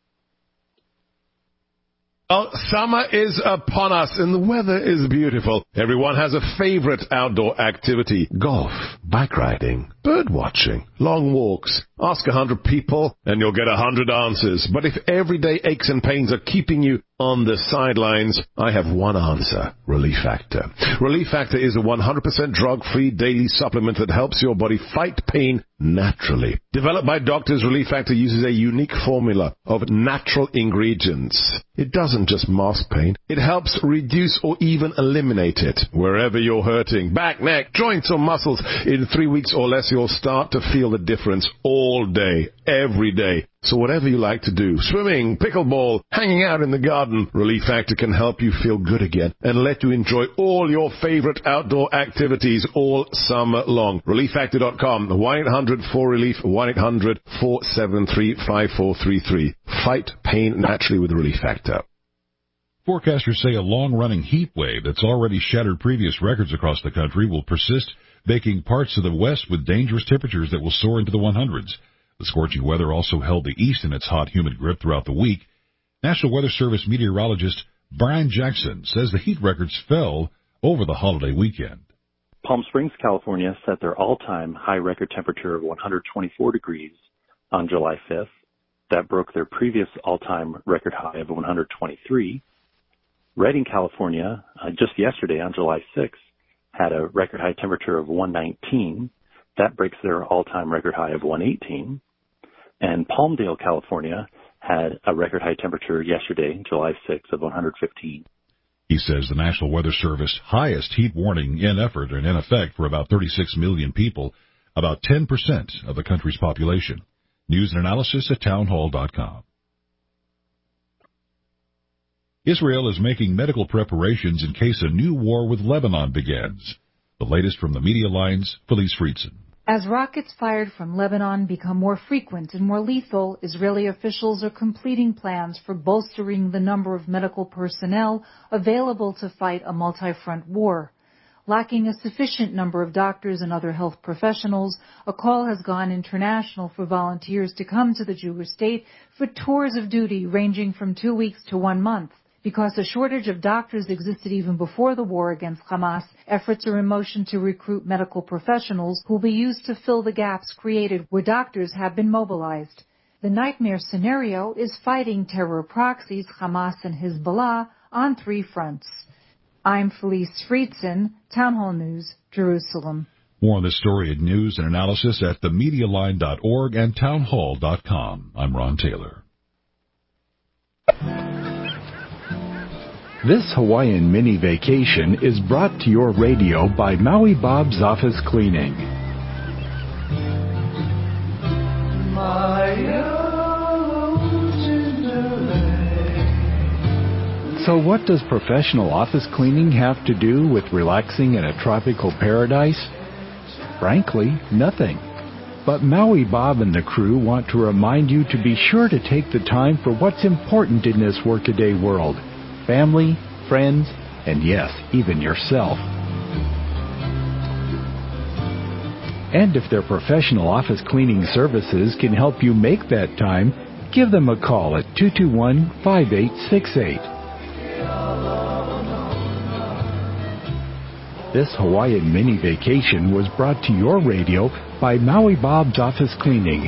Well, summer is upon us and the weather is beautiful. Everyone has a favorite outdoor activity: golf, bike riding, Bird watching, long walks. Ask 100 people and you'll get 100 answers. But if everyday aches and pains are keeping you on the sidelines, I have one answer: Relief Factor. Relief Factor is a 100% drug-free daily supplement that helps your body fight pain naturally. Developed by doctors, Relief Factor uses a unique formula of natural ingredients. It doesn't just mask pain. It helps reduce or even eliminate it wherever you're hurting. Back, neck, joints or muscles. In 3 weeks or less, you'll start to feel the difference all day, every day. So whatever you like to do, swimming, pickleball, hanging out in the garden, Relief Factor can help you feel good again and let you enjoy all your favorite outdoor activities all summer long. ReliefFactor.com, 1-800-4RELIEF, 1-800-473-5433. Fight pain naturally with Relief Factor. Forecasters say a long-running heat wave that's already shattered previous records across the country will persist, baking parts of the west with dangerous temperatures that will soar into the 100s. The scorching weather also held the east in its hot, humid grip throughout the week. National Weather Service meteorologist Brian Jackson says the heat records fell over the holiday weekend. Palm Springs, California set their all-time high record temperature of 124 degrees on July 5th. That broke their previous all-time record high of 123. Redding, California, just yesterday on July 6th, had a record high temperature of 119. That breaks their all-time record high of 118. And Palmdale, California, had a record high temperature yesterday, July 6th, of 115. He says the National Weather Service highest heat warning in effect for about 36 million people, about 10% of the country's population. News and analysis at townhall.com. Israel is making medical preparations in case a new war with Lebanon begins. The latest from the media lines, Felice Friedson. As rockets fired from Lebanon become more frequent and more lethal, Israeli officials are completing plans for bolstering the number of medical personnel available to fight a multi-front war. Lacking a sufficient number of doctors and other health professionals, a call has gone international for volunteers to come to the Jewish state for tours of duty ranging from 2 weeks to 1 month. Because a shortage of doctors existed even before the war against Hamas, efforts are in motion to recruit medical professionals who will be used to fill the gaps created where doctors have been mobilized. The nightmare scenario is fighting terror proxies Hamas and Hezbollah on 3 fronts. I'm Felice Friedson, Town Hall News, Jerusalem. More on this story at news and analysis at themedialine.org and townhall.com. I'm Ron Taylor. This Hawaiian mini vacation is brought to your radio by Maui Bob's Office Cleaning. So what does professional office cleaning have to do with relaxing in a tropical paradise? Frankly, nothing. But Maui Bob and the crew want to remind you to be sure to take the time for what's important in this workaday world. Family, friends, and yes, even yourself. And if their professional office cleaning services can help you make that time, give them a call at 221-5868. This Hawaiian mini vacation was brought to your radio by Maui Bob's Office Cleaning,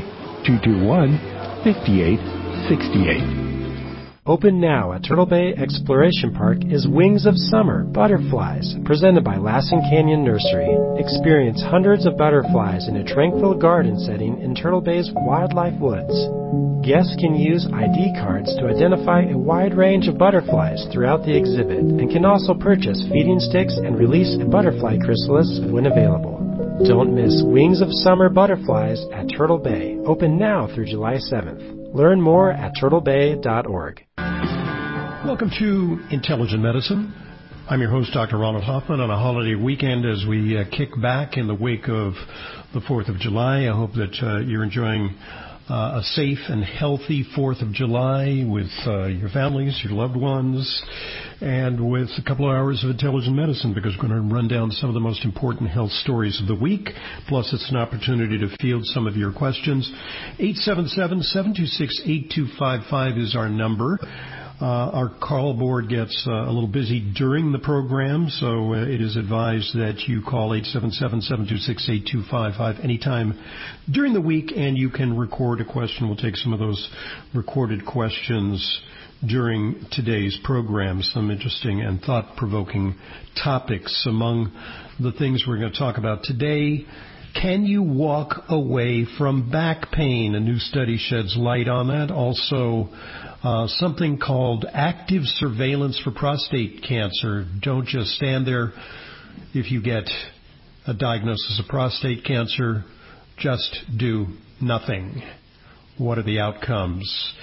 221-5868. Open now at Turtle Bay Exploration Park is Wings of Summer Butterflies, presented by Lassen Canyon Nursery. Experience hundreds of butterflies in a tranquil garden setting in Turtle Bay's wildlife woods. Guests can use ID cards to identify a wide range of butterflies throughout the exhibit and can also purchase feeding sticks and release a butterfly chrysalis when available. Don't miss Wings of Summer Butterflies at Turtle Bay. Open now through July 7th. Learn more at turtlebay.org. Welcome to Intelligent Medicine. I'm your host, Dr. Ronald Hoffman, on a holiday weekend as we kick back in the wake of the 4th of July. I hope that you're enjoying a safe and healthy 4th of July with your families, your loved ones, and with a couple of hours of Intelligent Medicine, because we're going to run down some of the most important health stories of the week. Plus, it's an opportunity to field some of your questions. 877-726-8255 is our number. Our call board gets a little busy during the program, so it is advised that you call 877-726-8255 anytime during the week, and you can record a question. We'll take some of those recorded questions during today's program. Some interesting and thought-provoking topics. Among the things we're going to talk about today, can you walk away from back pain? A new study sheds light on that. Also, something called active surveillance for prostate cancer. Don't just stand there if you get a diagnosis of prostate cancer. Just do nothing. What are the outcomes?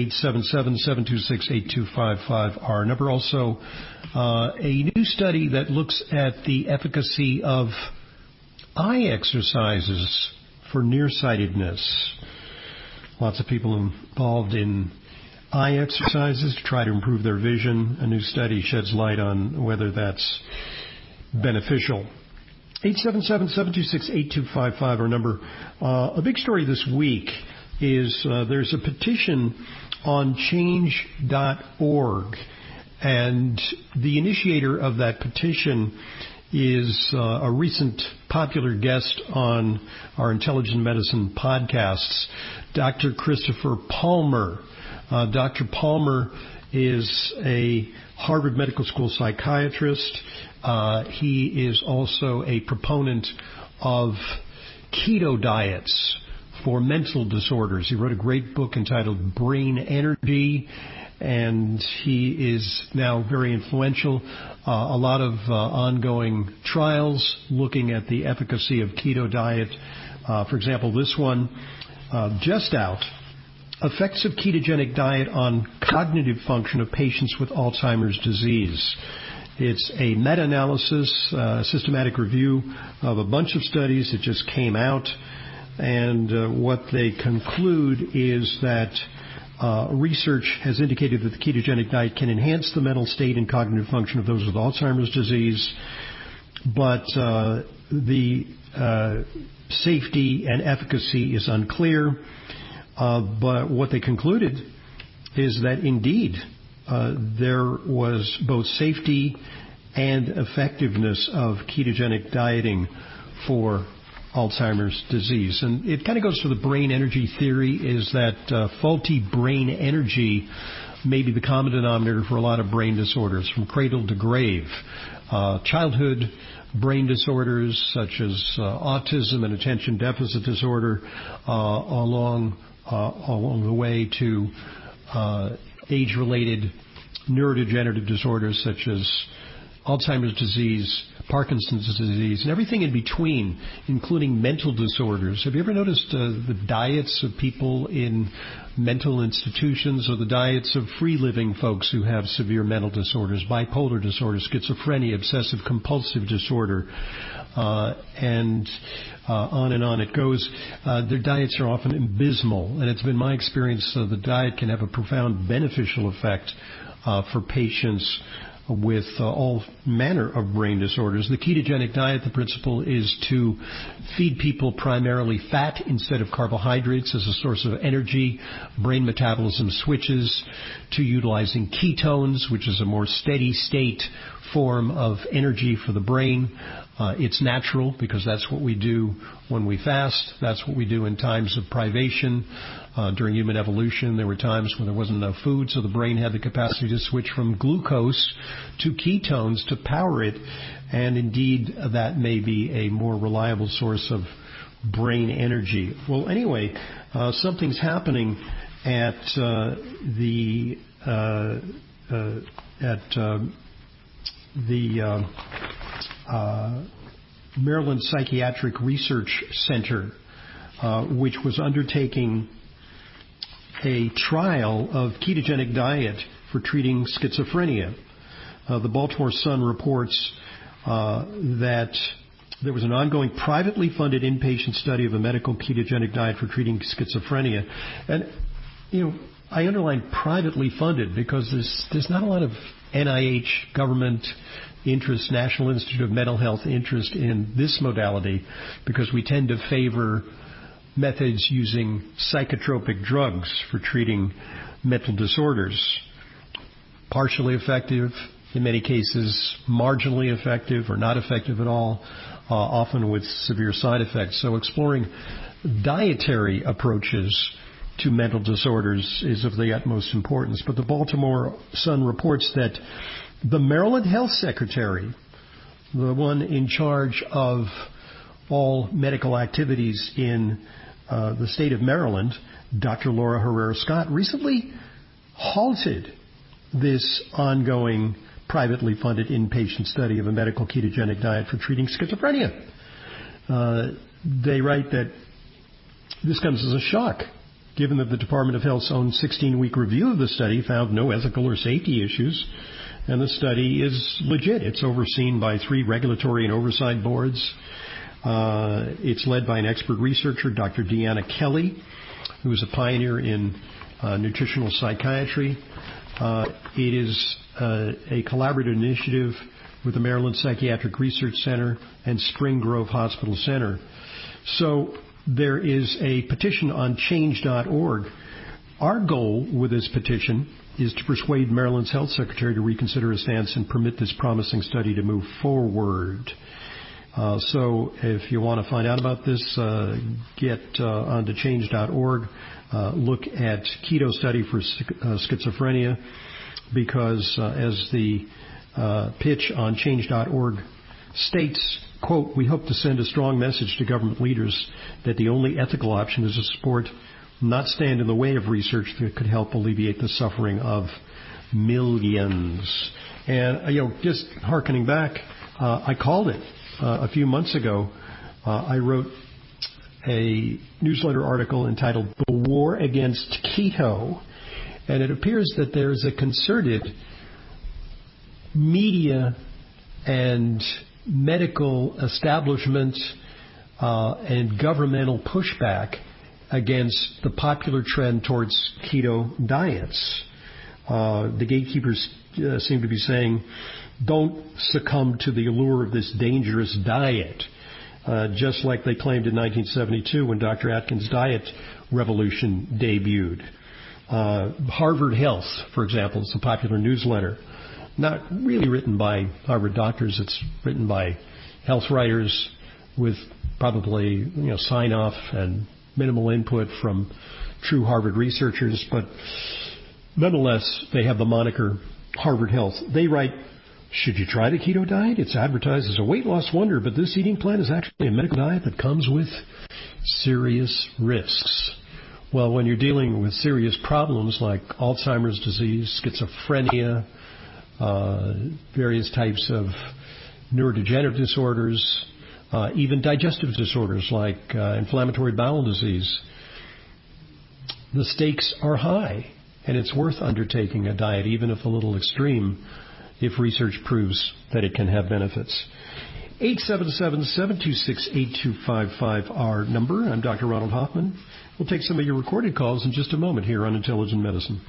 877-726-8255, our number. Also, a new study that looks at the efficacy of eye exercises for nearsightedness. Lots of people involved in eye exercises to try to improve their vision. A new study sheds light on whether that's beneficial. 877-726-8255, our number. A big story this week is there's a petition on change.org, and the initiator of that petition is a recent popular guest on our Intelligent Medicine podcasts, Dr. Christopher Palmer. Dr. Palmer is a Harvard Medical School psychiatrist. He is also a proponent of keto diets for mental disorders. He wrote a great book entitled Brain Energy, and he is now very influential. A lot of ongoing trials looking at the efficacy of keto diet. For example, this one just out, Effects of Ketogenic Diet on Cognitive Function of Patients with Alzheimer's Disease. It's a meta-analysis, systematic review of a bunch of studies that just came out, and what they conclude is that research has indicated that the ketogenic diet can enhance the mental state and cognitive function of those with Alzheimer's disease, but the safety and efficacy is unclear. But what they concluded is that indeed there was both safety and effectiveness of ketogenic dieting for Alzheimer's disease. And it kind of goes to the brain energy theory, is that faulty brain energy may be the common denominator for a lot of brain disorders, from cradle to grave. Childhood brain disorders such as autism and attention deficit disorder, along the way to age-related neurodegenerative disorders such as Alzheimer's disease, Parkinson's disease, and everything in between, including mental disorders. Have you ever noticed the diets of people in mental institutions, or the diets of free-living folks who have severe mental disorders, bipolar disorder, schizophrenia, obsessive-compulsive disorder, and on it goes. Their diets are often abysmal, and it's been my experience the diet can have a profound beneficial effect for patients with all manner of brain disorders. The ketogenic diet, the principle is to feed people primarily fat instead of carbohydrates as a source of energy. Brain metabolism switches to utilizing ketones, which is a more steady state form of energy for the brain. It's natural because that's what we do when we fast. That's what we do in times of privation. During human evolution, there were times when there wasn't enough food, so the brain had the capacity to switch from glucose to ketones to power it. And indeed, that may be a more reliable source of brain energy. Well, anyway, something's happening at the Maryland Psychiatric Research Center, which was undertaking a trial of ketogenic diet for treating schizophrenia. The Baltimore Sun reports that there was an ongoing privately funded inpatient study of a medical ketogenic diet for treating schizophrenia. And, you know, I underline privately funded because there's not a lot of NIH government interest, National Institute of Mental Health interest in this modality, because we tend to favor methods using psychotropic drugs for treating mental disorders. partially effective, in many cases marginally effective or not effective at all, often with severe side effects. So exploring dietary approaches to mental disorders is of the utmost importance. But the Baltimore Sun reports that the Maryland Health Secretary, the one in charge of all medical activities in the state of Maryland, Dr. Laura Herrera Scott, recently halted this ongoing privately funded inpatient study of a medical ketogenic diet for treating schizophrenia. They write that this comes as a shock, given that the Department of Health's own 16-week review of the study found no ethical or safety issues, and the study is legit. It's overseen by 3 regulatory and oversight boards. It's led by an expert researcher, Dr. Deanna Kelly, who is a pioneer in nutritional psychiatry. It is a collaborative initiative with the Maryland Psychiatric Research Center and Spring Grove Hospital Center. So there is a petition on change.org. Our goal with this petition is to persuade Maryland's health secretary to reconsider his stance and permit this promising study to move forward. So if you want to find out about this, get onto change.org. Look at keto study for schizophrenia, because as the pitch on change.org states, quote, "We hope to send a strong message to government leaders that the only ethical option is to support, not stand in the way of research that could help alleviate the suffering of millions." And, just hearkening back, I called it a few months ago. I wrote a newsletter article entitled "The War Against Keto," and it appears that there's a concerted media and medical establishment and governmental pushback against the popular trend towards keto diets. The gatekeepers seem to be saying, don't succumb to the allure of this dangerous diet, just like they claimed in 1972 when Dr. Atkins' diet revolution debuted. Harvard Health, for example, is a popular newsletter, not really written by Harvard doctors. It's written by health writers with probably sign-off and minimal input from true Harvard researchers, but nonetheless, they have the moniker Harvard Health. They write, "Should you try the keto diet? It's advertised as a weight loss wonder, but this eating plan is actually a medical diet that comes with serious risks." Well, when you're dealing with serious problems like Alzheimer's disease, schizophrenia, various types of neurodegenerative disorders, even digestive disorders like inflammatory bowel disease, the stakes are high, and it's worth undertaking a diet, even if a little extreme, if research proves that it can have benefits. 877-726-8255, our number. I'm Dr. Ronald Hoffman. We'll take some of your recorded calls in just a moment here on Intelligent Medicine.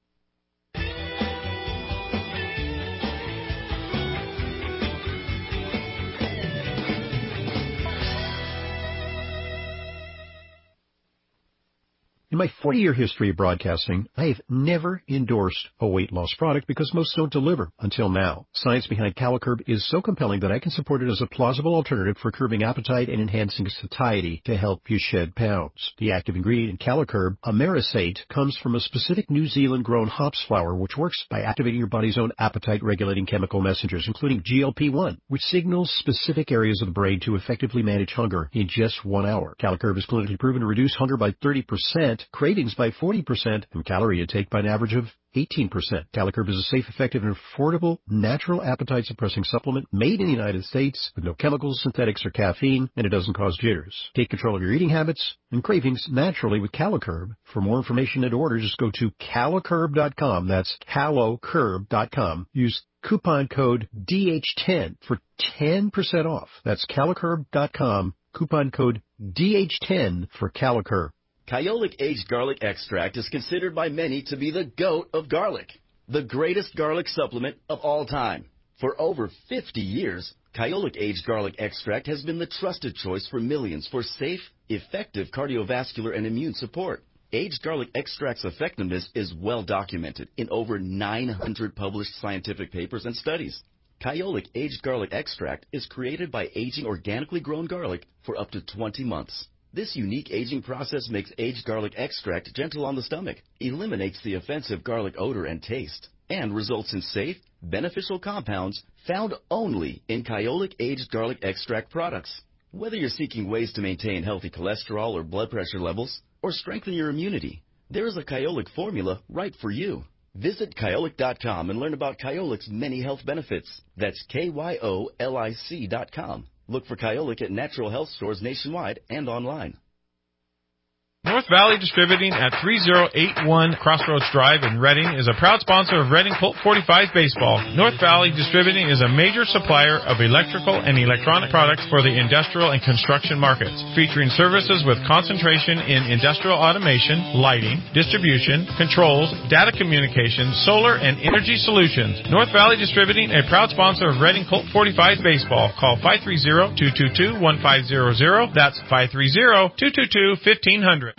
In my 40-year history of broadcasting, I have never endorsed a weight loss product because most don't deliver until now. Science behind CaloCurb is so compelling that I can support it as a plausible alternative for curbing appetite and enhancing satiety to help you shed pounds. The active ingredient in CaloCurb, Amerisate, comes from a specific New Zealand-grown hops flour which works by activating your body's own appetite-regulating chemical messengers, including GLP-1, which signals specific areas of the brain to effectively manage hunger in just 1 hour. CaloCurb is clinically proven to reduce hunger by 30%, cravings by 40%, and calorie intake by an average of 18%. CaloCurb is a safe, effective, and affordable natural appetite-suppressing supplement made in the United States with no chemicals, synthetics, or caffeine, and it doesn't cause jitters. Take control of your eating habits and cravings naturally with CaloCurb. For more information and orders, just go to calocurb.com. That's calocurb.com. Use coupon code DH10 for 10% off. That's calocurb.com. Coupon code DH10 for CaloCurb. Kyolic Aged Garlic Extract is considered by many to be the GOAT of garlic, the greatest garlic supplement of all time. For over 50 years, Kyolic Aged Garlic Extract has been the trusted choice for millions for safe, effective cardiovascular and immune support. aged garlic extract's effectiveness is well documented in over 900 published scientific papers and studies. Kyolic aged garlic extract is created by aging organically grown garlic for up to 20 months. This unique aging process makes aged garlic extract gentle on the stomach, eliminates the offensive garlic odor and taste, and results in safe, beneficial compounds found only in Kyolic aged garlic extract products. Whether you're seeking ways to maintain healthy cholesterol or blood pressure levels, or strengthen your immunity, there is a Kyolic formula right for you. Visit Kyolic.com and learn about Kyolic's many health benefits. That's KYOLIC.com. Look for Kyolic at natural health stores nationwide and online. North Valley Distributing at 3081 Crossroads Drive in Reading is a proud sponsor of Reading Colt 45 Baseball. North Valley Distributing is a major supplier of electrical and electronic products for the industrial and construction markets, featuring services with concentration in industrial automation, lighting, distribution, controls, data communication, solar, and energy solutions. North Valley Distributing, a proud sponsor of Reading Colt 45 Baseball. Call 530-222-1500. That's 530-222-1500.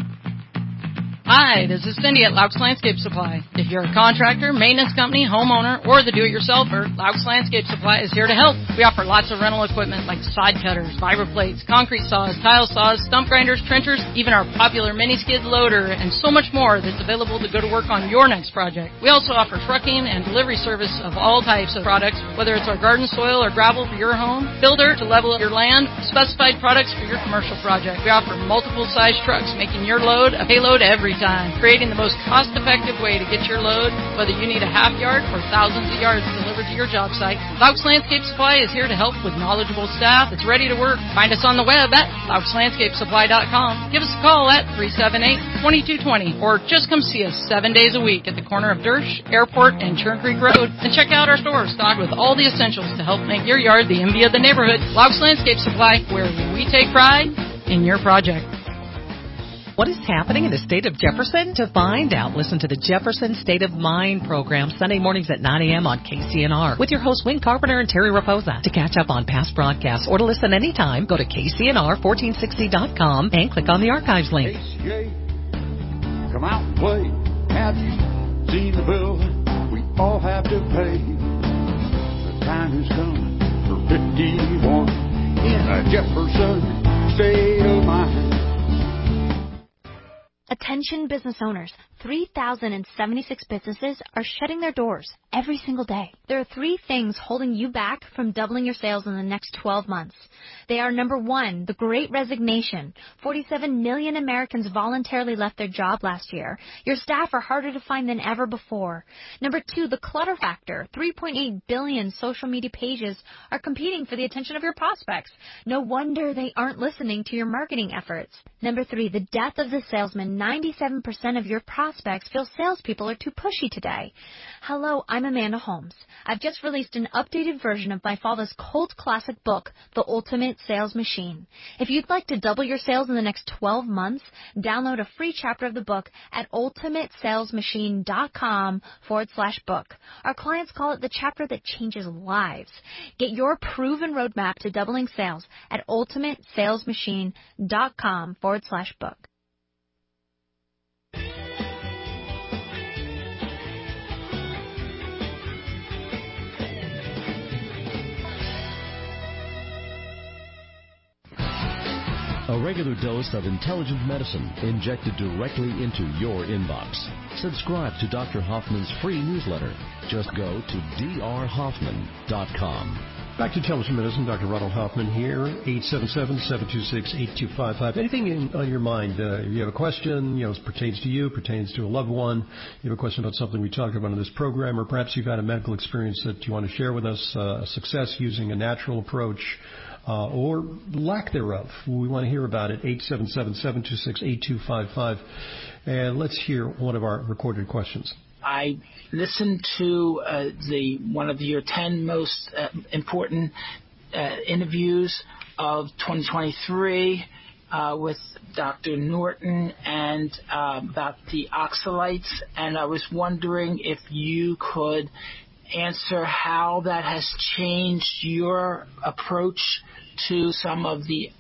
Hi, this is Cindy at Laux Landscape Supply. If you're a contractor, maintenance company, homeowner, or the do-it-yourselfer, Laux Landscape Supply is here to help. We offer lots of rental equipment like side cutters, fiber plates, concrete saws, tile saws, stump grinders, trenchers, even our popular mini skid loader, and so much more that's available to go to work on your next project. We also offer trucking and delivery service of all types of products, whether it's our garden soil or gravel for your home, builder to level up your land, specified products for your commercial project. We offer multiple size trucks, making your load a payload every time, creating the most cost-effective way to get your load, whether you need a half yard or thousands of yards delivered to your job site. Laux Landscape Supply is here to help with knowledgeable staff that's ready to work. Find us on the web at LauxLandscapeSupply.com. Give us a call at 378-2220, or just come see us 7 days a week at the corner of Dersch, Airport, and Churn Creek Road, and check out our store stocked with all the essentials to help make your yard the envy of the neighborhood. Laux Landscape Supply, where we take pride in your project. What is happening in the state of Jefferson? To find out, listen to the Jefferson State of Mind program Sunday mornings at 9 a.m. on KCNR with your hosts Wayne Carpenter and Terry Raposa. To catch up on past broadcasts or to listen anytime, go to KCNR1460.com and click on the archives link. KCA, come out and play. Have you seen the bill we all have to pay? The time has come for 51 in a Jefferson State of Mind. Attention business owners, 3,076 businesses are shutting their doors every single day. There are 3 things holding you back from doubling your sales in the next 12 months. They are, number 1, the Great Resignation. 47 million Americans voluntarily left their job last year. Your staff are harder to find than ever before. Number 2, the clutter factor. 3.8 billion social media pages are competing for the attention of your prospects. No wonder they aren't listening to your marketing efforts. Number 3, the death of the salesman. 97% of your prospects feel salespeople are too pushy today. Hello, I'm Amanda Holmes. I've just released an updated version of my father's cult classic book, The Ultimate Sales Machine. If you'd like to double your sales in the next 12 months, download a free chapter of the book at ultimatesalesmachine.com/book. Our clients call it the chapter that changes lives. Get your proven roadmap to doubling sales at ultimatesalesmachine.com/book. A regular dose of intelligent medicine injected directly into your inbox. Subscribe to Dr. Hoffman's free newsletter. Just go to drhoffman.com. Back to Intelligent Medicine, Dr. Ronald Hoffman here, 877-726-8255. Anything on your mind? If you have a question, it pertains to you, pertains to a loved one, you have a question about something we talked about on this program, or perhaps you've had a medical experience that you want to share with us, a success using a natural approach, or lack thereof. We want to hear about it, 877-726-8255. And let's hear one of our recorded questions. I listened to one of your 10 most important interviews of 2023 with Dr. Norton and about the oxalates, and I was wondering if you could answer how that has changed your approach to some of the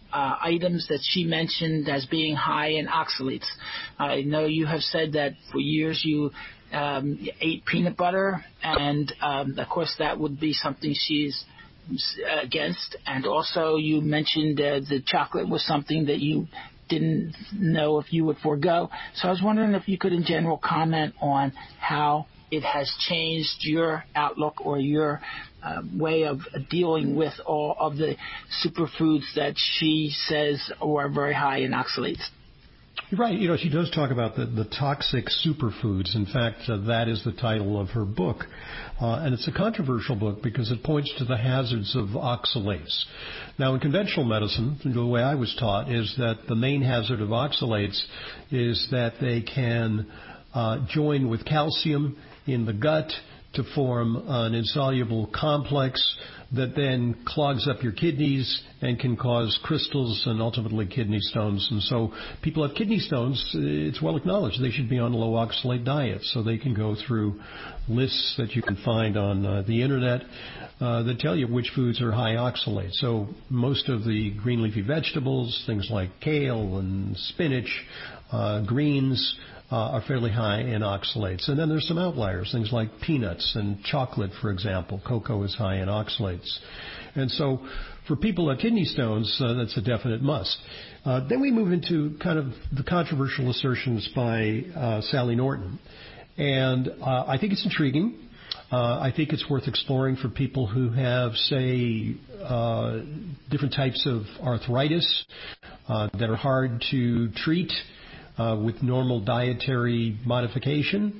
items that she mentioned as being high in oxalates. I know you have said that for years you ate peanut butter, and of course that would be something she's against. And also you mentioned the chocolate was something that you didn't know if you would forego. So I was wondering if you could in general comment on how it has changed your outlook or your way of dealing with all of the superfoods that she says are very high in oxalates. You're right. She does talk about the toxic superfoods. In fact, that is the title of her book. And it's a controversial book because it points to the hazards of oxalates. Now, in conventional medicine, the way I was taught is that the main hazard of oxalates is that they can join with calcium in the gut to form an insoluble complex that then clogs up your kidneys and can cause crystals and ultimately kidney stones. And so people have kidney stones, it's well acknowledged they should be on a low oxalate diet. So they can go through lists that you can find on the internet that tell you which foods are high oxalate. So most of the green leafy vegetables, things like kale and spinach, greens, are fairly high in oxalates. And then there's some outliers, things like peanuts and chocolate, for example. Cocoa is high in oxalates. And so for people with kidney stones, that's a definite must. Then we move into kind of the controversial assertions by Sally Norton. And I think it's intriguing. I think it's worth exploring for people who have, say, different types of arthritis that are hard to treat with normal dietary modification.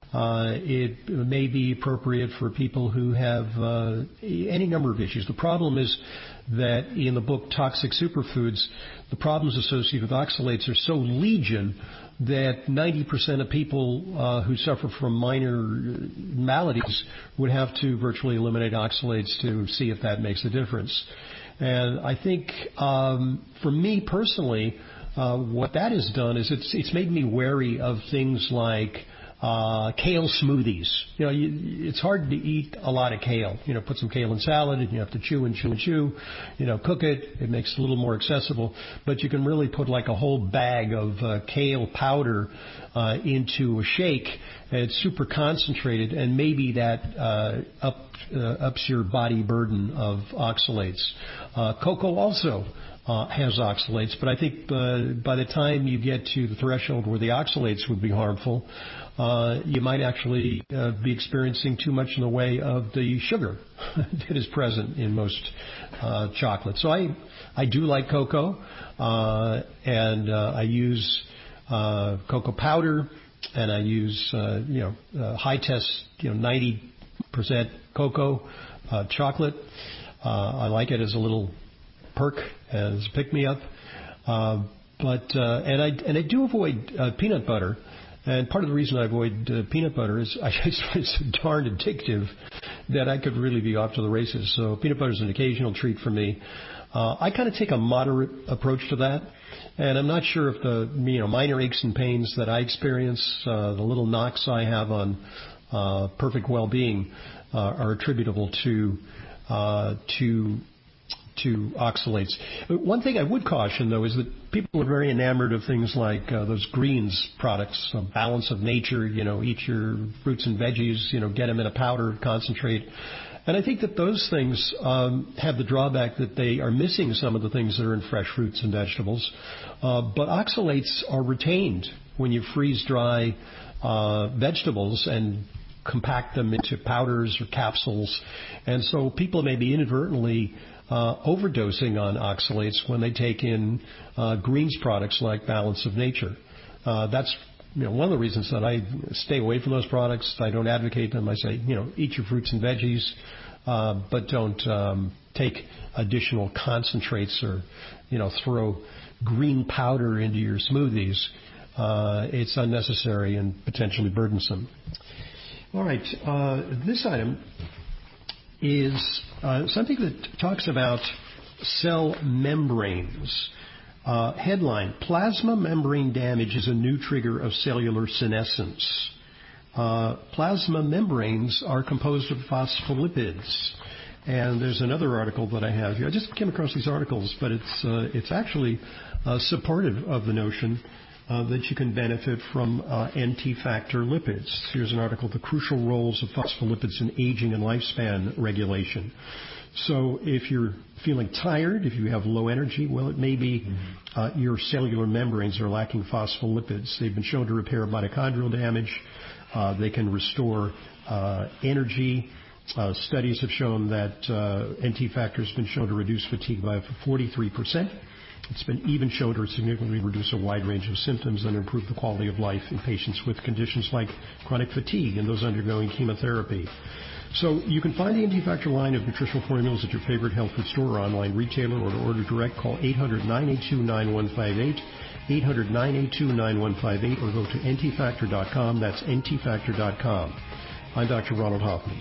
It may be appropriate for people who have any number of issues. The problem is that in the book Toxic Superfoods, the problems associated with oxalates are so legion that 90% of people who suffer from minor maladies would have to virtually eliminate oxalates to see if that makes a difference. And I think for me personally, what that has done is it's made me wary of things like kale smoothies. It's hard to eat a lot of kale. Put some kale in salad and you have to chew and chew and chew. Cook it. It makes it a little more accessible. But you can really put like a whole bag of kale powder into a shake. And it's super concentrated, and maybe that ups your body burden of oxalates. Cocoa also has oxalates, but I think by the time you get to the threshold where the oxalates would be harmful, you might actually be experiencing too much in the way of the sugar that is present in most chocolate. So I do like cocoa, and I use cocoa powder, and I use high test 90% cocoa chocolate. I like it as a little perk, as a pick-me-up, but I do avoid peanut butter, and part of the reason I avoid peanut butter is I just find it so darn addictive that I could really be off to the races. So peanut butter is an occasional treat for me. I kind of take a moderate approach to that, and I'm not sure if the minor aches and pains that I experience, the little knocks I have on perfect well-being, are attributable to oxalates. One thing I would caution, though, is that people are very enamored of things like those greens products, Balance of Nature, eat your fruits and veggies, get them in a powder, concentrate. And I think that those things have the drawback that they are missing some of the things that are in fresh fruits and vegetables. But oxalates are retained when you freeze dry vegetables and compact them into powders or capsules. And so people may be inadvertently overdosing on oxalates when they take in greens products like Balance of Nature. That's one of the reasons that I stay away from those products. I don't advocate them. I say, eat your fruits and veggies, but don't take additional concentrates or, throw green powder into your smoothies. It's unnecessary and potentially burdensome. All right, this item is something that talks about cell membranes. Headline, plasma membrane damage is a new trigger of cellular senescence. Plasma membranes are composed of phospholipids. And there's another article that I have here. I just came across these articles, but it's actually supportive of the notion that you can benefit from NT-factor lipids. Here's an article, The Crucial Roles of Phospholipids in Aging and Lifespan Regulation. So if you're feeling tired, if you have low energy, well, it may be your cellular membranes are lacking phospholipids. They've been shown to repair mitochondrial damage. They can restore energy. Studies have shown that NT-factor has been shown to reduce fatigue by 43%. It's been even shown to significantly reduce a wide range of symptoms and improve the quality of life in patients with conditions like chronic fatigue and those undergoing chemotherapy. So you can find the NT-factor line of nutritional formulas at your favorite health food store or online retailer, or to order direct, call 800-982-9158, 800-982-9158, or go to ntfactor.com. That's ntfactor.com. I'm Dr. Ronald Hoffman.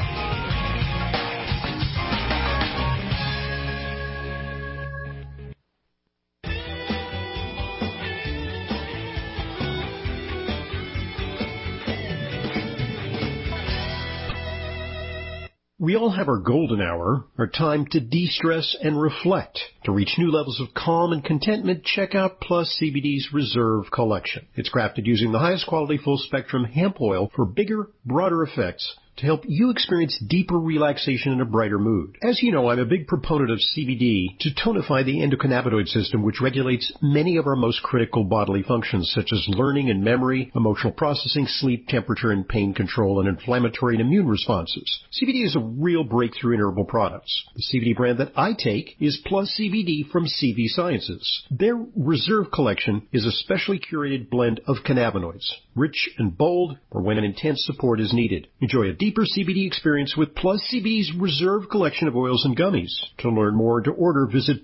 We all have our golden hour, our time to de-stress and reflect. To reach new levels of calm and contentment, check out Plus CBD's Reserve Collection. It's crafted using the highest quality full-spectrum hemp oil for bigger, broader effects to help you experience deeper relaxation and a brighter mood. As you know, I'm a big proponent of CBD to tonify the endocannabinoid system, which regulates many of our most critical bodily functions, such as learning and memory, emotional processing, sleep, temperature and pain control, and inflammatory and immune responses. CBD is a real breakthrough in herbal products. The CBD brand that I take is Plus CBD from CV Sciences. Their Reserve Collection is a specially curated blend of cannabinoids, rich and bold, for when an intense support is needed. Enjoy a deeper CBD experience with Plus CBD's Reserve Collection of oils and gummies. To learn more and to order, visit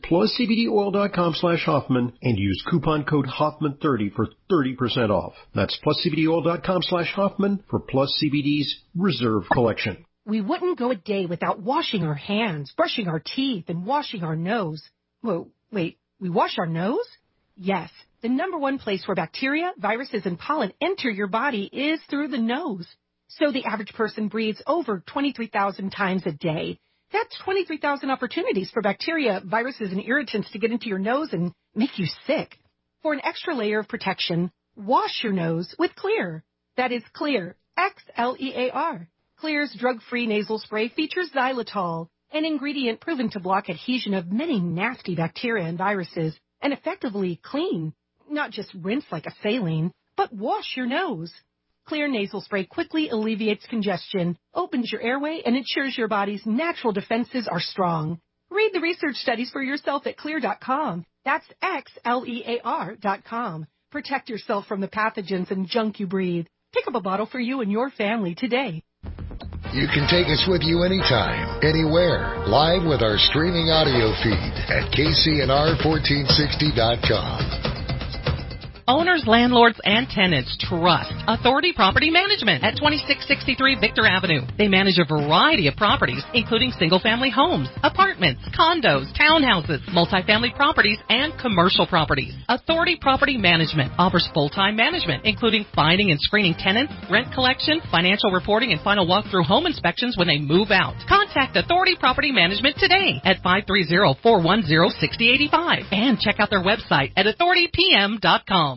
pluscbdoil.com/Hoffman and use coupon code Hoffman30 for 30% off. That's pluscbdoil.com/Hoffman for Plus CBD's Reserve Collection. We wouldn't go a day without washing our hands, brushing our teeth, and washing our nose. Whoa, wait, we wash our nose? Yes. The number one place where bacteria, viruses, and pollen enter your body is through the nose. So the average person breathes over 23,000 times a day. That's 23,000 opportunities for bacteria, viruses, and irritants to get into your nose and make you sick. For an extra layer of protection, wash your nose with Xlear. That is Xlear, Xlear. Xlear's drug-free nasal spray features xylitol, an ingredient proven to block adhesion of many nasty bacteria and viruses and effectively clean. Not just rinse like a saline, but wash your nose. Xlear nasal spray quickly alleviates congestion, opens your airway, and ensures your body's natural defenses are strong. Read the research studies for yourself at Xlear.com. That's Xlear.com. Protect yourself from the pathogens and junk you breathe. Pick up a bottle for you and your family today. You can take us with you anytime, anywhere, live with our streaming audio feed at KCNR1460.com. Owners, landlords, and tenants trust Authority Property Management at 2663 Victor Avenue. They manage a variety of properties, including single-family homes, apartments, condos, townhouses, multifamily properties, and commercial properties. Authority Property Management offers full-time management, including finding and screening tenants, rent collection, financial reporting, and final walkthrough home inspections when they move out. Contact Authority Property Management today at 530-410-6085 and check out their website at authoritypm.com.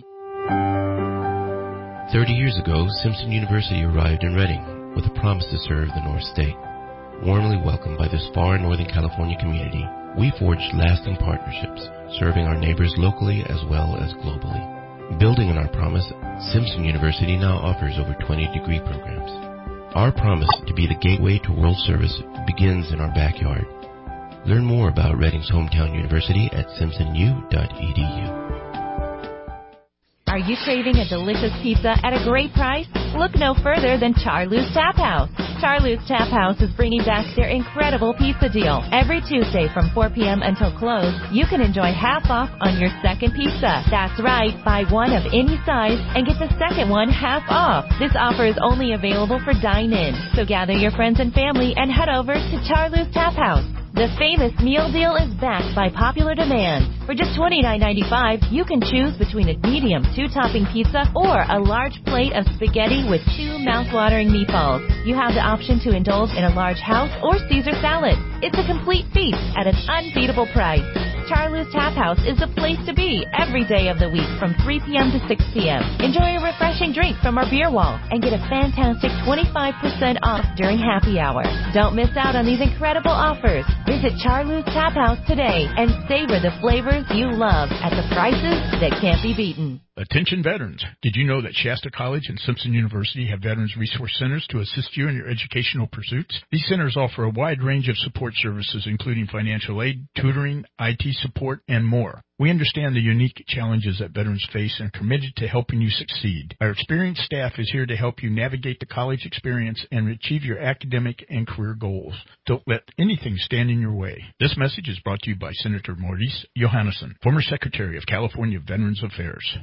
30 years ago, Simpson University arrived in Redding with a promise to serve the North State. Warmly welcomed by this far Northern California community, we forged lasting partnerships, serving our neighbors locally as well as globally. Building on our promise, Simpson University now offers over 20 degree programs. Our promise to be the gateway to world service begins in our backyard. Learn more about Redding's hometown university at simpsonu.edu. Are you craving a delicious pizza at a great price? Look no further than Charlie's Tap House. Charlie's Tap House is bringing back their incredible pizza deal. Every Tuesday from 4 p.m. until close, you can enjoy half off on your second pizza. That's right, buy one of any size and get the second one half off. This offer is only available for dine-in, so gather your friends and family and head over to Charlie's Tap House. The famous meal deal is backed by popular demand. For just $29.95, you can choose between a medium 2-topping pizza or a large plate of spaghetti with 2 mouth-watering meatballs. You have the option to indulge in a large house or Caesar salad. It's a complete feast at an unbeatable price. Charlie's Tap House is the place to be every day of the week from 3 p.m. to 6 p.m. Enjoy a refreshing drink from our beer wall and get a fantastic 25% off during happy hour. Don't miss out on these incredible offers. Visit Charlie's Tap House today and savor the flavors you love at the prices that can't be beaten. Attention veterans. Did you know that Shasta College and Simpson University have Veterans Resource Centers to assist you in your educational pursuits? These centers offer a wide range of support services, including financial aid, tutoring, IT support, and more. We understand the unique challenges that veterans face and are committed to helping you succeed. Our experienced staff is here to help you navigate the college experience and achieve your academic and career goals. Don't let anything stand in your way. This message is brought to you by Senator Maurice Johannesson, former Secretary of California Veterans Affairs.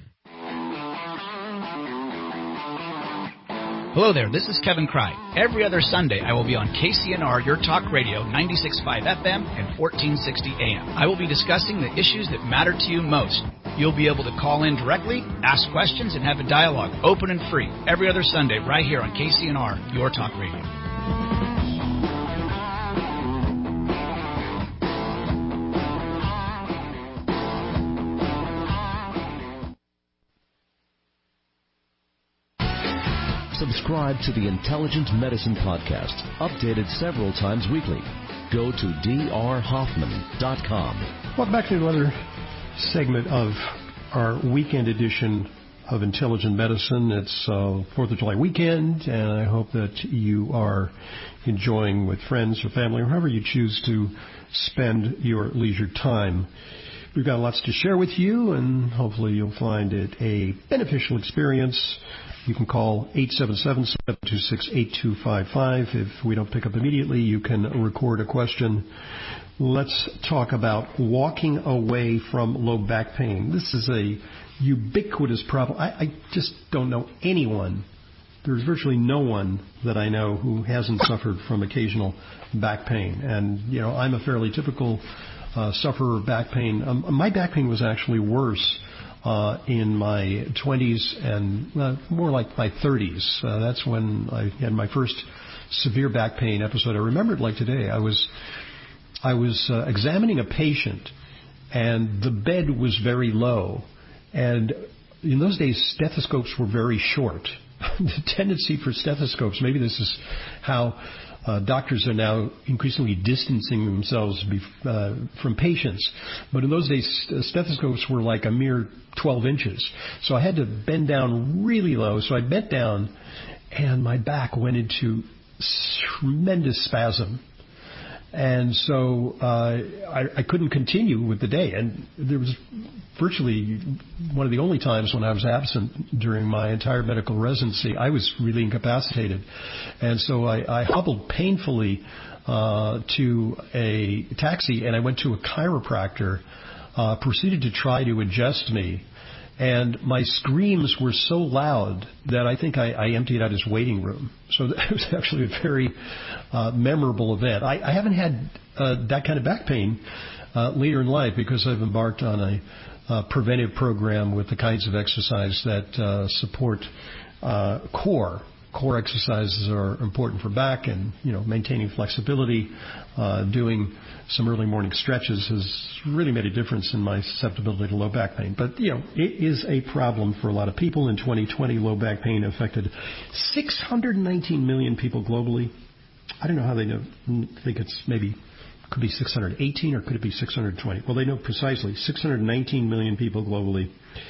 Hello there, this is Kevin Cry. Every other Sunday, I will be on KCNR, Your Talk Radio, 96.5 FM and 1460 AM. I will be discussing the issues that matter to you most. You'll be able to call in directly, ask questions, and have a dialogue, open and free, every other Sunday right here on KCNR, Your Talk Radio. Subscribe to the Intelligent Medicine Podcast, updated several times weekly. Go to drhoffman.com. Welcome back to another segment of our weekend edition of Intelligent Medicine. It's 4th of July weekend, and I hope that you are enjoying with friends or family, or however you choose to spend your leisure time. We've got lots to share with you, and hopefully you'll find it a beneficial experience. You can call 877-726-8255. If we don't pick up immediately, you can record a question. Let's talk about walking away from low back pain. This is a ubiquitous problem. I just don't know anyone. There's virtually no one that I know who hasn't suffered from occasional back pain. And, you know, I'm a fairly typical sufferer of back pain. My back pain was actually worse in my 20s and more like my 30s. That's when I had my first severe back pain episode. I remember it like today. I was examining a patient, and the bed was very low. And in those days, stethoscopes were very short. The tendency for stethoscopes, maybe this is how doctors are now increasingly distancing themselves from patients. But in those days, stethoscopes were like a mere 12 inches. So I had to bend down really low. So I bent down, and my back went into tremendous spasm. And so I couldn't continue with the day. And there was virtually one of the only times when I was absent during my entire medical residency. I was really incapacitated. And so I hobbled painfully to a taxi, and I went to a chiropractor, proceeded to try to adjust me. And my screams were so loud that I think I emptied out his waiting room. So that was actually a very memorable event. I haven't had that kind of back pain later in life because I've embarked on a preventive program with the kinds of exercise that support core. Core exercises are important for back, and maintaining flexibility, doing some early morning stretches has really made a difference in my susceptibility to low back pain. But it is a problem for a lot of people. In 2020, low back pain affected 619 million people globally. I don't know how they think it's could be 618 or could it be 620? Well, they know precisely 619 million people globally,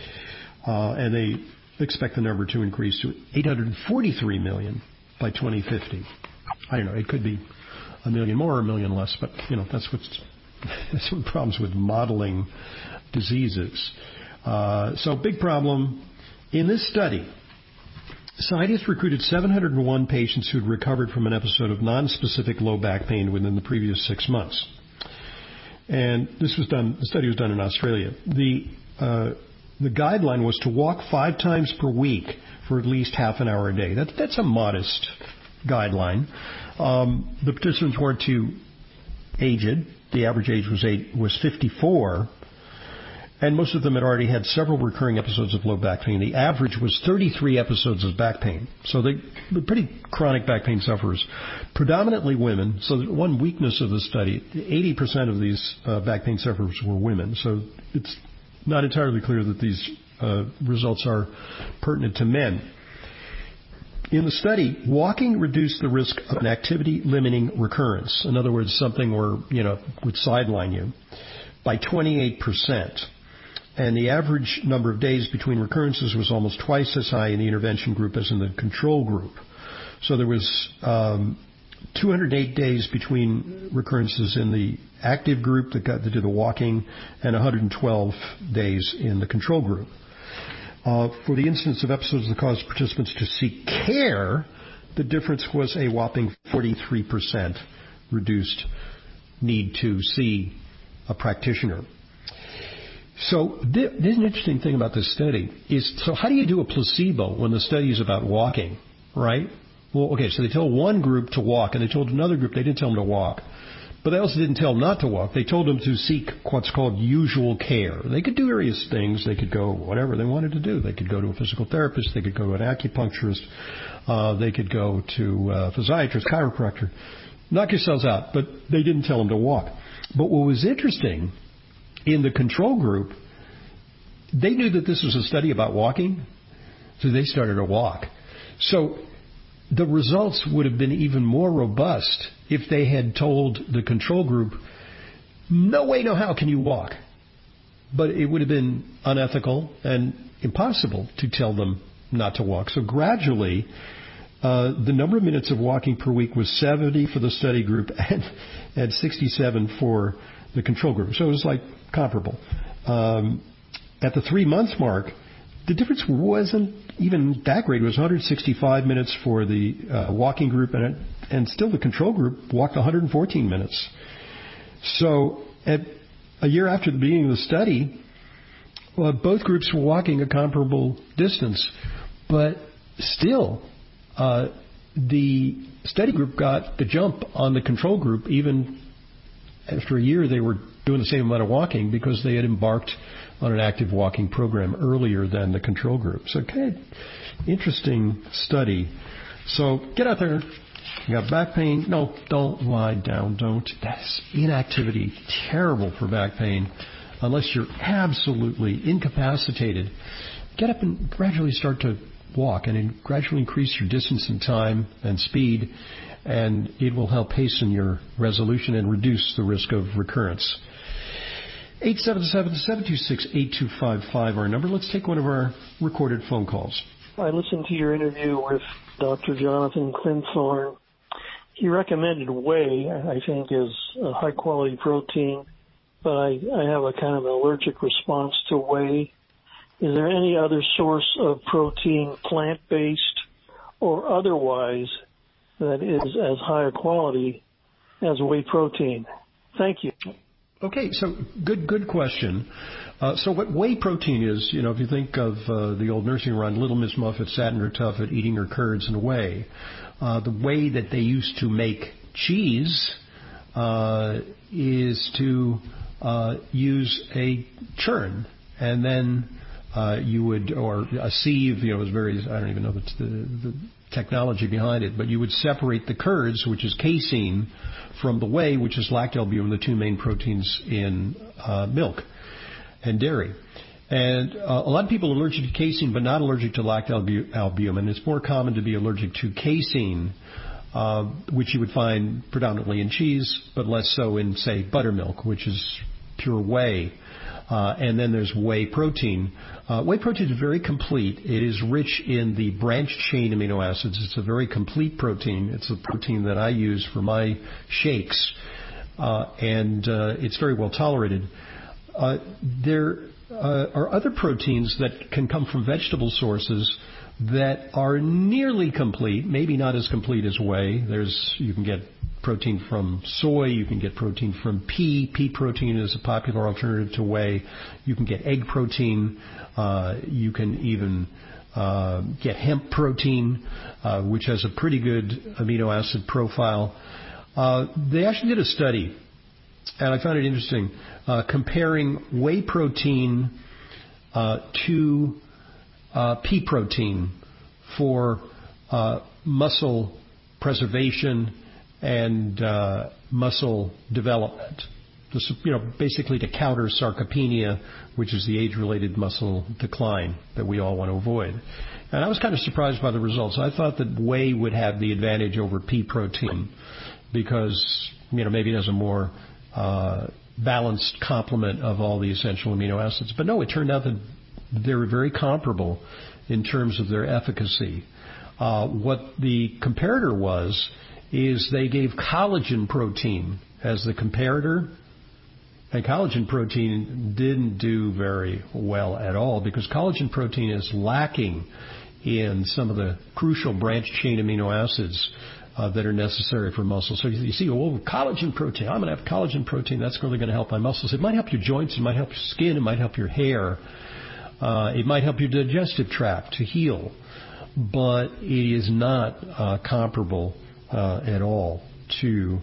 and they expect the number to increase to 843 million by 2050. I don't know. It could be a million more or a million less, but that's one of the problems with modeling diseases. So big problem. In this study, scientists recruited 701 patients who had recovered from an episode of non-specific low back pain within the previous 6 months. And the study was done in Australia. The guideline was to walk 5 times per week for at least half an hour a day. That's a modest guideline. The participants weren't to aged. The average age was 54. And most of them had already had several recurring episodes of low back pain. The average was 33 episodes of back pain. So they were pretty chronic back pain sufferers, predominantly women. So one weakness of the study, 80% of these back pain sufferers were women. So it's not entirely clear that these results are pertinent to men. In the study, walking reduced the risk of an activity-limiting recurrence. In other words, something where, would sideline you by 28%. And the average number of days between recurrences was almost twice as high in the intervention group as in the control group. So there was 208 days between recurrences in the active group that did the walking, and 112 days in the control group. For the incidence of episodes that caused participants to seek care, the difference was a whopping 43% reduced need to see a practitioner. So there's an interesting thing about this study is, so how do you do a placebo when the study is about walking, right? Well, okay, so they told one group to walk, and they told another group they didn't tell them to walk. But they also didn't tell them not to walk. They told them to seek what's called usual care. They could do various things. They could go whatever they wanted to do. They could go to a physical therapist. They could go to an acupuncturist. They could go to a physiatrist, chiropractor. Knock yourselves out. But they didn't tell them to walk. But what was interesting, in the control group, they knew that this was a study about walking, so they started to walk. So the results would have been even more robust if they had told the control group, no way, no how can you walk. But it would have been unethical and impossible to tell them not to walk. So gradually, the number of minutes of walking per week was 70 for the study group and 67 for the control group. So it was like comparable. At the 3-month mark, the difference wasn't even that great. It was 165 minutes for the walking group, and still the control group walked 114 minutes. So at a year after the beginning of the study, both groups were walking a comparable distance, but still the study group got the jump on the control group. Even after a year, they were doing the same amount of walking because they had embarked on an active walking program earlier than the control group. So, okay, interesting study. So get out there. You got back pain? No, don't lie down. Don't. That's inactivity. Terrible for back pain unless you're absolutely incapacitated. Get up and gradually start to walk and gradually increase your distance and time and speed, and it will help hasten your resolution and reduce the risk of recurrence. 877-726-8255, our number. Let's take one of our recorded phone calls. I listened to your interview with Dr. Jonathan Clinthorne. He recommended whey, I think, as a high-quality protein, but I have a kind of allergic response to whey. Is there any other source of protein, plant-based or otherwise, that is as high a quality as whey protein? Thank you. Okay, so good question. So what whey protein is, if you think of the old nursery rhyme, Little Miss Muffet sat in her tuffet eating her curds and whey. The way that they used to make cheese is to use a churn, and then you would, or a sieve, was very, I don't even know the technology behind it, but you would separate the curds, which is casein, from the whey, which is lactalbumin, the two main proteins in milk and dairy. And a lot of people are allergic to casein, but not allergic to lactalbumin. It's more common to be allergic to casein, which you would find predominantly in cheese, but less so in, say, buttermilk, which is pure whey. And then there's whey protein. Whey protein is very complete. It is rich in the branched chain amino acids. It's a very complete protein. It's a protein that I use for my shakes, and it's very well tolerated. There are other proteins that can come from vegetable sources that are nearly complete, maybe not as complete as whey. You can get protein from soy, you can get protein from pea. Pea protein is a popular alternative to whey. You can get egg protein. You can even get hemp protein, which has a pretty good amino acid profile. They actually did a study and I found it interesting, comparing whey protein to pea protein for muscle preservation and muscle development. Basically to counter sarcopenia, which is the age-related muscle decline that we all want to avoid. And I was kind of surprised by the results. I thought that whey would have the advantage over pea protein because, maybe it has a more balanced complement of all the essential amino acids. But no, it turned out that they were very comparable in terms of their efficacy. What the comparator is they gave collagen protein as the comparator. And collagen protein didn't do very well at all because collagen protein is lacking in some of the crucial branch chain amino acids that are necessary for muscle. So you see, collagen protein, I'm going to have collagen protein, that's really going to help my muscles. It might help your joints, it might help your skin, it might help your hair, it might help your digestive tract to heal, but it is not comparable at all to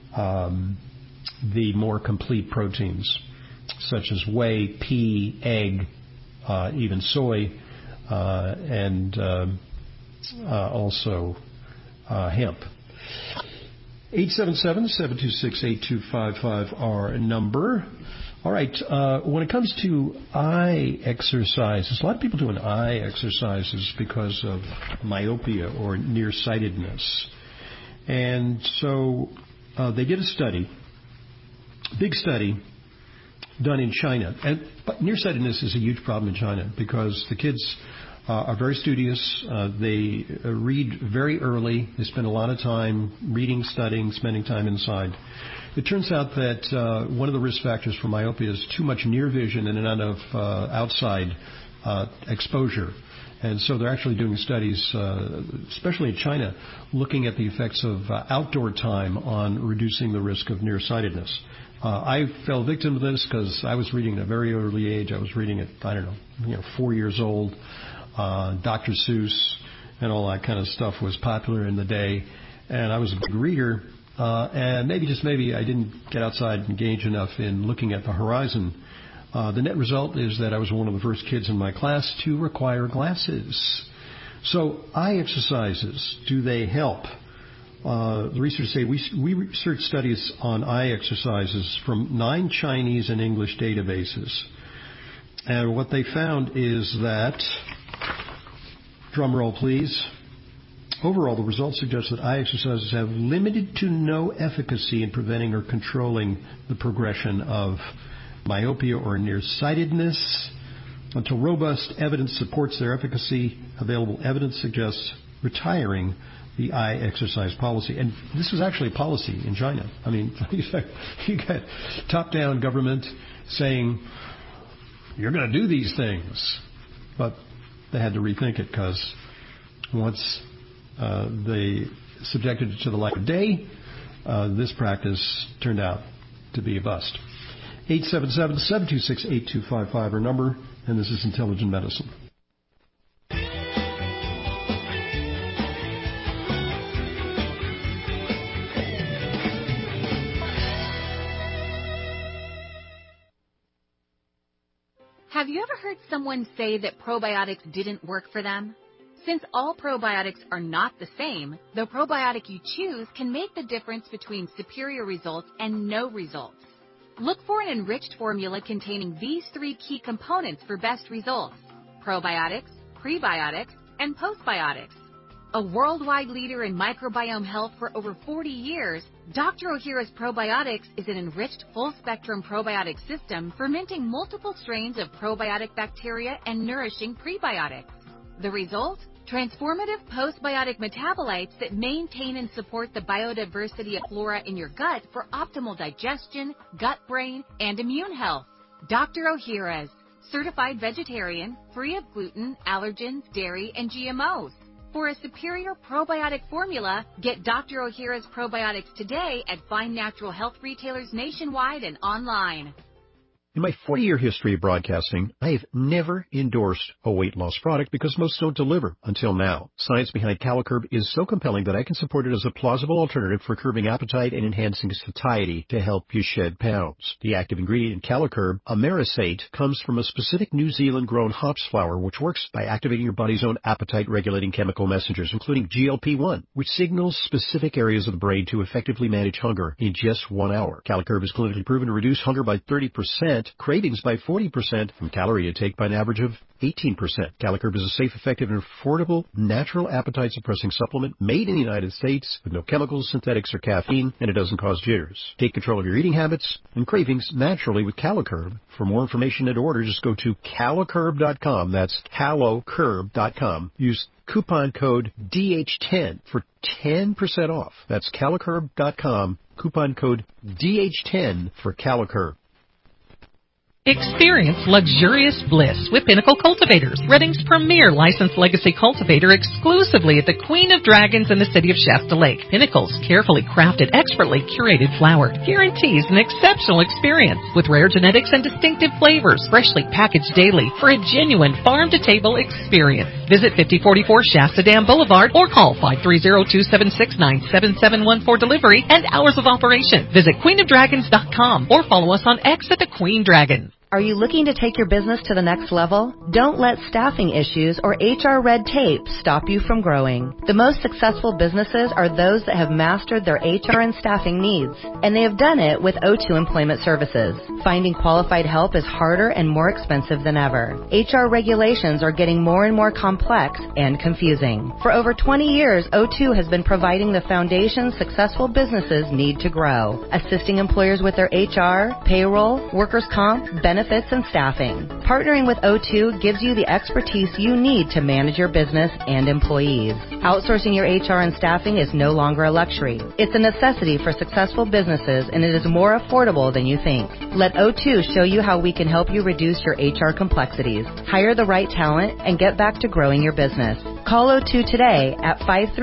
the more complete proteins, such as whey, pea, egg, even soy, and also hemp. 877-726-8255 our number. All right, when it comes to eye exercises, a lot of people doing eye exercises because of myopia or nearsightedness. And so they did a study, big study, done in China. But nearsightedness is a huge problem in China because the kids are very studious. They read very early. They spend a lot of time reading, studying, spending time inside. It turns out that one of the risk factors for myopia is too much near vision and not enough outside exposure. And so they're actually doing studies, especially in China, looking at the effects of outdoor time on reducing the risk of nearsightedness. I fell victim to this because I was reading at a very early age. I was reading at, 4 years old. Dr. Seuss and all that kind of stuff was popular in the day. And I was a big reader. And maybe I didn't get outside and engage enough in looking at the horizon. The net result is that I was one of the first kids in my class to require glasses. So eye exercises, do they help? The researchers say we researched studies on eye exercises from 9 Chinese and English databases. And what they found is that, drum roll please, overall the results suggest that eye exercises have limited to no efficacy in preventing or controlling the progression of myopia or nearsightedness. Until robust evidence supports their efficacy, available evidence suggests retiring the eye exercise policy. And this was actually a policy in China. I mean, you got top-down government saying, you're going to do these things. But they had to rethink it because once they subjected it to the light of day, this practice turned out to be a bust. 877-726-8255 our number, and this is Intelligent Medicine. Have you ever heard someone say that probiotics didn't work for them? Since all probiotics are not the same, the probiotic you choose can make the difference between superior results and no results. Look for an enriched formula containing these 3 key components for best results: probiotics, prebiotics, and postbiotics. A worldwide leader in microbiome health for over 40 years, Dr. Ohhira's Probiotics is an enriched full-spectrum probiotic system fermenting multiple strains of probiotic bacteria and nourishing prebiotics. The result? Transformative postbiotic metabolites that maintain and support the biodiversity of flora in your gut for optimal digestion, gut-brain, and immune health. Dr. Ohhira's, certified vegetarian, free of gluten, allergens, dairy, and GMOs. For a superior probiotic formula, get Dr. Ohhira's Probiotics today at fine natural health retailers nationwide and online. In my 40-year history of broadcasting, I have never endorsed a weight loss product because most don't deliver until now. Science behind CaloCurb is so compelling that I can support it as a plausible alternative for curbing appetite and enhancing satiety to help you shed pounds. The active ingredient in CaloCurb, Amerisate, comes from a specific New Zealand-grown hops flour which works by activating your body's own appetite-regulating chemical messengers, including GLP-1, which signals specific areas of the brain to effectively manage hunger in just 1 hour. CaloCurb is clinically proven to reduce hunger by 30%, cravings by 40%, and calorie intake by an average of 18%. CaloCurb is a safe, effective, and affordable natural appetite-suppressing supplement made in the United States with no chemicals, synthetics, or caffeine, and it doesn't cause jitters. Take control of your eating habits and cravings naturally with CaloCurb. For more information and to order, just go to calocurb.com. That's calocurb.com. Use coupon code DH10 for 10% off. That's calocurb.com. Coupon code DH10 for CaloCurb. Experience luxurious bliss with Pinnacle Cultivators, Redding's premier licensed legacy cultivator, exclusively at the Queen of Dragons in the city of Shasta Lake. Pinnacle's carefully crafted, expertly curated flower guarantees an exceptional experience with rare genetics and distinctive flavors, freshly packaged daily for a genuine farm-to-table experience. Visit 5044 Shasta Dam Boulevard or call 530-276-9771 for delivery and hours of operation. Visit queenofdragons.com or follow us on X at the Queen Dragon. Are you looking to take your business to the next level? Don't let staffing issues or HR red tape stop you from growing. The most successful businesses are those that have mastered their HR and staffing needs, and they have done it with O2 Employment Services. Finding qualified help is harder and more expensive than ever. HR regulations are getting more and more complex and confusing. For over 20 years, O2 has been providing the foundation successful businesses need to grow, assisting employers with their HR, payroll, workers' comp, benefits, and staffing. Partnering with O2 gives you the expertise you need to manage your business and employees. Outsourcing your HR and staffing is no longer a luxury. It's a necessity for successful businesses, and it is more affordable than you think. Let O2 show you how we can help you reduce your HR complexities, hire the right talent, and get back to growing your business. Call O2 today at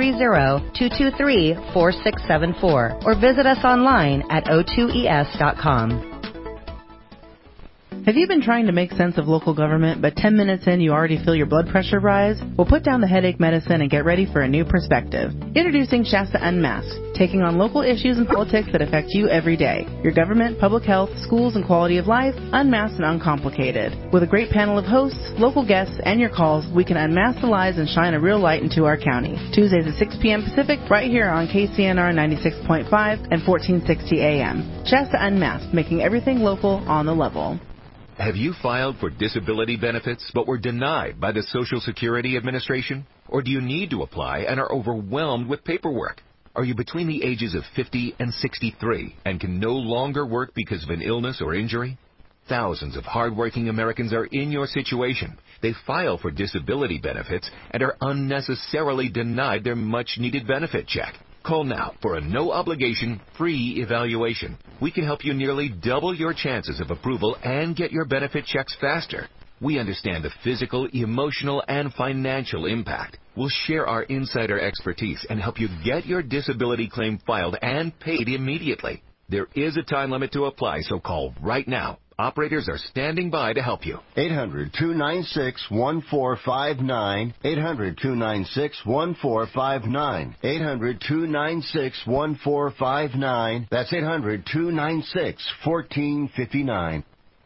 530-223-4674 or visit us online at o2es.com. Have you been trying to make sense of local government, but 10 minutes in you already feel your blood pressure rise? Well, put down the headache medicine and get ready for a new perspective. Introducing Shasta Unmasked, taking on local issues and politics that affect you every day. Your government, public health, schools, and quality of life, unmasked and uncomplicated. With a great panel of hosts, local guests, and your calls, we can unmask the lies and shine a real light into our county. Tuesdays at 6 p.m. Pacific, right here on KCNR 96.5 and 1460 AM. Shasta Unmasked, making everything local on the level. Have you filed for disability benefits but were denied by the Social Security Administration? Or do you need to apply and are overwhelmed with paperwork? Are you between the ages of 50 and 63 and can no longer work because of an illness or injury? Thousands of hardworking Americans are in your situation. They file for disability benefits and are unnecessarily denied their much-needed benefit check. Call now for a no-obligation, free evaluation. We can help you nearly double your chances of approval and get your benefit checks faster. We understand the physical, emotional, and financial impact. We'll share our insider expertise and help you get your disability claim filed and paid immediately. There is a time limit to apply, so call right now. Operators are standing by to help you. 800-296-1459. 800-296-1459. 800-296-1459. That's 800-296-1459.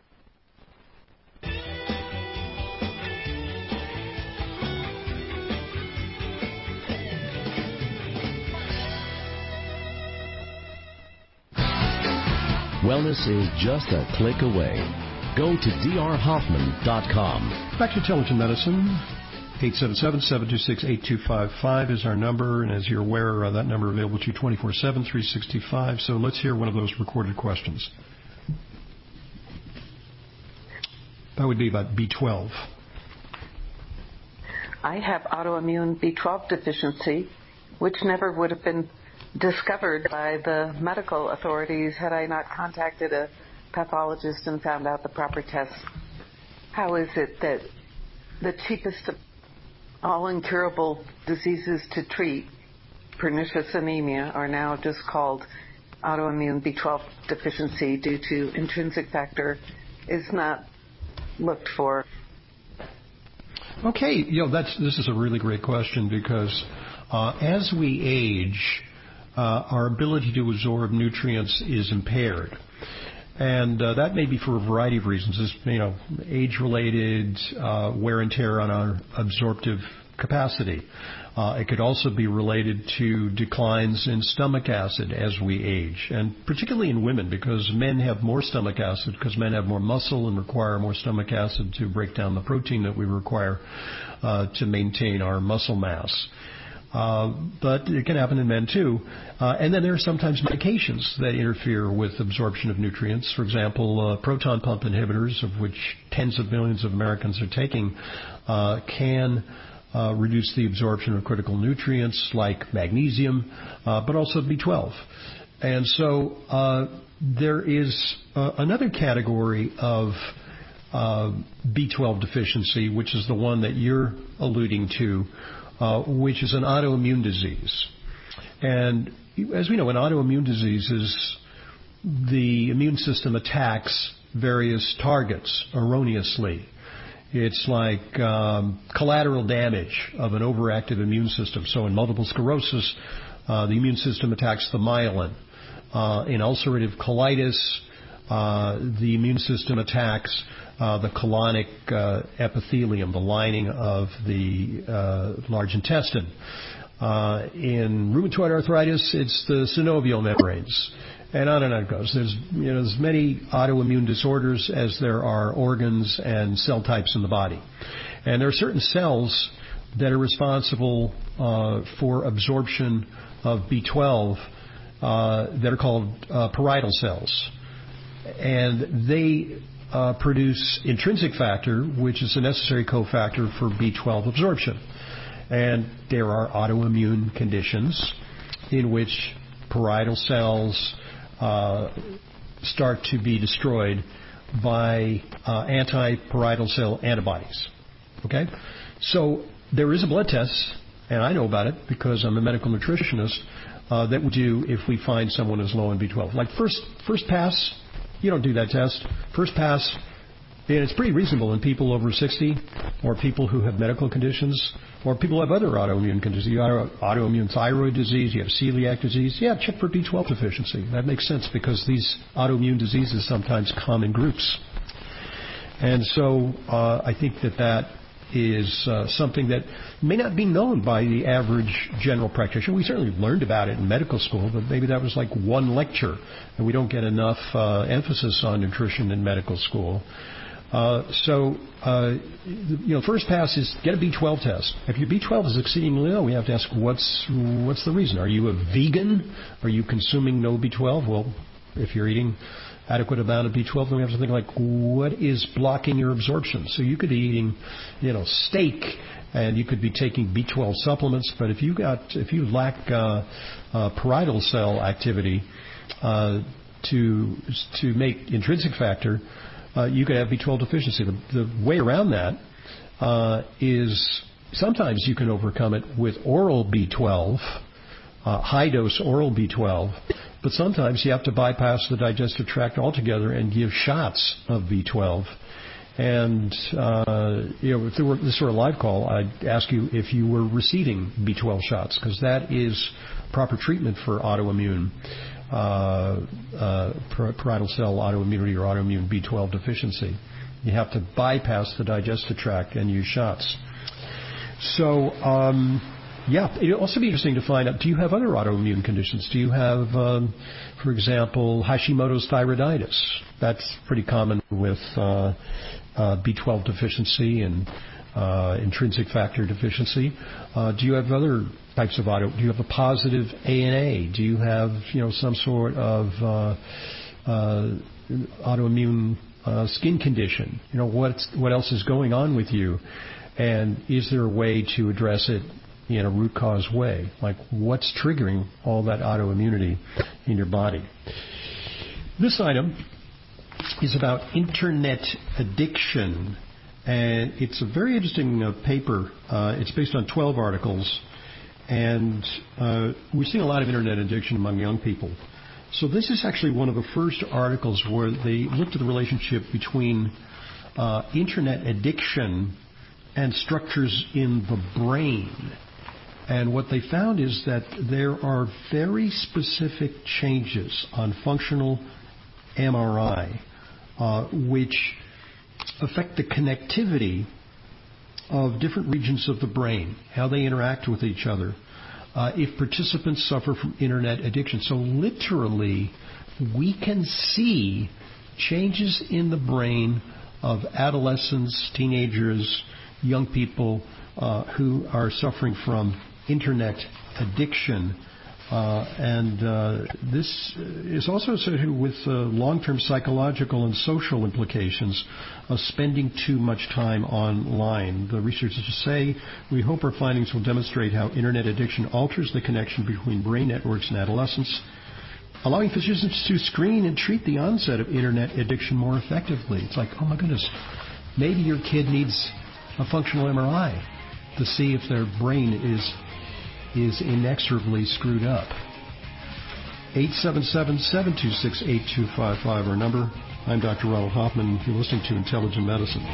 Wellness is just a click away. Go to drhoffman.com. Back to Intelligent Medicine. 877-726-8255 is our number, and as you're aware, that number available to you 24/7, 365. So let's hear one of those recorded questions. That would be about B12. I have autoimmune B12 deficiency, which never would have been discovered by the medical authorities had I not contacted a pathologist and found out the proper tests. How is it that the cheapest of all incurable diseases to treat, pernicious anemia, are now just called autoimmune B12 deficiency due to intrinsic factor is not looked for? Okay, this is a really great question because as we age, our ability to absorb nutrients is impaired. And that may be for a variety of reasons. It's, age-related wear and tear on our absorptive capacity. It could also be related to declines in stomach acid as we age, and particularly in women, because men have more stomach acid because men have more muscle and require more stomach acid to break down the protein that we require to maintain our muscle mass. But it can happen in men too. And then there are sometimes medications that interfere with absorption of nutrients. For example, proton pump inhibitors, of which tens of millions of Americans are taking, can reduce the absorption of critical nutrients like magnesium, but also B12. And so there is another category of B12 deficiency, which is the one that you're alluding to, which is an autoimmune disease. And as we know, an autoimmune disease is the immune system attacks various targets erroneously. It's like collateral damage of an overactive immune system. So in multiple sclerosis, the immune system attacks the myelin. In ulcerative colitis, the immune system attacks the colonic epithelium, the lining of the large intestine. In rheumatoid arthritis, it's the synovial membranes. And on it goes. There's as many autoimmune disorders as there are organs and cell types in the body. And there are certain cells that are responsible for absorption of B12 that are called parietal cells. And they produce intrinsic factor, which is a necessary cofactor for B12 absorption. And there are autoimmune conditions in which parietal cells start to be destroyed by anti-parietal cell antibodies. Okay? So there is a blood test, and I know about it because I'm a medical nutritionist, that we do if we find someone who's low in B12. Like first pass, you don't do that test. First pass, and it's pretty reasonable in people over 60 or people who have medical conditions or people who have other autoimmune conditions. You have autoimmune thyroid disease, you have celiac disease. Yeah, check for B12 deficiency. That makes sense because these autoimmune diseases sometimes come in groups. And so I think that is something that may not be known by the average general practitioner. We certainly learned about it in medical school, but maybe that was like one lecture, and we don't get enough emphasis on nutrition in medical school. First pass is get a B12 test. If your B12 is exceedingly low, we have to ask what's the reason. Are you a vegan? Are you consuming no B12? Well, if you're eating adequate amount of B12, then we have to think like, what is blocking your absorption? So you could be eating, steak, and you could be taking B12 supplements, but if you lack parietal cell activity to make intrinsic factor, you could have B12 deficiency. The way around that is sometimes you can overcome it with oral B12, high-dose oral B12, but sometimes you have to bypass the digestive tract altogether and give shots of B12. And, if there were this sort of live call, I'd ask you if you were receiving B12 shots, because that is proper treatment for autoimmune parietal cell autoimmunity or autoimmune B12 deficiency. You have to bypass the digestive tract and use shots. So, it'd also be interesting to find out, do you have other autoimmune conditions? Do you have, for example, Hashimoto's thyroiditis? That's pretty common with B12 deficiency and intrinsic factor deficiency. Do you have other types of do you have a positive ANA? Do you have, some sort of autoimmune skin condition? What else is going on with you? And is there a way to address it in a root cause way? Like, what's triggering all that autoimmunity in your body? This item is about internet addiction, and it's a very interesting paper. It's based on 12 articles, and we're seeing a lot of internet addiction among young people. So this is actually one of the first articles where they looked at the relationship between Internet addiction and structures in the brain. And what they found is that there are very specific changes on functional MRI which affect the connectivity of different regions of the brain, how they interact with each other, if participants suffer from Internet addiction. So literally, we can see changes in the brain of adolescents, teenagers, young people who are suffering from Internet addiction. This is also associated with long-term psychological and social implications of spending too much time online. The researchers say, we hope our findings will demonstrate how Internet addiction alters the connection between brain networks in adolescence, allowing physicians to screen and treat the onset of Internet addiction more effectively. It's like, oh my goodness, maybe your kid needs a functional MRI to see if their brain is inexorably screwed up. 877-726-8255, our number. I'm Dr. Ronald Hoffman. You're listening to Intelligent Medicine.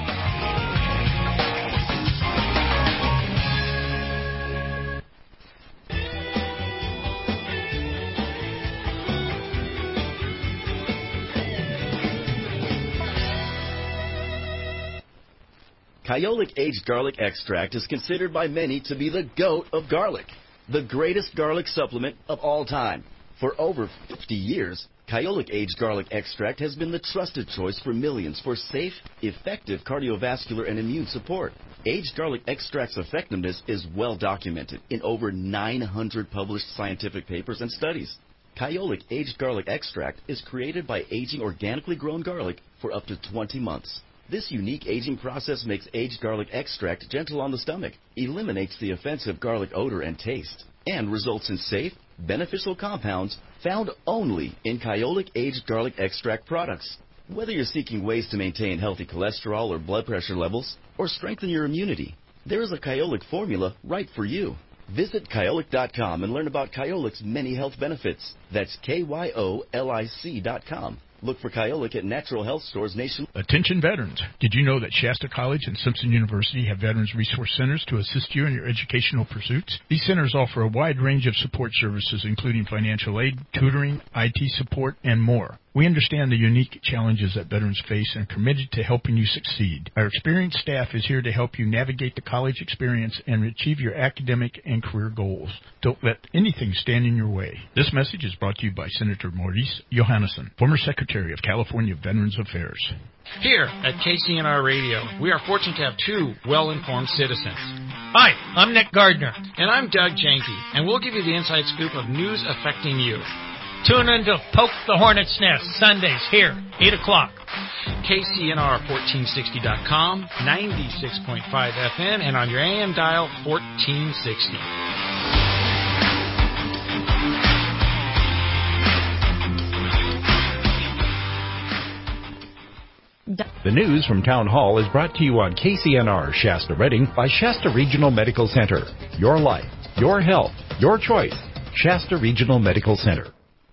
Kyolic Aged Garlic Extract is considered by many to be the GOAT of garlic, the greatest garlic supplement of all time. For over 50 years, Kyolic Aged Garlic Extract has been the trusted choice for millions for safe, effective cardiovascular and immune support. Aged Garlic Extract's effectiveness is well documented in over 900 published scientific papers and studies. Kyolic Aged Garlic Extract is created by aging organically grown garlic for up to 20 months. This unique aging process makes aged garlic extract gentle on the stomach, eliminates the offensive garlic odor and taste, and results in safe, beneficial compounds found only in Kyolic Aged Garlic Extract products. Whether you're seeking ways to maintain healthy cholesterol or blood pressure levels, or strengthen your immunity, there is a Kyolic formula right for you. Visit Kyolic.com and learn about Kyolic's many health benefits. That's KYOLIC.com. Look for Kyolic at natural health stores nationwide. Attention veterans. Did you know that Shasta College and Simpson University have Veterans Resource Centers to assist you in your educational pursuits? These centers offer a wide range of support services, including financial aid, tutoring, IT support, and more. We understand the unique challenges that veterans face and are committed to helping you succeed. Our experienced staff is here to help you navigate the college experience and achieve your academic and career goals. Don't let anything stand in your way. This message is brought to you by Senator Maurice Johannesson, former Secretary of California Veterans Affairs. Here at KCNR Radio, we are fortunate to have two well-informed citizens. Hi, I'm Nick Gardner. And I'm Doug Janke, and we'll give you the inside scoop of news affecting you. Tune in to Poke the Hornet's Nest, Sundays here, 8 o'clock. KCNR1460.com, 96.5 FM, and on your AM dial, 1460. The news from Town Hall is brought to you on KCNR Shasta Redding by Shasta Regional Medical Center. Your life, your health, your choice. Shasta Regional Medical Center.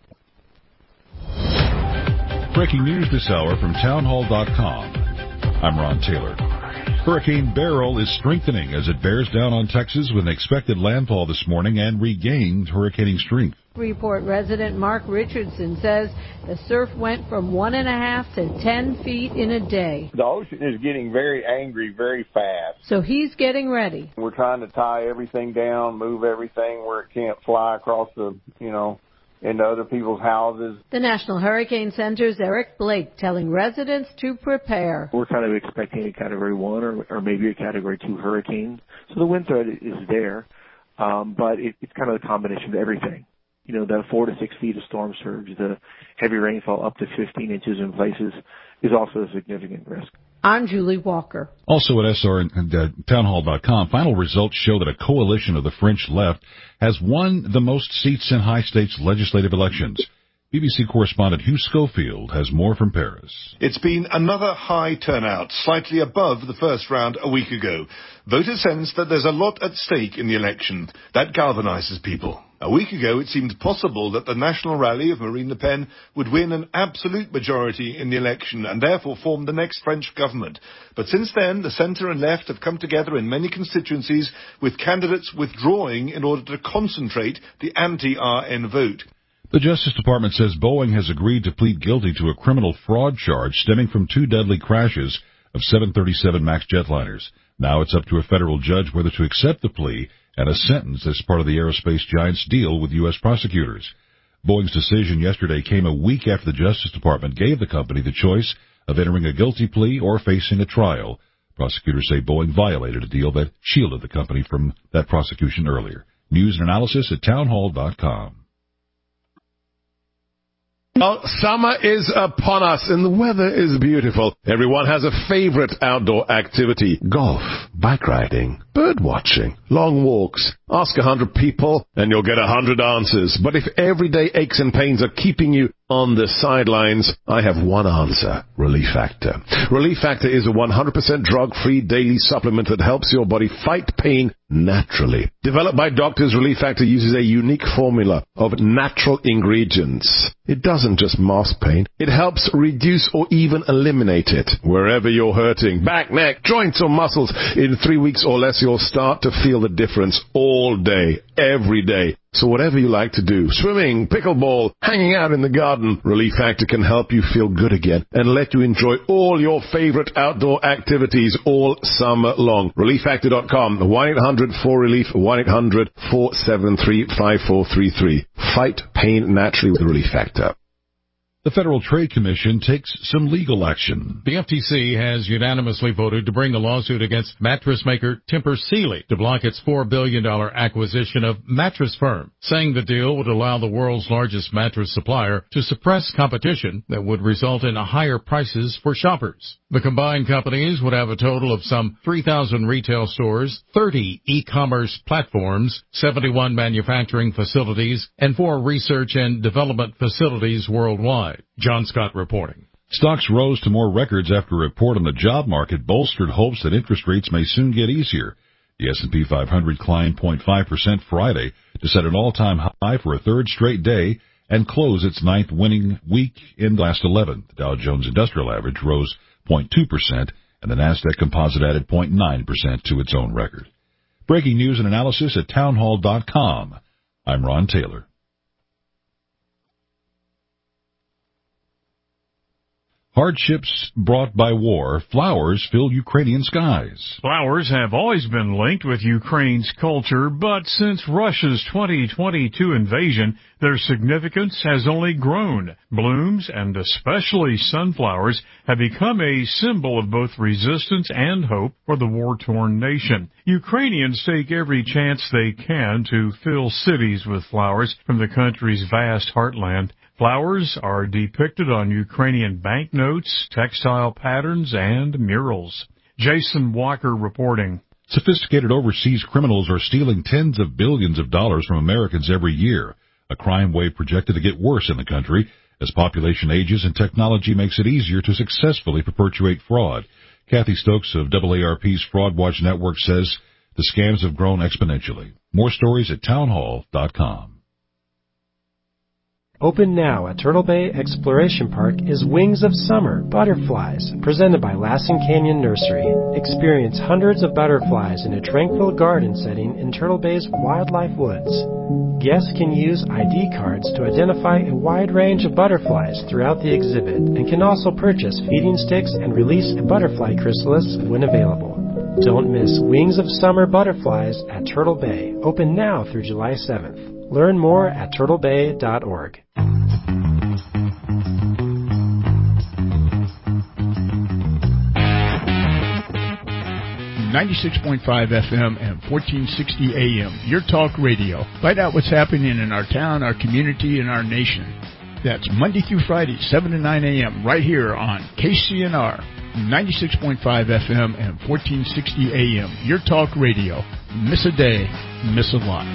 Breaking news this hour from townhall.com. I'm Ron Taylor. Hurricane Beryl is strengthening as it bears down on Texas with an expected landfall this morning and regained hurricaning strength. Report resident Mark Richardson says the surf went from 1.5 to 10 feet in a day. The ocean is getting very angry very fast. So he's getting ready. We're trying to tie everything down, move everything where it can't fly across the, into other people's houses. The National Hurricane Center's Eric Blake telling residents to prepare. We're kind of expecting a Category 1 or maybe a Category 2 hurricane. So the wind threat is there, but it's kind of a combination of everything. The 4 to 6 feet of storm surge, the heavy rainfall up to 15 inches in places is also a significant risk. I'm Julie Walker. Also at SR and townhall.com, final results show that a coalition of the French left has won the most seats in high states legislative elections. BBC correspondent Hugh Schofield has more from Paris. It's been another high turnout, slightly above the first round a week ago. Voters sense that there's a lot at stake in the election. That galvanizes people. A week ago, it seemed possible that the National Rally of Marine Le Pen would win an absolute majority in the election and therefore form the next French government. But since then, the centre and left have come together in many constituencies, with candidates withdrawing in order to concentrate the anti-RN vote. The Justice Department says Boeing has agreed to plead guilty to a criminal fraud charge stemming from 2 deadly crashes of 737 MAX jetliners. Now it's up to a federal judge whether to accept the plea and a sentence as part of the aerospace giant's deal with U.S. prosecutors. Boeing's decision yesterday came a week after the Justice Department gave the company the choice of entering a guilty plea or facing a trial. Prosecutors say Boeing violated a deal that shielded the company from that prosecution earlier. News and analysis at townhall.com. Well, summer is upon us and the weather is beautiful. Everyone has a favorite outdoor activity. Golf, bike riding, bird watching, long walks. Ask 100 people and you'll get 100 answers. But if everyday aches and pains are keeping you on the sidelines, I have one answer: Relief Factor. Relief Factor is a 100% drug-free daily supplement that helps your body fight pain naturally. Developed by doctors, Relief Factor uses a unique formula of natural ingredients. It doesn't just mask pain, it helps reduce or even eliminate it. Wherever you're hurting, back, neck, joints or muscles, in 3 weeks or less you'll start to feel the difference all day, every day. So whatever you like to do, swimming, pickleball, hanging out in the garden, Relief Factor can help you feel good again and let you enjoy all your favorite outdoor activities all summer long. ReliefFactor.com, 1-800-4RELIEF, 1-800-473-5433. Fight pain naturally with Relief Factor. The Federal Trade Commission takes some legal action. The FTC has unanimously voted to bring a lawsuit against mattress maker Tempur Sealy to block its $4 billion acquisition of Mattress Firm, saying the deal would allow the world's largest mattress supplier to suppress competition that would result in higher prices for shoppers. The combined companies would have a total of some 3,000 retail stores, 30 e-commerce platforms, 71 manufacturing facilities, and 4 research and development facilities worldwide. John Scott reporting. Stocks rose to more records after a report on the job market bolstered hopes that interest rates may soon get easier. The S&P 500 climbed 0.5% Friday to set an all-time high for a third straight day and close its 9th winning week in the last 11. The Dow Jones Industrial Average rose 0.2%, and the Nasdaq Composite added 0.9% to its own record. Breaking news and analysis at townhall.com. I'm Ron Taylor. Hardships brought by war, flowers fill Ukrainian skies. Flowers have always been linked with Ukraine's culture, but since Russia's 2022 invasion, their significance has only grown. Blooms, and especially sunflowers, have become a symbol of both resistance and hope for the war-torn nation. Ukrainians take every chance they can to fill cities with flowers from the country's vast heartland. Flowers are depicted on Ukrainian banknotes, textile patterns, and murals. Jason Walker reporting. Sophisticated overseas criminals are stealing tens of billions of dollars from Americans every year, a crime wave projected to get worse in the country as population ages and technology makes it easier to successfully perpetuate fraud. Kathy Stokes of AARP's Fraud Watch Network says the scams have grown exponentially. More stories at townhall.com. Open now at Turtle Bay Exploration Park is Wings of Summer Butterflies, presented by Lassen Canyon Nursery. Experience hundreds of butterflies in a tranquil garden setting in Turtle Bay's wildlife woods. Guests can use ID cards to identify a wide range of butterflies throughout the exhibit and can also purchase feeding sticks and release a butterfly chrysalis when available. Don't miss Wings of Summer Butterflies at Turtle Bay, open now through July 7th. Learn more at turtlebay.org. 96.5 FM and 1460 AM, your talk radio. Find out what's happening in our town, our community, and our nation. That's Monday through Friday, 7 to 9 AM, right here on KCNR, 96.5 FM and 1460 AM, your talk radio. Miss a day, miss a lot.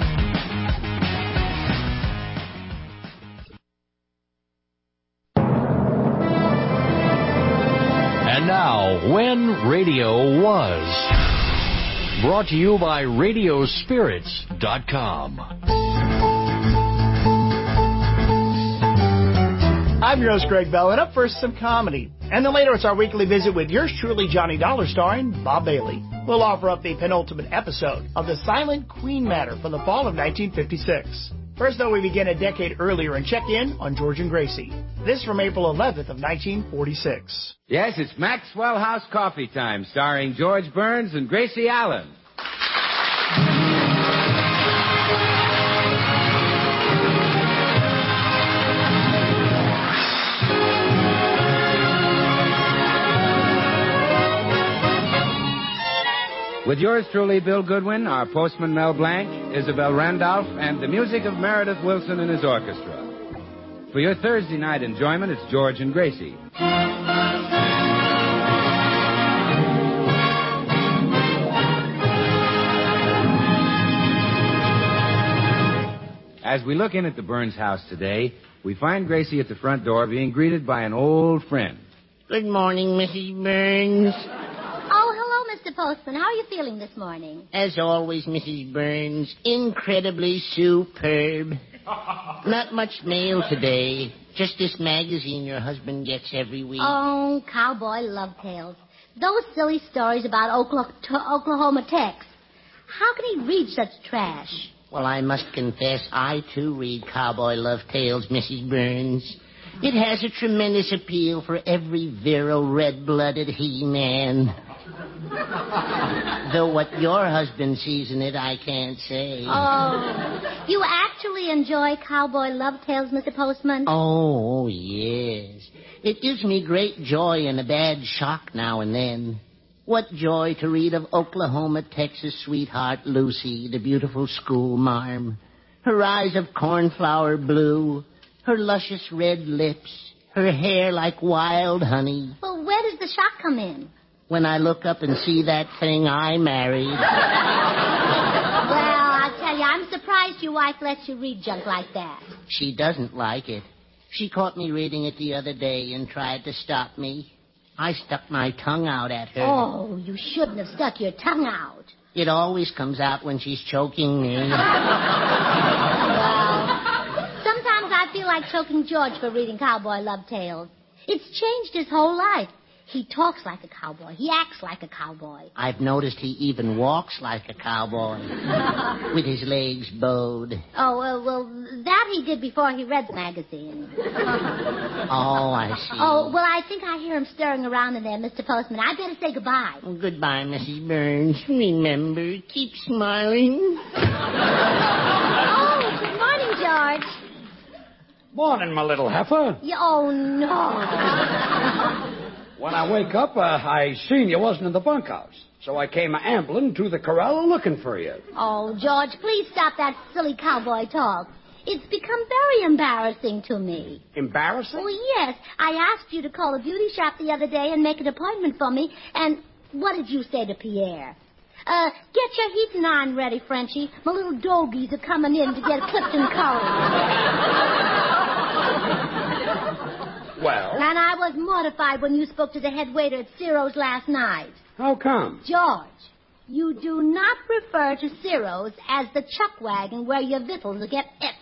And now, When Radio Was. Brought to you by Radiospirits.com. I'm your host, Greg Bell, and up first, some comedy. And then later, it's our weekly visit with yours truly, Johnny Dollar, starring Bob Bailey. We'll offer up the penultimate episode of The Silent Queen Matter from the fall of 1956. First, though, we begin a decade earlier and check in on George and Gracie. This from April 11th of 1946. Yes, it's Maxwell House Coffee Time, starring George Burns and Gracie Allen. With yours truly, Bill Goodwin, our postman Mel Blanc, Isabel Randolph, and the music of Meredith Wilson and his orchestra. For your Thursday night enjoyment, it's George and Gracie. As we look in at the Burns house today, we find Gracie at the front door being greeted by an old friend. Good morning, Mrs. Burns. Oh, hello, Mr. Postman. How are you feeling this morning? As always, Mrs. Burns, incredibly superb. Not much mail today. Just this magazine your husband gets every week. Oh, Cowboy Love Tales. Those silly stories about Oklahoma Tex. How can he read such trash? Well, I must confess, I, too, read Cowboy Love Tales, Mrs. Burns. It has a tremendous appeal for every virile, red-blooded he-man. Though what your husband sees in it, I can't say. Oh, you actually enjoy Cowboy Love Tales, Mr. Postman? Oh, yes. It gives me great joy and a bad shock now and then. What joy to read of Oklahoma, Texas sweetheart Lucy, the beautiful schoolmarm. Her eyes of cornflower blue, her luscious red lips, her hair like wild honey. Well, where does the shock come in? When I look up and see that thing I married. Well, I'll tell you, I'm surprised your wife lets you read junk like that. She doesn't like it. She caught me reading it the other day and tried to stop me. I stuck my tongue out at her. Oh, you shouldn't have stuck your tongue out. It always comes out when she's choking me. Well, sometimes I feel like choking George for reading Cowboy Love Tales. It's changed his whole life. He talks like a cowboy. He acts like a cowboy. I've noticed he even walks like a cowboy. With his legs bowed. Oh, well, that he did before he read the magazine. Oh, I see. Oh, well, I think I hear him stirring around in there, Mr. Postman. I better say goodbye. Well, goodbye, Mrs. Burns. Remember, keep smiling. Oh, good morning, George. Morning, my little heifer. Oh, no. When I wake up, I seen you wasn't in the bunkhouse. So I came ambling to the corral looking for you. Oh, George, please stop that silly cowboy talk. It's become very embarrassing to me. Embarrassing? Oh, yes. I asked you to call a beauty shop the other day and make an appointment for me, and what did you say to Pierre? Get your heating on ready, Frenchie. My little dogies are coming in to get clipped and curried. Well? And I was mortified when you spoke to the head waiter at Ciro's last night. How come? George, you do not refer to Ciro's as the chuck wagon where your victuals get it.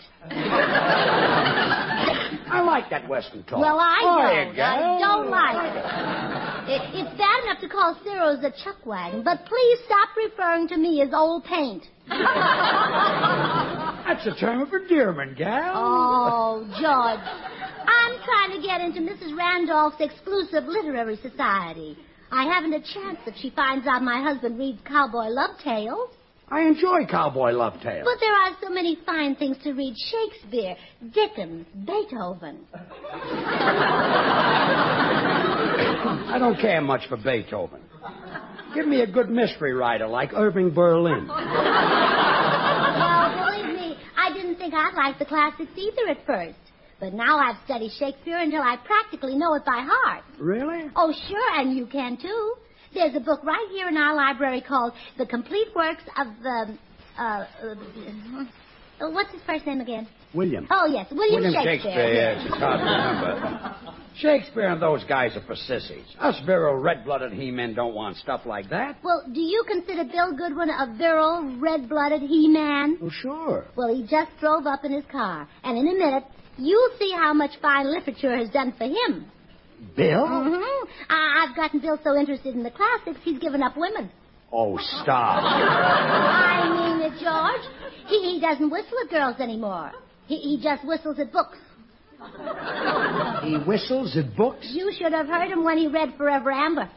I like that Western talk. Well, I don't. I don't like it. It's bad enough to call Ciro's a chuck wagon, but please stop referring to me as old paint. That's a term of endearment, gal. Oh, George. I'm trying to get into Mrs. Randolph's exclusive literary society. I haven't a chance if she finds out my husband reads Cowboy Love Tales. I enjoy Cowboy Love Tales. But there are so many fine things to read. Shakespeare, Dickens, Beethoven. I don't care much for Beethoven. Give me a good mystery writer like Irving Berlin. Well, believe me, I didn't think I'd like the classics either at first. But now I've studied Shakespeare until I practically know it by heart. Really? Oh, sure, and you can, too. There's a book right here in our library called The Complete Works of the... what's his first name again? William. Oh, yes, William Shakespeare. Yes, it's hard to remember. Shakespeare and those guys are for sissies. Us virile, red-blooded he-men don't want stuff like that. Well, do you consider Bill Goodwin a virile, red-blooded he-man? Well, sure. Well, he just drove up in his car, and in a minute, You'll see how much fine literature has done for him. Bill? Mm-hmm. I've gotten Bill so interested in the classics, he's given up women. Oh, stop. I mean it, George. He doesn't whistle at girls anymore. He just whistles at books. He whistles at books? You should have heard him when he read Forever Amber.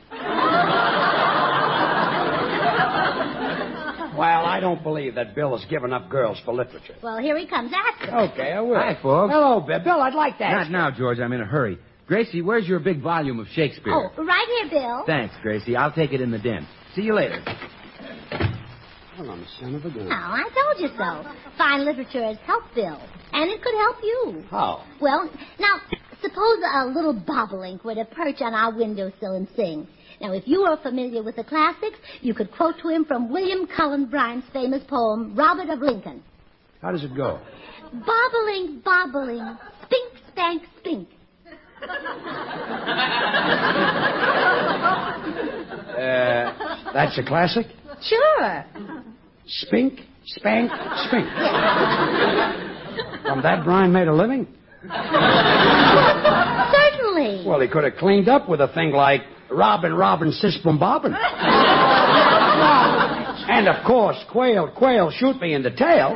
Well, I don't believe that Bill has given up girls for literature. Well, here he comes. Ask him. Okay, I will. Hi, folks. Hello, Bill. Bill, I'd like that. Not now, George. I'm in a hurry. Gracie, where's your big volume of Shakespeare? Oh, right here, Bill. Thanks, Gracie. I'll take it in the den. See you later. Well, I'm a son of a gun. Now, I told you so. Fine literature has helped Bill. And it could help you. How? Well, now, suppose a little bobolink were to perch on our windowsill and sing. Now, if you are familiar with the classics, you could quote to him from William Cullen Bryant's famous poem, Robert of Lincoln. How does it go? Bobolink, bobolink, spink, spank, spink. That's a classic? Sure. Spink, spank, spink. From that Brian made a living? Certainly. Well, he could have cleaned up with a thing like Robin, Robin, Sispum, Bobbin. And, of course, Quail, Quail, shoot me in the tail.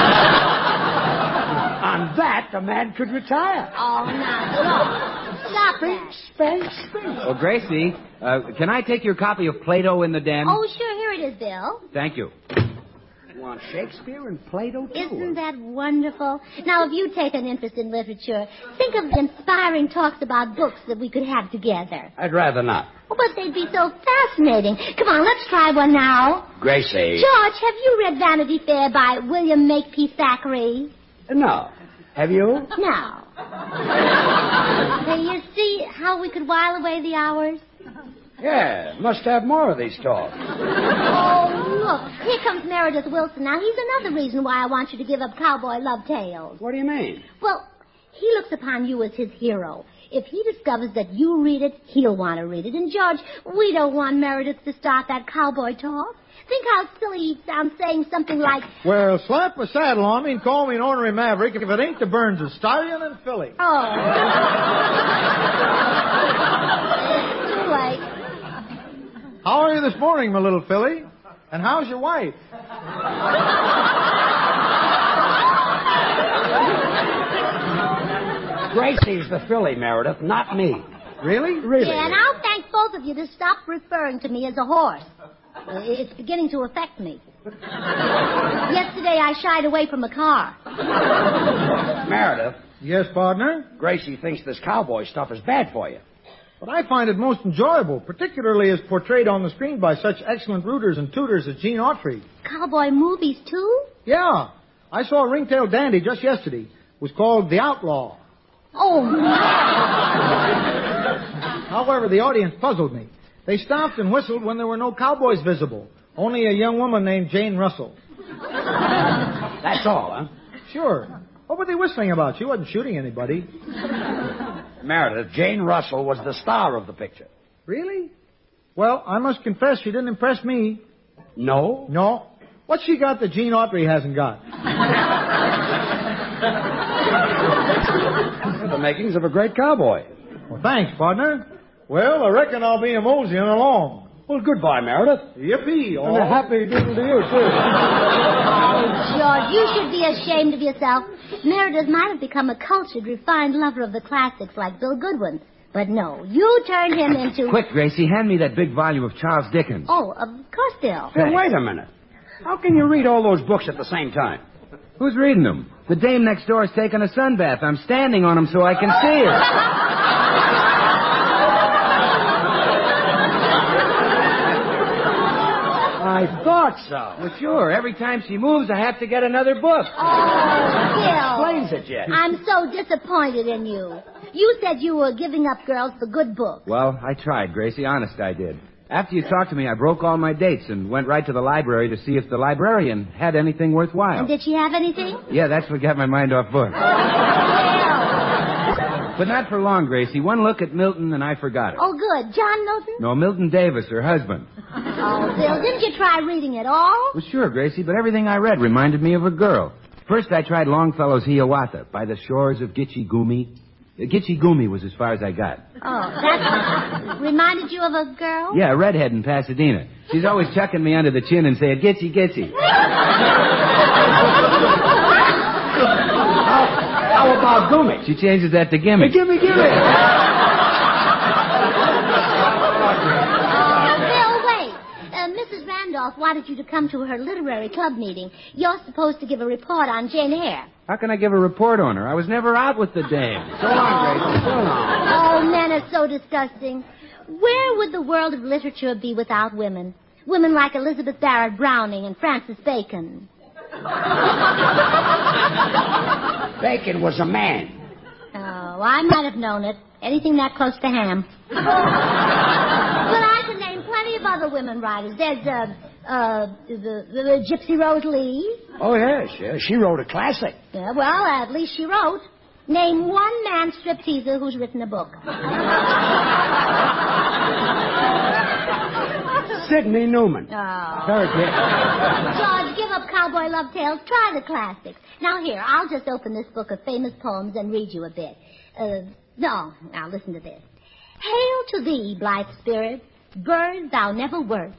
On that, the man could retire. Oh, now, stop that. Spank, spink. Well, Gracie, can I take your copy of Plato in the Den? Oh, sure, here it is, Bill. Thank you. You want Shakespeare and Plato, too? Isn't that wonderful? Now, if you take an interest in literature, think of the inspiring talks about books that we could have together. I'd rather not. Oh, but they'd be so fascinating. Come on, let's try one now. Gracie. George, have you read Vanity Fair by William Makepeace Thackeray? No. Have you? No. Hey, you see how we could while away the hours? Yeah, must have more of these talks. Oh, look, here comes Meredith Wilson. Now, he's another reason why I want you to give up Cowboy Love Tales. What do you mean? Well, he looks upon you as his hero. If he discovers that you read it, he'll want to read it. And, George, we don't want Meredith to start that cowboy talk. Think how silly he sounds saying something like... Well, slap a saddle on me and call me an ornery maverick if it ain't the Burns of Stallion and Filly. Oh. Too late. How are you this morning, my little filly? And how's your wife? Gracie's the filly, Meredith, not me. Really? Really. Yeah, and I'll thank both of you to stop referring to me as a horse. It's beginning to affect me. Yesterday I shied away from a car. Meredith. Yes, partner? Gracie thinks this cowboy stuff is bad for you. But I find it most enjoyable, particularly as portrayed on the screen by such excellent rooters and tutors as Gene Autry. Cowboy movies, too? Yeah. I saw a ringtail dandy just yesterday. It was called The Outlaw. Oh, no. However, the audience puzzled me. They stopped and whistled when there were no cowboys visible. Only a young woman named Jane Russell. That's all, huh? Sure. What were they whistling about? She wasn't shooting anybody. Meredith, Jane Russell was the star of the picture. Really? Well, I must confess she didn't impress me. No? No. What's she got that Gene Autry hasn't got? The makings of a great cowboy. Well, thanks, partner. Well, I reckon I'll be a-moseying along. Well, goodbye, Meredith. Yippee, all. And a happy doodle to you, too. Oh, George, you should be ashamed of yourself. Meredith might have become a cultured, refined lover of the classics like Bill Goodwin. But no, you turned him into... Quick, Gracie, hand me that big volume of Charles Dickens. Oh, of course, Bill. Hey, wait a minute. How can you read all those books at the same time? Who's reading them? The dame next door is taking a sunbath. I'm standing on them so I can see her. I thought so. Well, sure. Every time she moves, I have to get another book. Oh, Bill. Explains it yet. I'm so disappointed in you. You said you were giving up girls for good books. Well, I tried, Gracie. Honest, I did. After you talked to me, I broke all my dates and went right to the library to see if the librarian had anything worthwhile. And did she have anything? Yeah, that's what got my mind off books. But not for long, Gracie. One look at Milton and I forgot it. Oh, good. John Milton? No, Milton Davis, her husband. Oh, Bill, didn't you try reading it all? Well, sure, Gracie, but everything I read reminded me of a girl. First, I tried Longfellow's Hiawatha by the shores of Gitche Gumi. Gitche Gumi was as far as I got. Oh, that reminded you of a girl? Yeah, a redhead in Pasadena. She's always chucking me under the chin and saying, Gitche, Gitche. How about Gumi? She changes that to Gimme. Gimme. Bill, wait. Mrs. Randolph wanted you to come to her literary club meeting. You're supposed to give a report on Jane Eyre. How can I give a report on her? I was never out with the dame. So long, Gracie. So long. Oh, men are so disgusting. Where would the world of literature be without women? Women like Elizabeth Barrett Browning and Francis Bacon. Bacon was a man. Oh, I might have known it. Anything that close to ham. But I can name plenty of other women writers. There's, the Gypsy Rose Lee. Oh, yes. She wrote a classic. Yeah, well, at least she wrote. Name one man stripteaser who's written a book. Sidney Newman. Oh. Very good. George, give up Cowboy Love Tales. Try the classics. Now, here, I'll just open this book of famous poems and read you a bit. Now listen to this. Hail to thee, blithe spirit, bird thou never wert.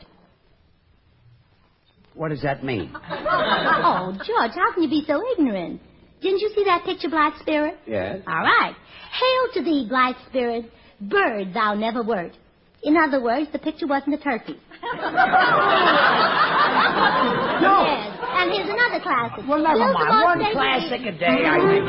What does that mean? Oh, George, how can you be so ignorant? Didn't you see that picture, blithe spirit? Yes. All right. Hail to thee, blithe spirit, bird thou never wert. In other words, the picture wasn't a turkey. No. Yes. And here's another classic. Well, never mind. One classic a day, I think.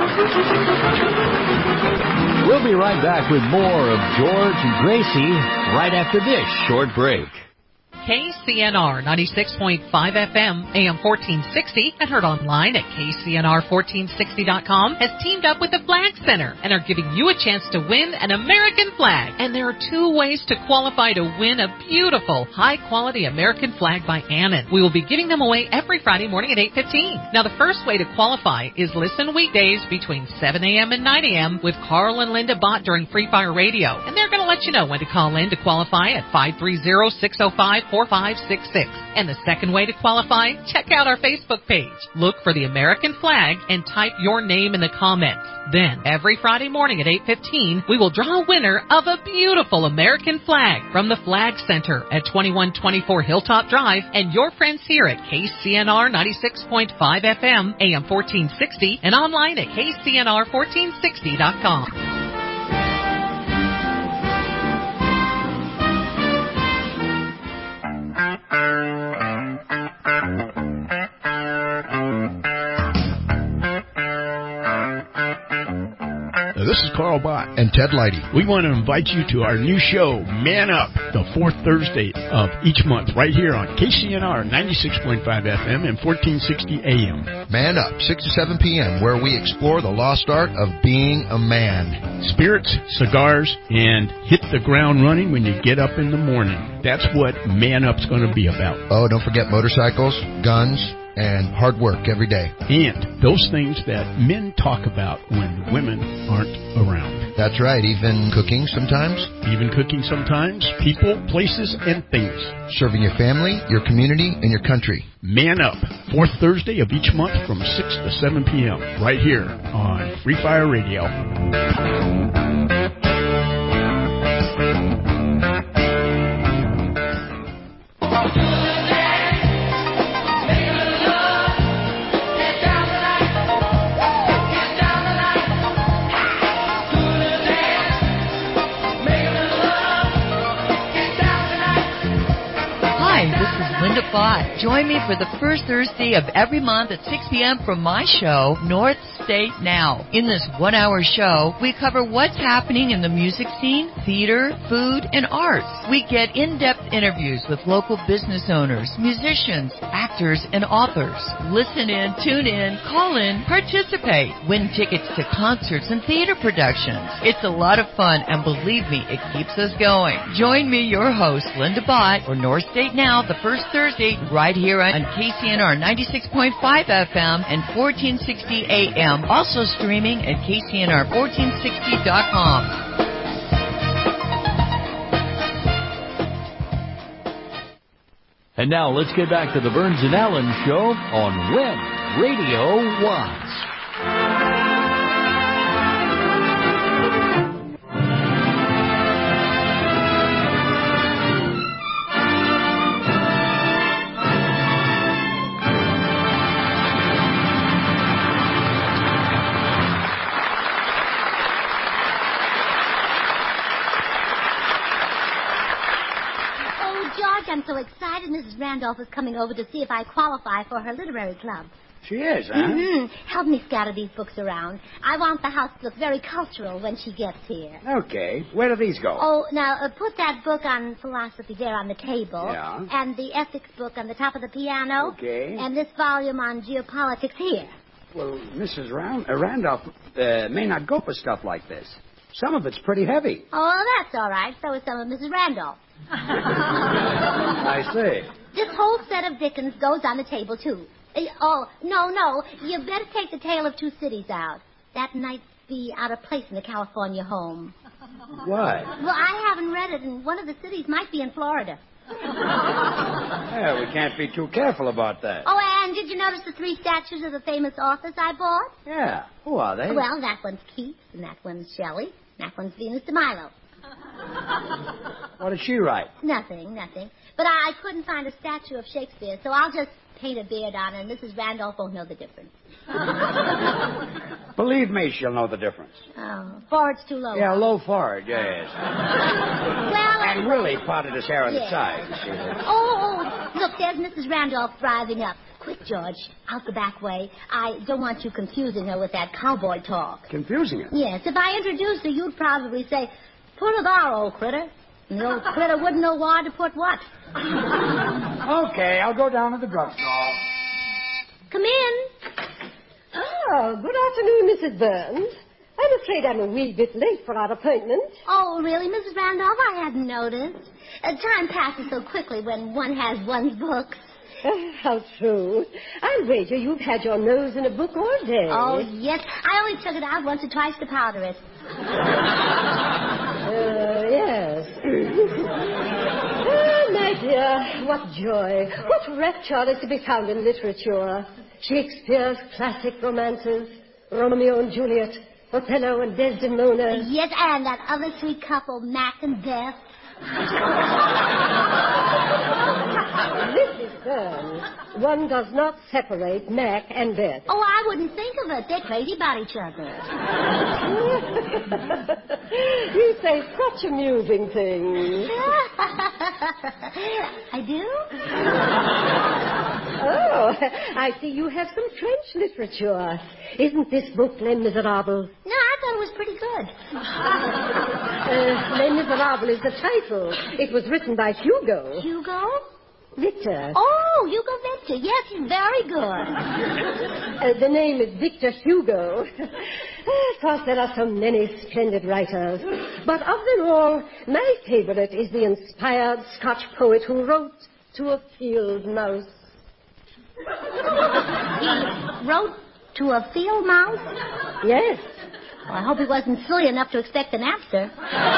We'll be right back with more of George and Gracie right after this short break. KCNR 96.5 FM, AM 1460, and heard online at KCNR1460.com, has teamed up with the Flag Center and are giving you a chance to win an American flag. And there are 2 ways to qualify to win a beautiful, high-quality American flag by Annan. We will be giving them away every Friday morning at 8:15. Now, the first way to qualify is listen weekdays between 7 a.m. and 9 a.m. with Carl and Linda Bott during Free Fire Radio. And they're going to let you know when to call in to qualify at 530-605-4566. And the second way to qualify, check out our Facebook page. Look for the American flag and type your name in the comments. Then, every Friday morning at 8:15, we will draw a winner of a beautiful American flag from the Flag Center at 2124 Hilltop Drive and your friends here at KCNR 96.5 FM, AM 1460, and online at KCNR1460.com. This is Carl Bott and Ted Leidy. We want to invite you to our new show, Man Up, the 4th Thursday of each month, right here on KCNR 96.5 FM and 1460 AM. Man Up, 6 to 7 p.m., where we explore the lost art of being a man. Spirits, cigars, and hit the ground running when you get up in the morning. That's what Man Up's going to be about. Oh, don't forget motorcycles, guns, and hard work every day. And those things that men talk about when women aren't around. That's right, even cooking sometimes. Even cooking sometimes. People, places, and things. Serving your family, your community, and your country. Man Up, 4th Thursday of each month from 6 to 7 p.m. right here on Free Fire Radio. Join me for the first Thursday of every month at 6 p.m. for my show, North State Now. In this 1-hour show, we cover what's happening in the music scene, theater, food, and arts. We get in-depth interviews with local business owners, musicians, actors, and authors. Listen in, tune in, call in, participate, win tickets to concerts and theater productions. It's a lot of fun, and believe me, it keeps us going. Join me, your host, Linda Bott, for North State Now, the first Thursday, right here on KCNR 96.5 FM and 1460 AM. Also streaming at KCNR1460.com. And now let's get back to the Burns and Allen Show on When radio wants. I'm so excited Mrs. Randolph is coming over to see if I qualify for her literary club. She is, huh? Mm-hmm. Help me scatter these books around. I want the house to look very cultural when she gets here. Okay. Where do these go? Oh, now, put that book on philosophy there on the table. Yeah. And the ethics book on the top of the piano. Okay. And this volume on geopolitics here. Well, Mrs. Randolph may not go for stuff like this. Some of it's pretty heavy. Oh, that's all right. So is some of Mrs. Randolph. I see. This whole set of Dickens goes on the table, too. Oh, no. You better take The Tale of Two Cities out. That might be out of place in the California home. Why? Well, I haven't read it, and one of the cities might be in Florida. Yeah, we can't be too careful about that. Oh, and did you notice the 3 statues of the famous authors I bought? Yeah. Who are they? Well, that one's Keats, and that one's Shelley, and that one's Venus de Milo. What did she write? Nothing. But I couldn't find a statue of Shakespeare, so I'll just paint a beard on it, and Mrs. Randolph won't know the difference. Believe me, she'll know the difference. Oh, forehead's too low. Yeah, low forehead, yes. Well, and really parted his hair on the side. Oh, look, there's Mrs. Randolph driving up. Quick, George, out the back way. I don't want you confusing her with that cowboy talk. Confusing her? Yes, if I introduced her, you'd probably say, "Put her there, old critter." And the old critter wouldn't know where to put what. Okay, I'll go down to the drugstore. Come in. Oh, good afternoon, Mrs. Burns. I'm afraid I'm a wee bit late for our appointment. Oh, really, Mrs. Randolph? I hadn't noticed. Time passes so quickly when one has one's books. How true. I'll wager you've had your nose in a book all day. Oh, yes. I only took it out once or twice to powder it. Yes. Oh, my dear, what joy, what rapture is to be found in literature. Shakespeare's classic romances, Romeo and Juliet, Othello and Desdemona. Yes, and that other sweet couple, Mac and Beth. Mrs. Burns, one does not separate Mac and Beth. Oh, I wouldn't think of it. They're crazy about each other. You say such amusing things. I do? Oh, I see you have some French literature. Isn't this book Les Miserables? No, I thought it was pretty good. Les Miserables is the title. It was written by Hugo. Hugo? Victor. Oh, Hugo Victor. Yes, he's very good. The name is Victor Hugo. Of course, there are so many splendid writers. But of them all, my favorite is the inspired Scotch poet who wrote To a Field Mouse. He wrote To a Field Mouse? Yes. Well, I hope he wasn't silly enough to expect an answer.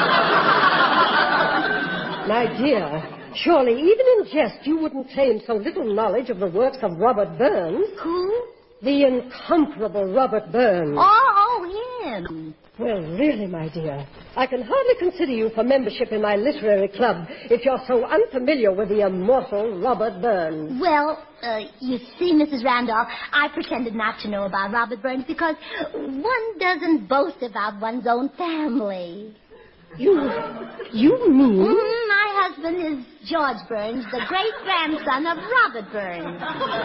My dear, surely even in jest you wouldn't claim so little knowledge of the works of Robert Burns. Who? The incomparable Robert Burns. Oh, him. Well, really, my dear, I can hardly consider you for membership in my literary club if you're so unfamiliar with the immortal Robert Burns. Well, you see, Mrs. Randolph, I pretended not to know about Robert Burns because one doesn't boast about one's own family. You mean? My husband is George Burns, the great-grandson of Robert Burns.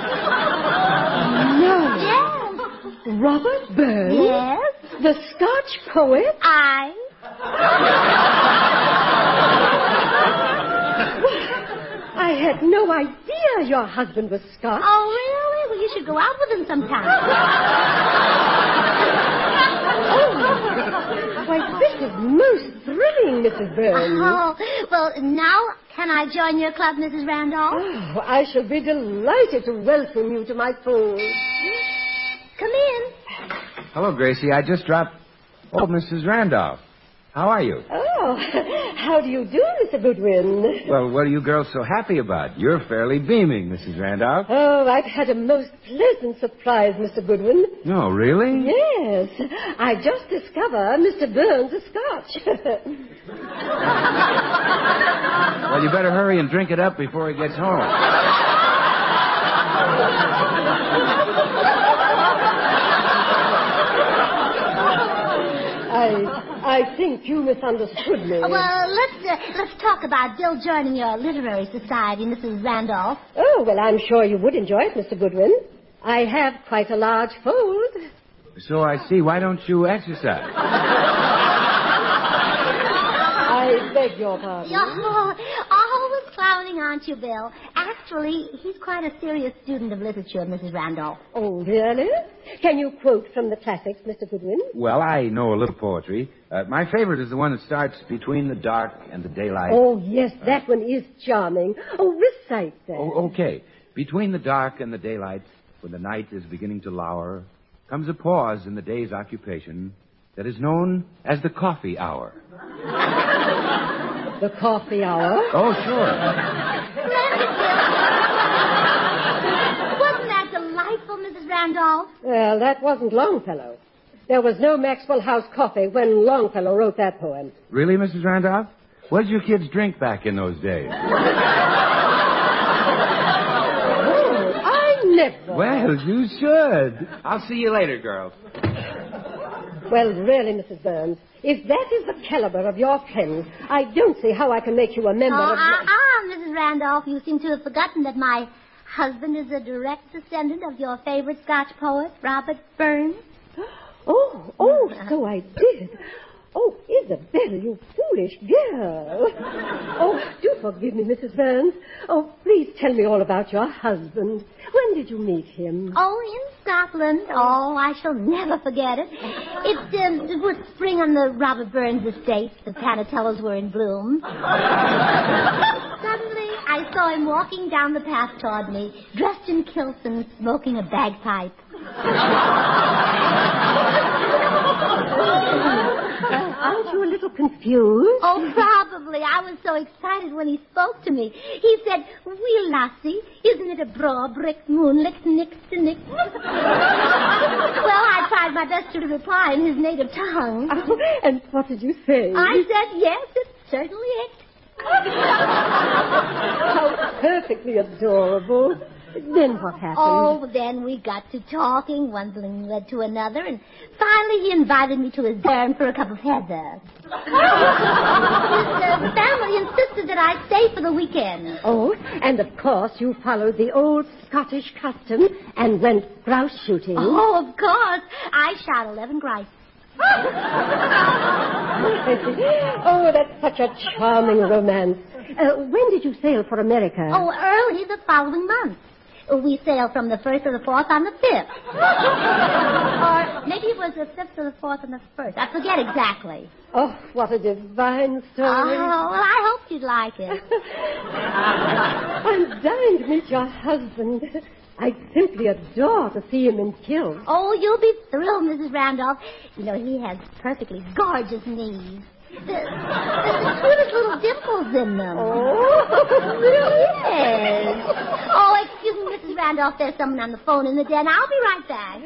No. Yes. Robert Burns? Yes. The Scotch poet? I had no idea your husband was Scotch. Oh, really? Well, you should go out with him sometime. Why, this is most thrilling, Mrs. Burns. Oh, well, now can I join your club, Mrs. Randolph? Oh, I shall be delighted to welcome you to my fold. Come in. Hello, Gracie. I just dropped... Oh, Mrs. Randolph. How are you? Oh, how do you do, Mr. Goodwin? Well, what are you girls so happy about? You're fairly beaming, Mrs. Randolph. Oh, I've had a most pleasant surprise, Mr. Goodwin. No, really? Yes. I just discovered Mr. Burns a Scotch. Well, you better hurry and drink it up before he gets home. I think you misunderstood me. Well, let's talk about Bill joining your literary society, Mrs. Randolph. Oh, well, I'm sure you would enjoy it, Mr. Goodwin. I have quite a large fold. So I see. Why don't you exercise? I beg your pardon. Oh, always clowning, aren't you, Bill? Actually, he's quite a serious student of literature, Mrs. Randolph. Oh, really? Can you quote from the classics, Mr. Goodwin? Well, I know a little poetry. My favorite is the one that starts between the dark and the daylight. Oh, yes, that one is charming. Oh, recite that. Oh, okay. Between the dark and the daylight, when the night is beginning to lower, comes a pause in the day's occupation that is known as the coffee hour. The coffee hour? Oh, sure. Wasn't that delightful, Mrs. Randolph? Well, that wasn't Longfellow. There was no Maxwell House coffee when Longfellow wrote that poem. Really, Mrs. Randolph? What did your kids drink back in those days? Never. Well, you should. I'll see you later, girls. Well, really, Mrs. Burns, if that is the caliber of your friends, I don't see how I can make you a member of... Mrs. Randolph, you seem to have forgotten that my husband is a direct descendant of your favorite Scotch poet, Robert Burns. Oh, so I did. Oh, Isabella, you foolish girl. Oh, do forgive me, Mrs. Burns. Oh, please tell me all about your husband. When did you meet him? Oh, in Scotland. Oh, I shall never forget it. It was spring on the Robert Burns estate. The panatellas were in bloom. Suddenly, I saw him walking down the path toward me, dressed in kilts and smoking a bagpipe. Aren't you a little confused? Oh, probably. I was so excited when he spoke to me. He said, "Weel, lassie, isn't it a braw brick moonlit next to next?" Well, I tried my best to reply in his native tongue. Oh, and what did you say? I said, "Yes, it certainly is." How perfectly adorable. Then what happened? Oh, then we got to talking. One thing led to another, and finally he invited me to his barn for a cup of heather. His family insisted that I stay for the weekend. Oh, and of course you followed the old Scottish custom and went grouse shooting. Oh, of course. I shot 11 grouse. Oh, that's such a charming romance. When did you sail for America? Oh, early the following month. We sailed from the 1st to the 4th on the 5th. Or maybe it was the 5th to the 4th on the 1st. I forget exactly. Oh, what a divine story. Oh, well, I hoped you'd like it. I'm dying to meet your husband. I'd simply adore to see him in kilts. Oh, you'll be thrilled, Mrs. Randolph. You know, he has perfectly gorgeous knees. There's the cutest little dimples in them. Oh, really? Yes. Oh, excuse me, Mrs. Randolph. There's someone on the phone in the den. I'll be right back.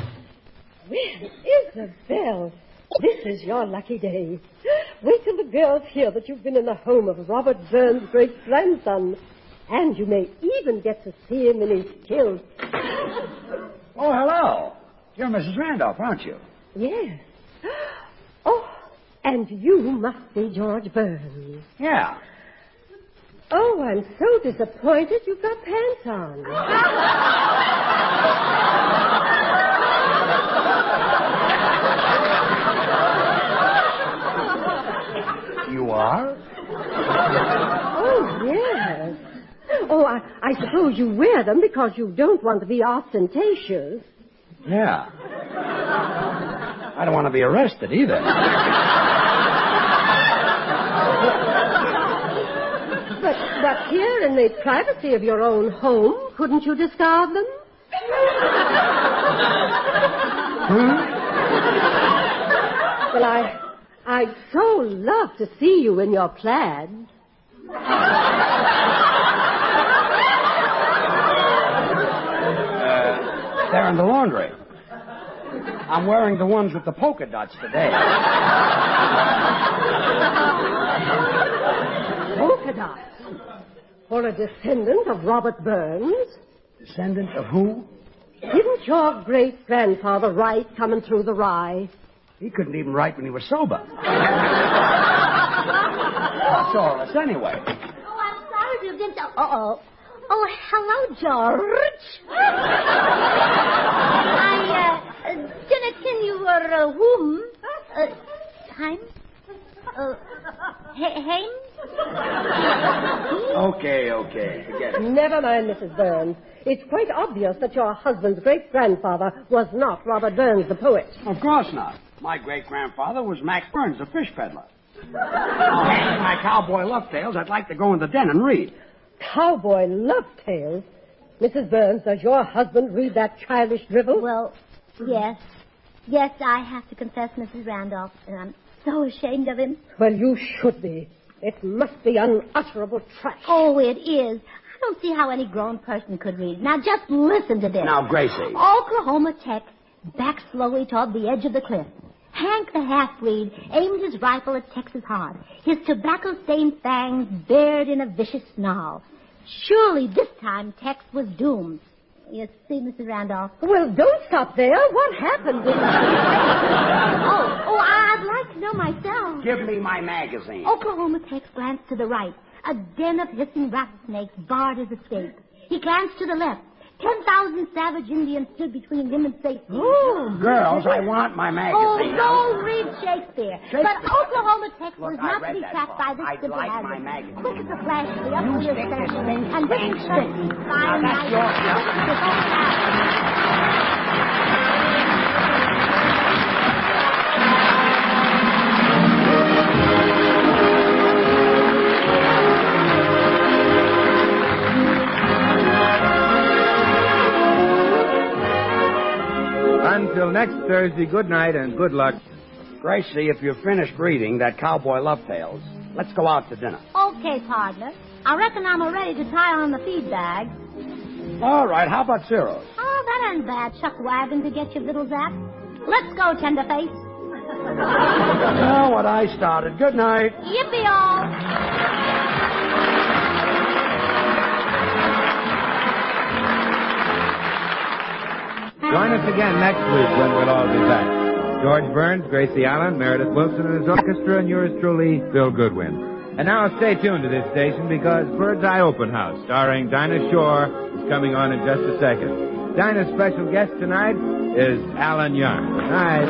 Well, Isabel, this is your lucky day. Wait till the girls hear that you've been in the home of Robert Burns' great-grandson. And you may even get to see him in his kilt. Oh, hello. You're Mrs. Randolph, aren't you? Yes. Oh, and you must be George Burns. Yeah. Oh, I'm so disappointed you've got pants on. You are? Oh, yes. Oh, I suppose you wear them because you don't want to be ostentatious. Yeah. I don't want to be arrested either. But here in the privacy of your own home, couldn't you discard them? Well, I'd so love to see you in your plaids. They're in the laundry. I'm wearing the ones with the polka dots today. Polka dots? For a descendant of Robert Burns? Descendant of who? Didn't your great-grandfather write coming through the rye? He couldn't even write when he was sober. Saw us anyway. Oh, I'm sorry to get... Uh-oh. Oh, hello, George. Didn't you whom? Time? Haim? Okay. Forget it. Never mind, Mrs. Burns. It's quite obvious that your husband's great-grandfather was not Robert Burns, the poet. Of course not. My great-grandfather was Max Burns, the fish peddler. And my cowboy love tales, I'd like to go in the den and read. Cowboy love tales? Mrs. Burns, does your husband read that childish drivel? Well, yes. Yes, I have to confess, Mrs. Randolph, and I'm so ashamed of him. Well, you should be. It must be unutterable trash. Oh, it is. I don't see how any grown person could read. Now, just listen to this. Now, Gracie. Oklahoma Tech backed slowly toward the edge of the cliff. Hank, the half-breed, aimed his rifle at Tex's heart, his tobacco-stained fangs bared in a vicious snarl. Surely this time Tex was doomed. You see, Mrs. Randolph? Well, don't stop there. What happened? I'd like to know myself. Give me my magazine. Oklahoma Tex glanced to the right. A den of hissing rattlesnakes barred his escape. He glanced to the left. 10,000 savage Indians stood between him and safety. Oh, girls, I want my magazine. Don't read Shakespeare. But Oklahoma Tech was not to be that trapped by this I'd simple like hazard. my magazine. Quick as a flash, the You upward stick this thing, and this is Now, that's your Until next Thursday, good night and good luck. Gracie, if you're finished reading that cowboy love tales, let's go out to dinner. Okay, partner. I reckon I'm ready to tie on the feed bag. All right, how about Ciro's? Oh, that ain't bad. Chuck wagon to get your little zap. Let's go, Tenderface. You know what I started. Good night. Yippee all. Join us again next week when we'll all be back. George Burns, Gracie Allen, Meredith Wilson and his orchestra, and yours truly, Bill Goodwin. And now stay tuned to this station because Bird's Eye Open House, starring Dinah Shore, is coming on in just a second. Dinah's special guest tonight is Alan Young. Good night.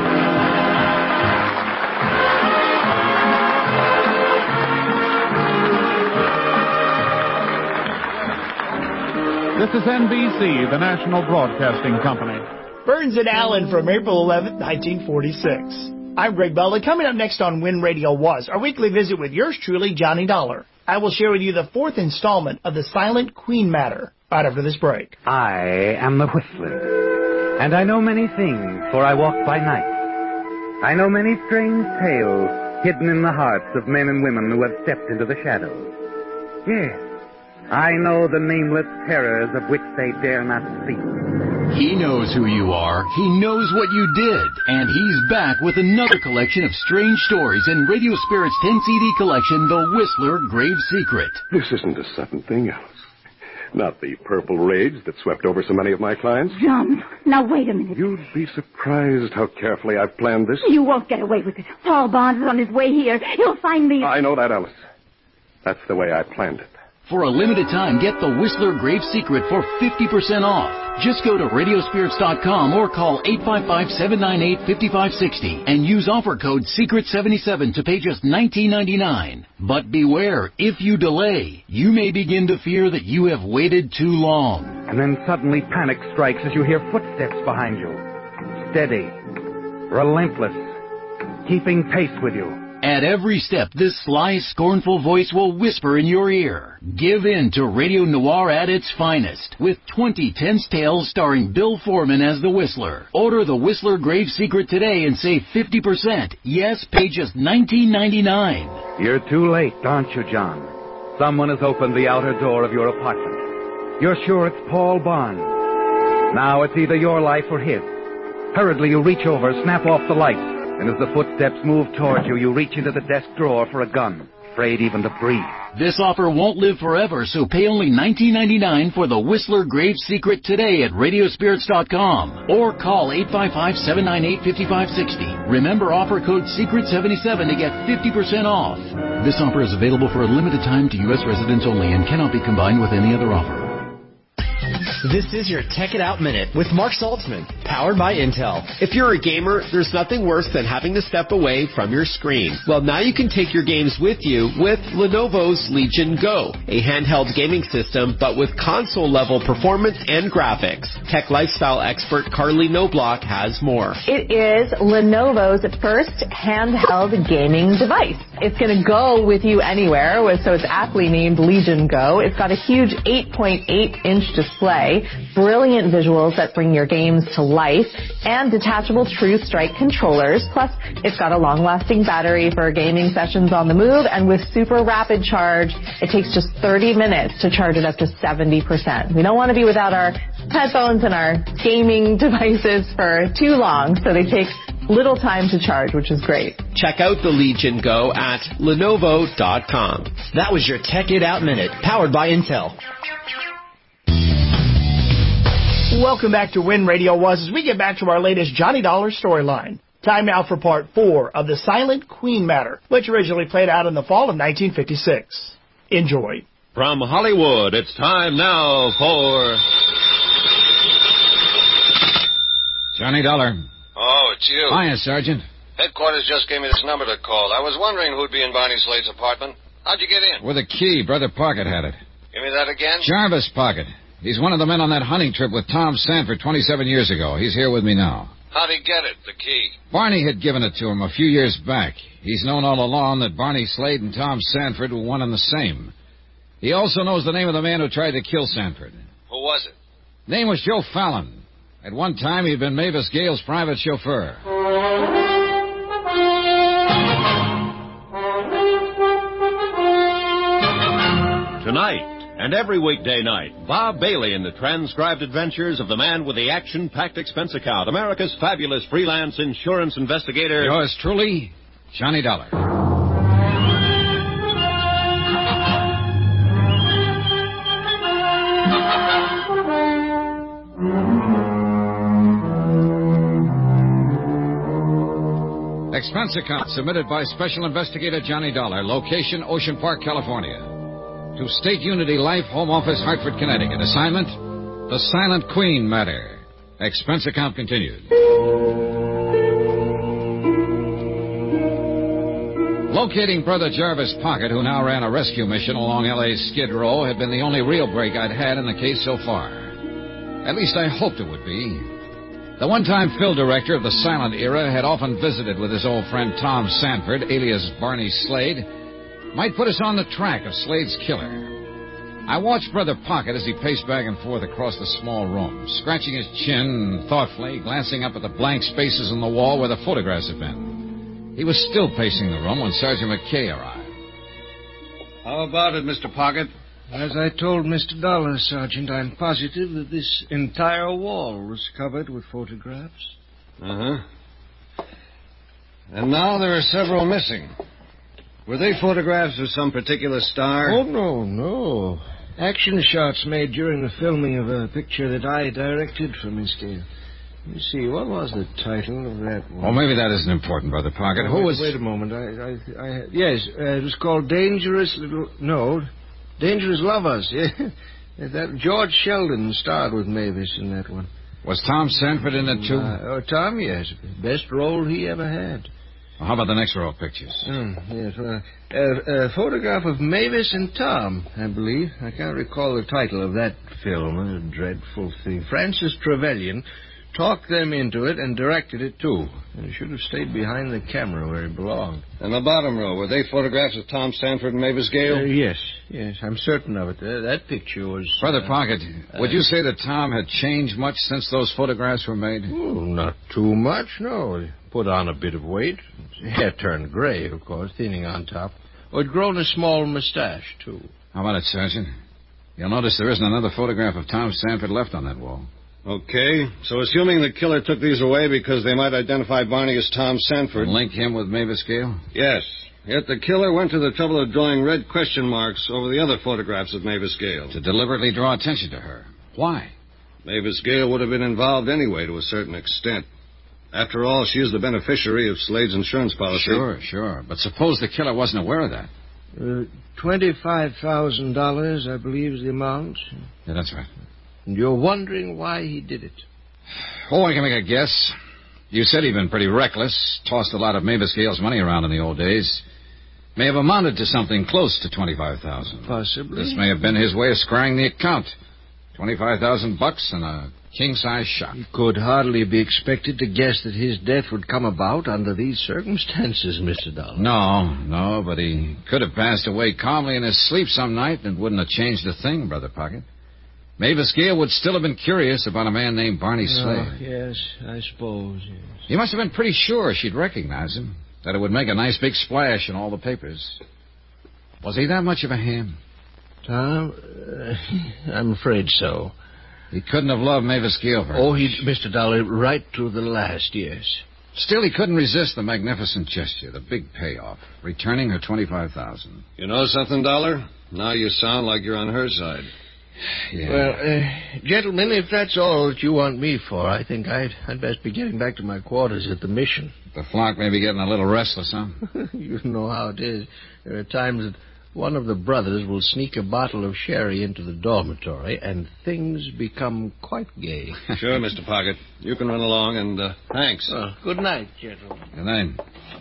This is NBC, the National Broadcasting Company. Burns and Allen from April 11th, 1946. I'm Greg Bella. Coming up next on When Radio Was, our weekly visit with yours truly, Johnny Dollar. I will share with you the fourth installment of the Silent Queen matter right after this break. I am the Whistler, and I know many things, for I walk by night. I know many strange tales hidden in the hearts of men and women who have stepped into the shadows. Yes, I know the nameless terrors of which they dare not speak. He knows who you are, he knows what you did, and he's back with another collection of strange stories in Radio Spirit's 10-CD collection, The Whistler Grave Secret. This isn't a sudden thing, Alice. Not the purple rage that swept over so many of my clients. John, now wait a minute. You'd be surprised how carefully I've planned this. You won't get away with it. Paul Barnes is on his way here. He'll find me. I know that, Alice. That's the way I planned it. For a limited time, get The Whistler Grave Secret for 50% off. Just go to radiospirits.com or call 855-798-5560 and use offer code SECRET77 to pay just $19.99. But beware, if you delay, you may begin to fear that you have waited too long. And then suddenly panic strikes as you hear footsteps behind you. Steady, relentless, keeping pace with you. At every step, this sly, scornful voice will whisper in your ear. Give in to radio noir at its finest, with 20 tense tales starring Bill Foreman as the Whistler. Order the Whistler Grave Secret today and save 50%. Yes, pay just $19.99. You're too late, aren't you, John? Someone has opened the outer door of your apartment. You're sure it's Paul Barnes. Now it's either your life or his. Hurriedly, you reach over, snap off the light, and as the footsteps move towards you, you reach into the desk drawer for a gun, afraid even to breathe. This offer won't live forever, so pay only $19.99 for the Whistler Grave Secret today at Radiospirits.com or call 855-798-5560. Remember, offer code SECRET77 to get 50% off. This offer is available for a limited time to U.S. residents only and cannot be combined with any other offer. This is your Tech It Out Minute with Mark Saltzman, powered by Intel. If you're a gamer, there's nothing worse than having to step away from your screen. Well, now you can take your games with you with Lenovo's Legion Go, a handheld gaming system, but with console-level performance and graphics. Tech lifestyle expert Carly Knobloch has more. It is Lenovo's first handheld gaming device. It's going to go with you anywhere, so it's aptly named Legion Go. It's got a huge 8.8-inch display, brilliant visuals that bring your games to life, and detachable True Strike controllers. Plus, it's got a long-lasting battery for gaming sessions on the move, and with super rapid charge, it takes just 30 minutes to charge it up to 70%. We don't want to be without our headphones and our gaming devices for too long, so they take little time to charge, which is great. Check out the Legion Go at Lenovo.com. That was your Tech It Out Minute, powered by Intel. Welcome back to When Radio Was as we get back to our latest Johnny Dollar storyline. Time now for part 4 of the Silent Queen matter, which originally played out in the fall of 1956. Enjoy. From Hollywood, it's time now for... Johnny Dollar. Oh, it's you. Hiya, Sergeant. Headquarters just gave me this number to call. I was wondering who'd be in Barney Slade's apartment. How'd you get in? With a key. Brother Pocket had it. Give me that again? Jarvis Pocket. He's one of the men on that hunting trip with Tom Sanford 27 years ago. He's here with me now. How'd he get it, the key? Barney had given it to him a few years back. He's known all along that Barney Slade and Tom Sanford were one and the same. He also knows the name of the man who tried to kill Sanford. Who was it? Name was Joe Fallon. At one time, he'd been Mavis Gale's private chauffeur. Tonight, and every weekday night, Bob Bailey in the transcribed adventures of the man with the action-packed expense account, America's fabulous freelance insurance investigator. Yours truly, Johnny Dollar. Expense account submitted by Special Investigator Johnny Dollar, location Ocean Park, California. To State Unity Life, Home Office, Hartford, Connecticut. Assignment, the Silent Queen matter. Expense account continued. Locating Brother Jarvis Pocket, who now ran a rescue mission along L.A.'s Skid Row, had been the only real break I'd had in the case so far. At least I hoped it would be. The one-time Phil director of the silent era had often visited with his old friend Tom Sanford, alias Barney Slade, might put us on the track of Slade's killer. I watched Brother Pocket as he paced back and forth across the small room, scratching his chin thoughtfully, glancing up at the blank spaces on the wall where the photographs had been. He was still pacing the room when Sergeant McKay arrived. How about it, Mr. Pocket? As I told Mr. Dollar, Sergeant, I'm positive that this entire wall was covered with photographs. Uh-huh. And now there are several missing. Were they photographs of some particular star? Oh, no. Action shots made during the filming of a picture that I directed for Mr. Let me see, what was the title of that one? Oh, maybe that isn't important, Brother Pocket. Wait a moment. Yes, it was called Dangerous Lovers. Yeah. That George Sheldon starred with Mavis in that one. Was Tom Sanford in it, too? Tom, yes. Best role he ever had. Well, how about the next row of pictures? Yes. A photograph of Mavis and Tom, I believe. I can't recall the title of that film. A dreadful thing. Francis Trevelyan, talked them into it and directed it, too. And he should have stayed behind the camera where he belonged. In the bottom row, were they photographs of Tom Sanford and Mavis Gale? Yes, I'm certain of it. That picture was... Brother Pocket, would you say that Tom had changed much since those photographs were made? Oh, not too much, no. He put on a bit of weight. His hair turned gray, of course, thinning on top. Oh, he'd grown a small mustache, too. How about it, Sergeant? You'll notice there isn't another photograph of Tom Sanford left on that wall. Okay, so assuming the killer took these away because they might identify Barney as Tom Sanford... And link him with Mavis Gale? Yes. Yet the killer went to the trouble of drawing red question marks over the other photographs of Mavis Gale. To deliberately draw attention to her. Why? Mavis Gale would have been involved anyway to a certain extent. After all, she is the beneficiary of Slade's insurance policy. Sure. But suppose the killer wasn't aware of that. $25,000, I believe, is the amount. Yeah, that's right. And you're wondering why he did it? Oh, I can make a guess. You said he'd been pretty reckless, tossed a lot of Mavis Gale's money around in the old days. May have amounted to something close to $25,000. Possibly. This may have been his way of squaring the account. $25,000 and a king-size shot. He could hardly be expected to guess that his death would come about under these circumstances, Mr. Dollar. No, but he could have passed away calmly in his sleep some night and wouldn't have changed a thing, Brother Pocket. Mavis Gale would still have been curious about a man named Barney Slade. Yes, I suppose, yes. He must have been pretty sure she'd recognize him, that it would make a nice big splash in all the papers. Was he that much of a ham? Tom, I'm afraid so. He couldn't have loved Mavis Gale very much. Mr. Dollar, right to the last, yes. Still, he couldn't resist the magnificent gesture, the big payoff, returning her $25,000. You know something, Dollar? Now you sound like you're on her side. Yeah. Well, gentlemen, if that's all that you want me for, I think I'd best be getting back to my quarters at the mission. The flock may be getting a little restless, huh? You know how it is. There are times that one of the brothers will sneak a bottle of sherry into the dormitory, and things become quite gay. Sure, Mr. Pocket. You can run along, and thanks. Good night, gentlemen. Good night.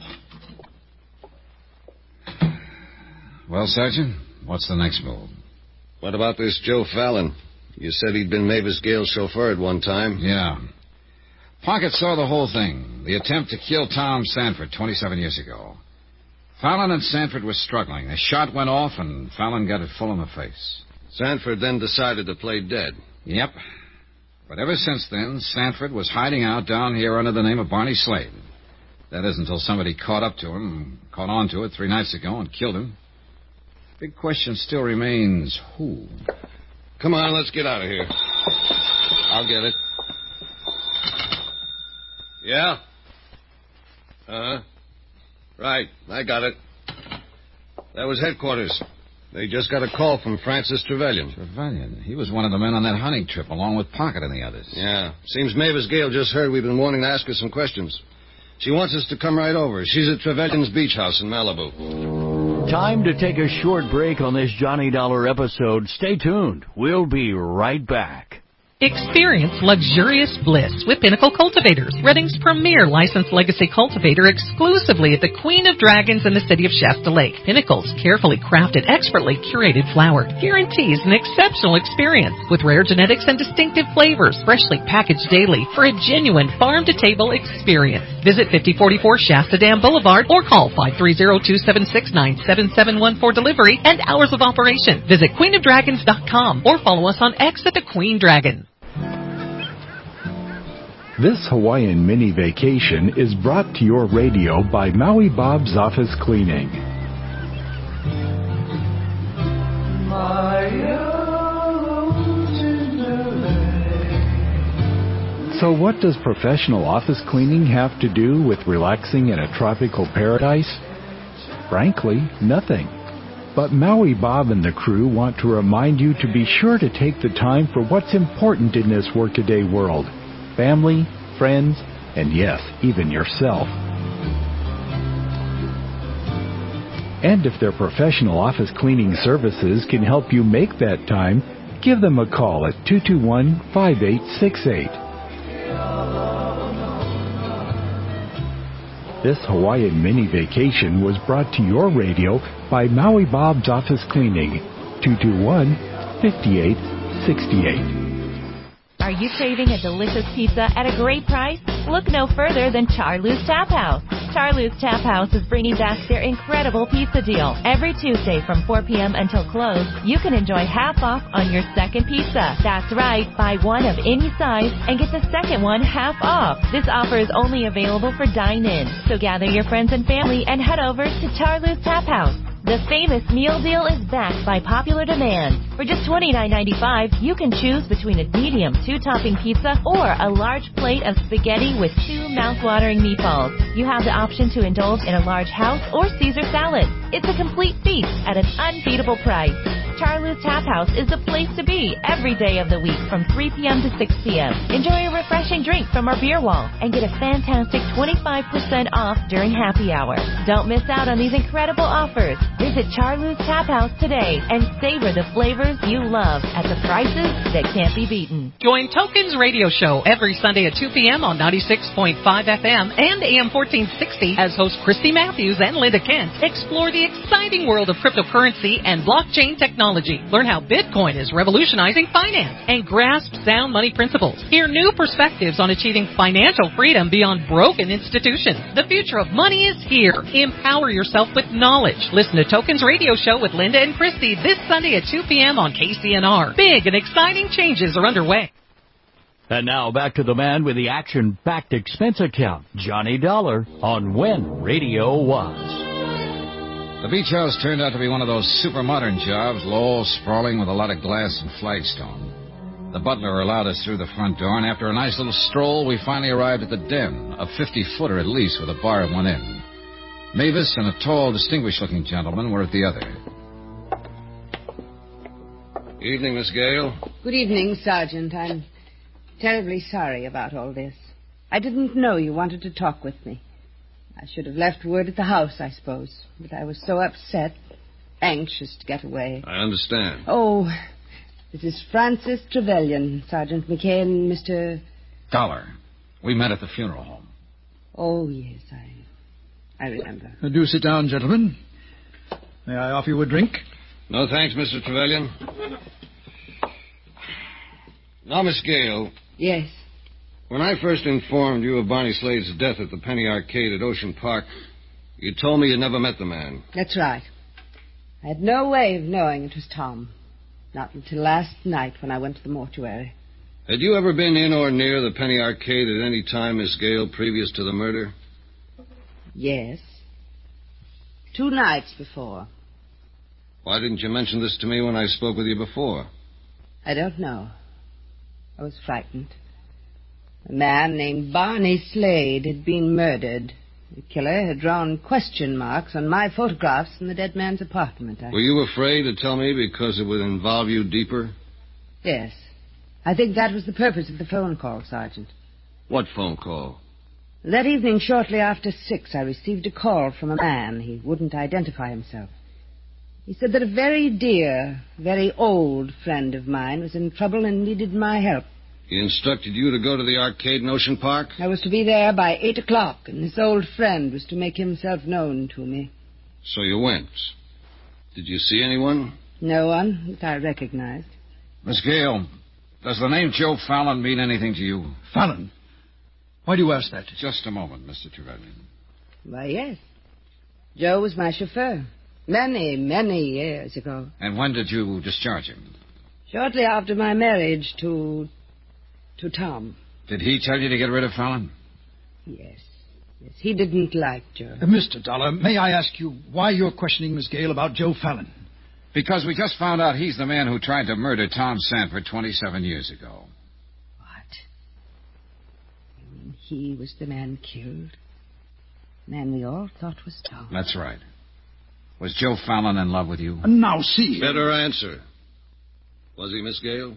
Well, Sergeant, what's the next move? What about this Joe Fallon? You said he'd been Mavis Gale's chauffeur at one time. Yeah. Pocket saw the whole thing, the attempt to kill Tom Sanford 27 years ago. Fallon and Sanford were struggling. The shot went off, and Fallon got it full in the face. Sanford then decided to play dead. Yep. But ever since then, Sanford was hiding out down here under the name of Barney Slade. That is until somebody caught up to him, caught on to it 3 nights ago, and killed him. Big question still remains, who? Come on, let's get out of here. I'll get it. Yeah? Uh-huh. Right, I got it. That was headquarters. They just got a call from Francis Trevelyan. Trevelyan? He was one of the men on that hunting trip, along with Pocket and the others. Yeah. Seems Mavis Gale just heard we've been wanting to ask her some questions. She wants us to come right over. She's at Trevelyan's beach house in Malibu. Time to take a short break on this Johnny Dollar episode. Stay tuned. We'll be right back. Experience luxurious bliss with Pinnacle Cultivators, Redding's premier licensed legacy cultivator, exclusively at the Queen of Dragons in the city of Shasta Lake. Pinnacle's carefully crafted, expertly curated flower guarantees an exceptional experience with rare genetics and distinctive flavors, freshly packaged daily for a genuine farm-to-table experience. Visit 5044 Shasta Dam Boulevard or call 530-276-9771 for delivery and hours of operation. Visit queenofdragons.com or follow us on X at the Queen Dragon. This Hawaiian mini vacation is brought to your radio by Maui Bob's Office Cleaning. So what does professional office cleaning have to do with relaxing in a tropical paradise? Frankly, nothing. But Maui Bob and the crew want to remind you to be sure to take the time for what's important in this workaday world. Family, friends, and yes, even yourself. And if their professional office cleaning services can help you make that time, give them a call at 221-5868. This Hawaiian mini vacation was brought to your radio by Maui Bob's Office Cleaning, 221-5868. Are you craving a delicious pizza at a great price? Look no further than Charlie's Tap House. Charlie's Tap House is bringing back their incredible pizza deal. Every Tuesday from 4 p.m. until close, you can enjoy half off on your second pizza. That's right, buy one of any size and get the second one half off. This offer is only available for dine-in, so gather your friends and family and head over to Charlie's Tap House. The famous meal deal is backed by popular demand. For just $29.95, you can choose between a medium 2-topping pizza or a large plate of spaghetti with 2 mouth-watering meatballs. You have the option to indulge in a large house or Caesar salad. It's a complete feast at an unbeatable price. Charlie's Tap House is the place to be every day of the week from 3 p.m. to 6 p.m. Enjoy a refreshing drink from our beer wall and get a fantastic 25% off during happy hour. Don't miss out on these incredible offers. Visit Charlie's Tap House today and savor the flavors you love at the prices that can't be beaten. Join Tokens Radio Show every Sunday at 2 p.m. on 96.5 FM and AM 1460 as hosts Christy Matthews and Linda Kent explore the exciting world of cryptocurrency and blockchain technology. Learn how Bitcoin is revolutionizing finance and grasp sound money principles. Hear new perspectives on achieving financial freedom beyond broken institutions. The future of money is here. Empower yourself with knowledge. Listen to Tokens Radio Show with Linda and Christy this Sunday at 2 p.m. on KCNR. Big and exciting changes are underway. And now back to the man with the action-packed expense account, Johnny Dollar, on When Radio Was. The beach house turned out to be one of those super modern jobs, low, sprawling with a lot of glass and flagstone. The butler allowed us through the front door, and after a nice little stroll, we finally arrived at the den, a 50-footer at least with a bar at one end. Mavis and a tall, distinguished-looking gentleman were at the other. Evening, Miss Gale. Good evening, Sergeant. I'm terribly sorry about all this. I didn't know you wanted to talk with me. I should have left word at the house, I suppose. But I was so upset, anxious to get away. I understand. Oh, this is Francis Trevelyan, Sergeant McKay, and Mr. Dollar. We met at the funeral home. Oh, yes, I remember. Do sit down, gentlemen. May I offer you a drink? No, thanks, Mr. Trevelyan. Now, Miss Gale. Yes. When I first informed you of Barney Slade's death at the Penny Arcade at Ocean Park, you told me you'd never met the man. That's right. I had no way of knowing it was Tom. Not until last night when I went to the mortuary. Had you ever been in or near the Penny Arcade at any time, Miss Gale, previous to the murder? Yes. 2 nights before. Why didn't you mention this to me when I spoke with you before? I don't know. I was frightened. A man named Barney Slade had been murdered. The killer had drawn question marks on my photographs in the dead man's apartment. Were you afraid to tell me because it would involve you deeper? Yes. I think that was the purpose of the phone call, Sergeant. What phone call? That evening, shortly after 6, I received a call from a man. He wouldn't identify himself. He said that a very dear, very old friend of mine was in trouble and needed my help. He instructed you to go to the arcade in Ocean Park? I was to be there by 8 o'clock, and this old friend was to make himself known to me. So you went. Did you see anyone? No one that I recognized. Miss Gale, does the name Joe Fallon mean anything to you? Fallon? Why do you ask that? Just a moment, Mr. Trevelyan. Why, yes. Joe was my chauffeur. Many, many years ago. And when did you discharge him? Shortly after my marriage to Tom. Did he tell you to get rid of Fallon? Yes. Yes, he didn't like Joe. Mr. Dollar, may I ask you why you're questioning Miss Gale about Joe Fallon? Because we just found out he's the man who tried to murder Tom Sanford 27 years ago. What? You mean he was the man killed? The man we all thought was Tom. That's right. Was Joe Fallon in love with you? Now, see. Better answer. Was he, Miss Gale?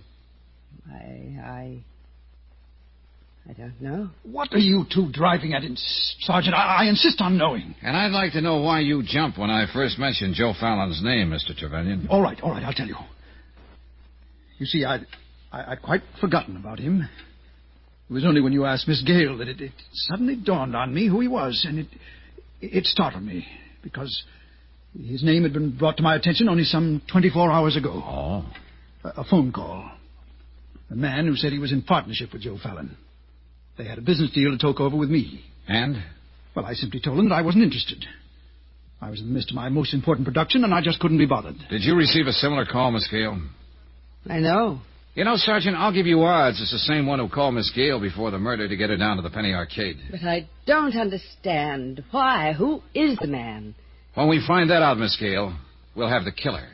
I don't know. What are you two driving at, Sergeant? I insist on knowing. And I'd like to know why you jumped when I first mentioned Joe Fallon's name, Mr. Trevelyan. All right, I'll tell you. You see, I'd quite forgotten about him. It was only when you asked Miss Gale that it suddenly dawned on me who he was, and it startled me, because his name had been brought to my attention only some 24 hours ago. Oh. A phone call. A man who said he was in partnership with Joe Fallon. They had a business deal to talk over with me. And? Well, I simply told him that I wasn't interested. I was in the midst of my most important production, and I just couldn't be bothered. Did you receive a similar call, Miss Gale? I know. You know, Sergeant, I'll give you odds it's the same one who called Miss Gale before the murder to get her down to the Penny Arcade. But I don't understand. Why? Who is the man? When we find that out, Miss Gale, we'll have the killer.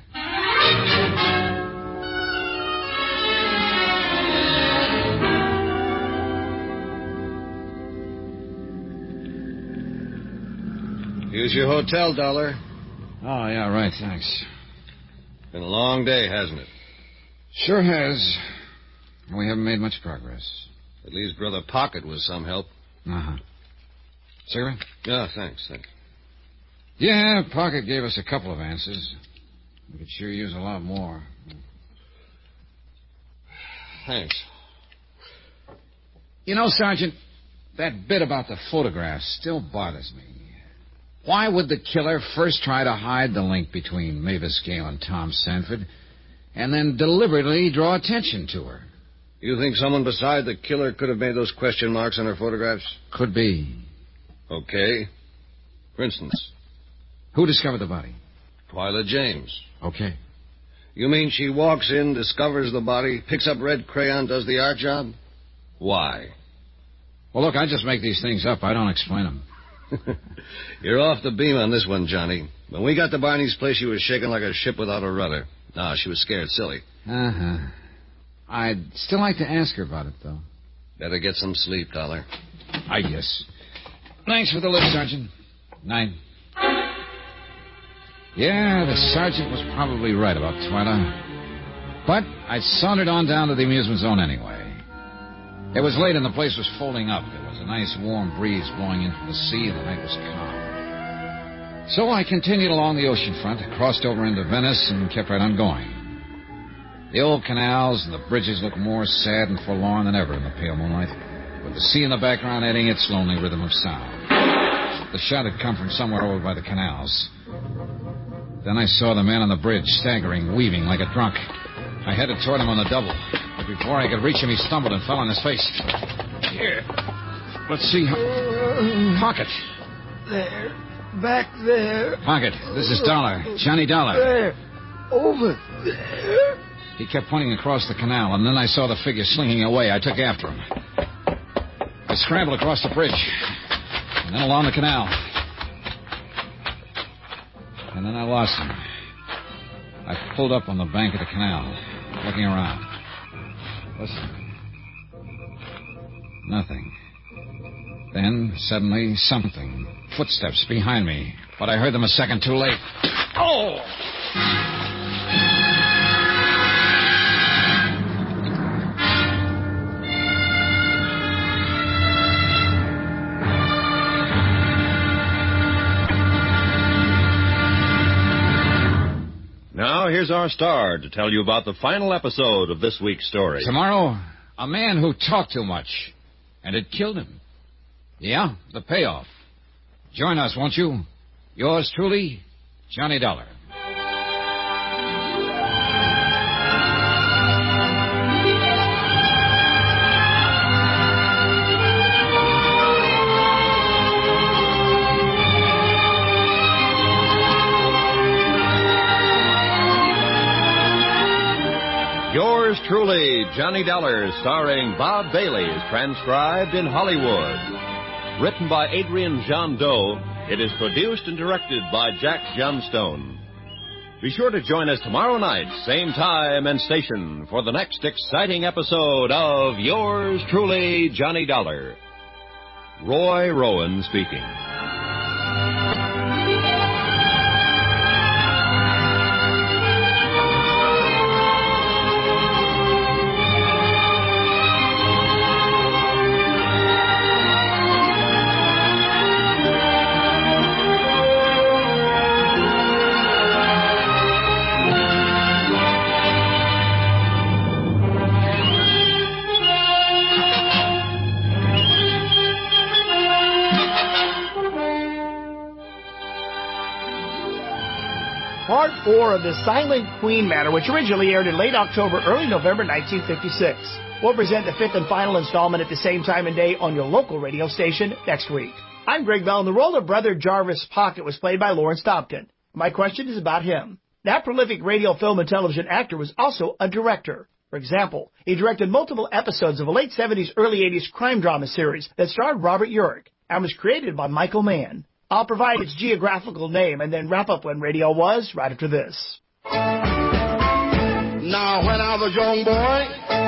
Here's your hotel, Dollar. Oh, yeah, right, thanks. Been a long day, hasn't it? Sure has. We haven't made much progress. At least Brother Pocket was some help. Uh-huh. Cigarette? Yeah, thanks. Yeah, Pocket gave us a couple of answers. We could sure use a lot more. Thanks. You know, Sergeant, that bit about the photograph still bothers me. Why would the killer first try to hide the link between Mavis Gale and Tom Sanford and then deliberately draw attention to her? You think someone beside the killer could have made those question marks on her photographs? Could be. Okay. For instance? Who discovered the body? Twyla James. Okay. You mean she walks in, discovers the body, picks up red crayon, does the art job? Why? Well, look, I just make these things up. I don't explain them. You're off the beam on this one, Johnny. When we got to Barney's place, she was shaking like a ship without a rudder. No, she was scared silly. Uh-huh. I'd still like to ask her about it, though. Better get some sleep, Dollar. I guess. Thanks for the lift, Sergeant. Night. Yeah, the sergeant was probably right about Twyla. But I sauntered on down to the amusement zone anyway. It was late and the place was folding up. There was a nice warm breeze blowing in from the sea and the night was calm. So I continued along the ocean front, crossed over into Venice, and kept right on going. The old canals and the bridges looked more sad and forlorn than ever in the pale moonlight, with the sea in the background adding its lonely rhythm of sound. The shot had come from somewhere over by the canals. Then I saw the man on the bridge, staggering, weaving like a drunk. I headed toward him on the double, but before I could reach him, he stumbled and fell on his face. Here. Let's see. Pocket. There. Back there. Pocket, this is Dollar. Johnny Dollar. There. Over there. He kept pointing across the canal, and then I saw the figure slinking away. I took after him. I scrambled across the bridge, and then along the canal. And then I lost him. I pulled up on the bank of the canal, looking around. Listen. Nothing. Then, suddenly, something. Footsteps behind me. But I heard them a second too late. Oh! Now, here's our star to tell you about the final episode of this week's story. Tomorrow, a man who talked too much, and it killed him. Yeah, the payoff. Join us, won't you? Yours truly, Johnny Dollar. Yours truly, Johnny Dollar, starring Bob Bailey, is transcribed in Hollywood. Written by Adrian Jandot, it is produced and directed by Jack Johnstone. Be sure to join us tomorrow night, same time and station, for the next exciting episode of Yours truly, Johnny Dollar. Roy Rowan speaking. Part 4 of the Silent Queen matter, which originally aired in late October, early November 1956. We'll present the 5th and final installment at the same time and day on your local radio station next week. I'm Greg Bell, and the role of Brother Jarvis Pocket was played by Lawrence Dobkin. My question is about him. That prolific radio, film, and television actor was also a director. For example, he directed multiple episodes of a late 70s, early 80s crime drama series that starred Robert Urich and was created by Michael Mann. I'll provide its geographical name and then wrap up when radio was right after this. Now, when I was a young boy,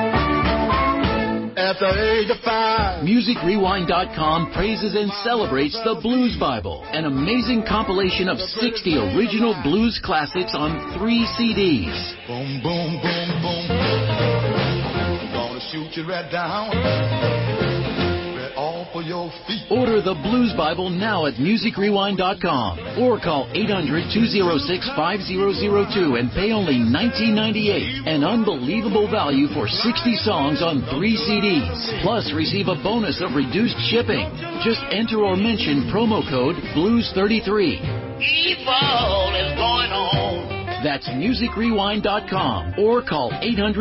at the age of 5. MusicRewind.com praises and celebrates the Blues Bible, an amazing compilation of 60 original blues classics on 3 CDs. Boom, boom, boom, boom. Gonna shoot you right down. Right off of your feet. Order the Blues Bible now at MusicRewind.com or call 800-206-5002 and pay only $19.98. An unbelievable value for 60 songs on 3 CDs. Plus, receive a bonus of reduced shipping. Just enter or mention promo code BLUES33. Evil is going on. That's MusicRewind.com or call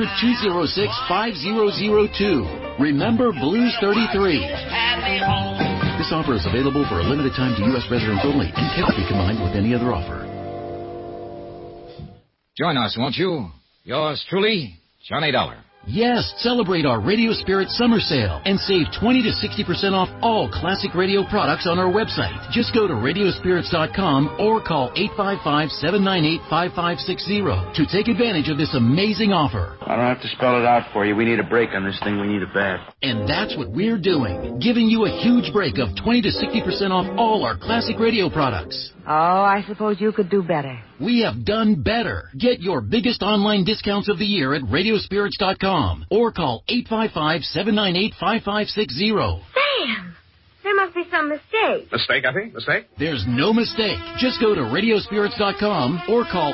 800-206-5002. Remember Blues 33. This offer is available for a limited time to U.S. residents only and cannot be combined with any other offer. Join us, won't you? Yours truly, Johnny Dollar. Yes, celebrate our Radio Spirit Summer Sale and save 20 to 60% off all classic radio products on our website. Just go to radiospirits.com or call 855-798-5560 to take advantage of this amazing offer. I don't have to spell it out for you. We need a break on this thing. We need it bad. And that's what we're doing, giving you a huge break of 20 to 60% off all our classic radio products. Oh, I suppose you could do better. We have done better. Get your biggest online discounts of the year at radiospirits.com or call 855-798-5560. Sam, there must be some mistake. Mistake, Effie? Mistake? There's no mistake. Just go to radiospirits.com or call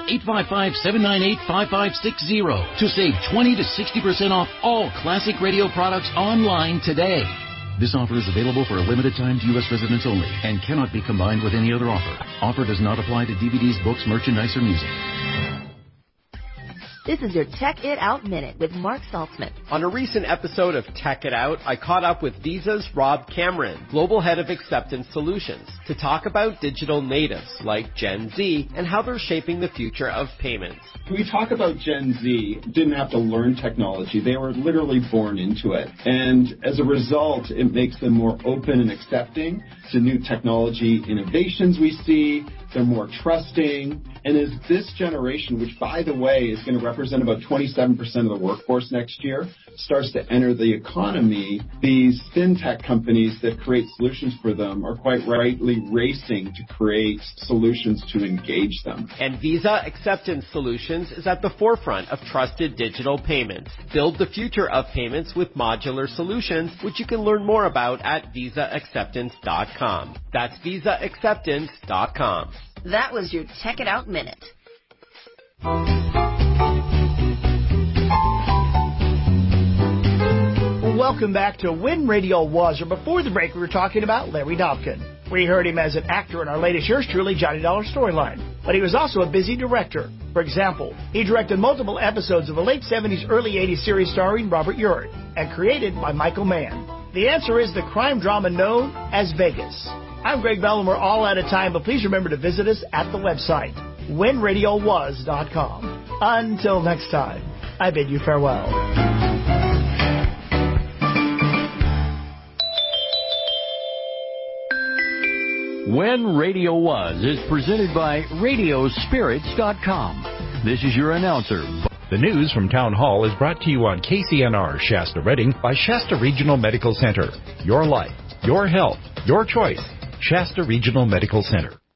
855-798-5560 to save 20 to 60% off all classic radio products online today. This offer is available for a limited time to U.S. residents only and cannot be combined with any other offer. Offer does not apply to DVDs, books, merchandise, or music. This is your Tech It Out Minute with Mark Saltzman. On a recent episode of Tech It Out, I caught up with Visa's Rob Cameron, Global Head of Acceptance Solutions, to talk about digital natives like Gen Z and how they're shaping the future of payments. We talk about Gen Z didn't have to learn technology. They were literally born into it. And as a result, it makes them more open and accepting to new technology innovations we see. They're more trusting. And as this generation, which, by the way, is going to represent about 27% of the workforce next year, starts to enter the economy, these fintech companies that create solutions for them are quite rightly racing to create solutions to engage them. And Visa Acceptance Solutions is at the forefront of trusted digital payments. Build the future of payments with modular solutions, which you can learn more about at visaacceptance.com. That's visaacceptance.com. That was your Tech It Out Minute. Welcome back to When Radio Was, or before the break we were talking about Larry Dobkin. We heard him as an actor in our latest Yours Truly Johnny Dollar storyline, but he was also a busy director. For example, he directed multiple episodes of a late 70s, early 80s series starring Robert Urich and created by Michael Mann. The answer is the crime drama known as Vegas. I'm Greg Bell, and we're all out of time, but please remember to visit us at the website, whenradiowas.com. Until next time, I bid you farewell. When Radio Was is presented by Radiospirits.com. This is your announcer. The news from Town Hall is brought to you on KCNR Shasta Redding by Shasta Regional Medical Center. Your life, your health, your choice. Shasta Regional Medical Center.